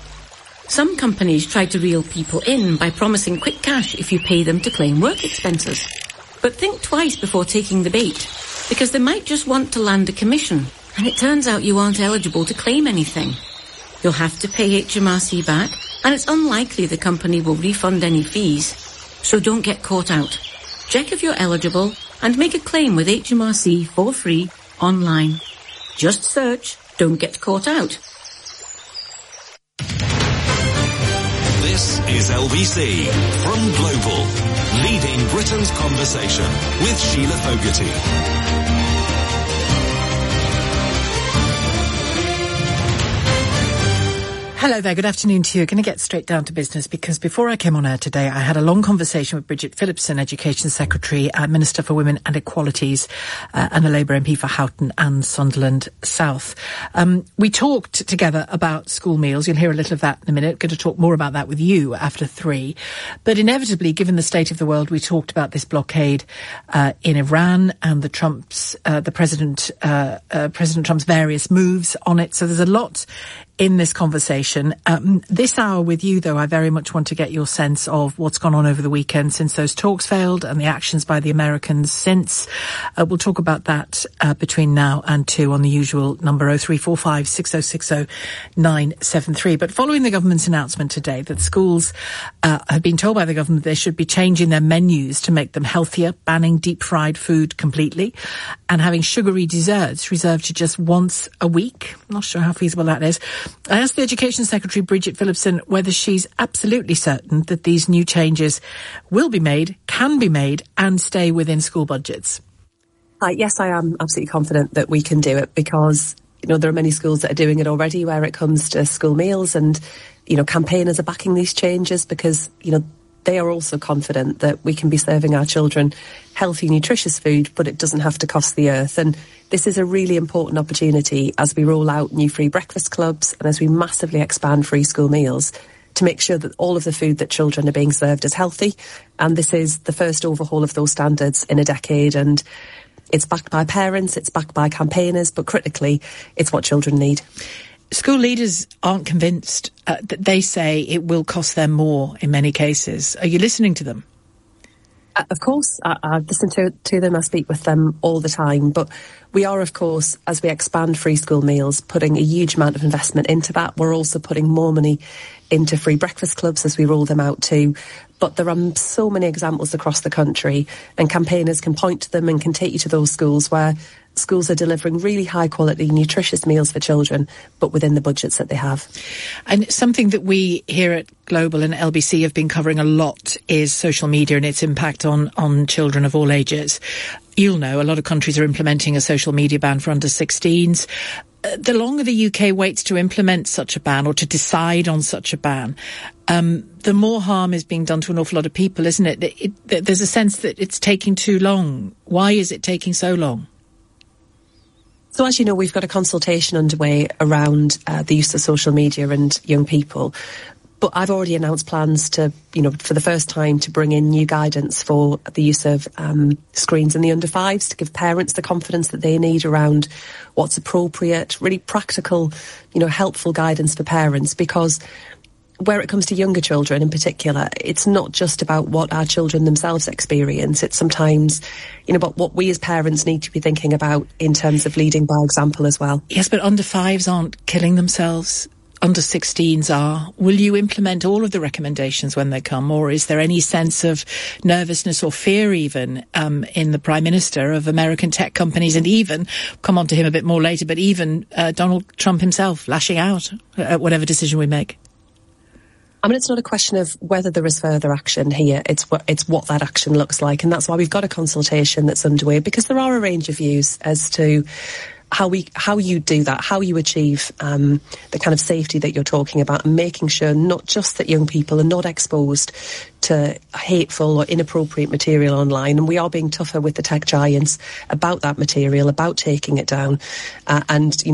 Speaker 14: Some companies try to reel people in by promising quick cash if you pay them to claim work expenses. But think twice before taking the bait, because they might just want to land a commission, and it turns out you aren't eligible to claim anything. You'll have to pay H M R C back, and it's unlikely the company will refund any fees. So don't get caught out. Check if you're eligible and make a claim with H M R C for free online. Just search Don't Get Caught Out.
Speaker 2: This is L B C from Global, leading Britain's conversation with Sheila Fogarty.
Speaker 12: Hello there, good afternoon to you. Going to get straight down to business, because before I came on air today, I had a long conversation with Bridget Phillipson, Education Secretary, uh, Minister for Women and Equalities, uh, and a Labour M P for Houghton and Sunderland South. Um, we talked together about school meals. You'll hear a little of that in a minute. Going to talk more about that with you after three. But inevitably, given the state of the world, we talked about this blockade uh, in Iran and the Trump's, uh, the President, uh, uh, President Trump's various moves on it. So there's a lot in this conversation. Um, this hour with you, though, I very much want to get your sense of what's gone on over the weekend since those talks failed and the actions by the Americans since. Uh, we'll talk about that uh, between now and two on the usual number oh three four five, six oh six oh, nine seven three. But following the government's announcement today that schools uh, have been told by the government they should be changing their menus to make them healthier, banning deep-fried food completely, and having sugary desserts reserved to just once a week. I'm not sure how feasible that is. I asked the Education Secretary, Bridget Phillipson, whether she's absolutely certain that these new changes will be made, can be made, and stay within school budgets.
Speaker 8: Uh, yes, I am absolutely confident that we can do it because, you know, there are many schools that are doing it already where it comes to school meals, and, you know, campaigners are backing these changes because, you know, they are also confident that we can be serving our children healthy, nutritious food, but it doesn't have to cost the earth. And this is a really important opportunity as we roll out new free breakfast clubs and as we massively expand free school meals to make sure that all of the food that children are being served is healthy. And this is the first overhaul of those standards in a decade. And it's backed by parents, it's backed by campaigners, but critically, it's what children need.
Speaker 12: School leaders aren't convinced. Uh, that they say it will cost them more in many cases. Are you listening to them?
Speaker 8: Uh, of course, I, I listen to, to them. I speak with them all the time. But we are, of course, as we expand free school meals, putting a huge amount of investment into that. We're also putting more money into free breakfast clubs as we roll them out too. But there are so many examples across the country, and campaigners can point to them and can take you to those schools where schools are delivering really high quality, nutritious meals for children, but within the budgets that they have.
Speaker 12: And something that we here at Global and L B C have been covering a lot is social media and its impact on, on children of all ages. You'll know a lot of countries are implementing a social media ban for under sixteens. Uh, the longer the U K waits to implement such a ban or to decide on such a ban, um, the more harm is being done to an awful lot of people, isn't it? It, it? There's a sense that it's taking too long. Why is it taking so long?
Speaker 8: So as you know, we've got a consultation underway around uh, the use of social media and young people. But I've already announced plans to, you know, for the first time to bring in new guidance for the use of um, screens in the under fives to give parents the confidence that they need around what's appropriate, really practical, you know, helpful guidance for parents. Because where it comes to younger children in particular, it's not just about what our children themselves experience. It's sometimes, you know, about what we as parents need to be thinking about in terms of leading by example as well.
Speaker 12: Yes, but under fives aren't killing themselves. Under sixteens are. Will you implement all of the recommendations when they come, or is there any sense of nervousness or fear even um, in the Prime Minister of American tech companies, and even, come on to him a bit more later, but even uh, Donald Trump himself lashing out at whatever decision we make?
Speaker 8: I mean, it's not a question of whether there is further action here. It's what, it's what that action looks like. And that's why we've got a consultation that's underway, because there are a range of views as to how we, how you do that, how you achieve um, the kind of safety that you're talking about, and making sure not just that young people are not exposed to hateful or inappropriate material online. And we are being tougher with the tech giants about that material, about taking it down. Uh, and, you know,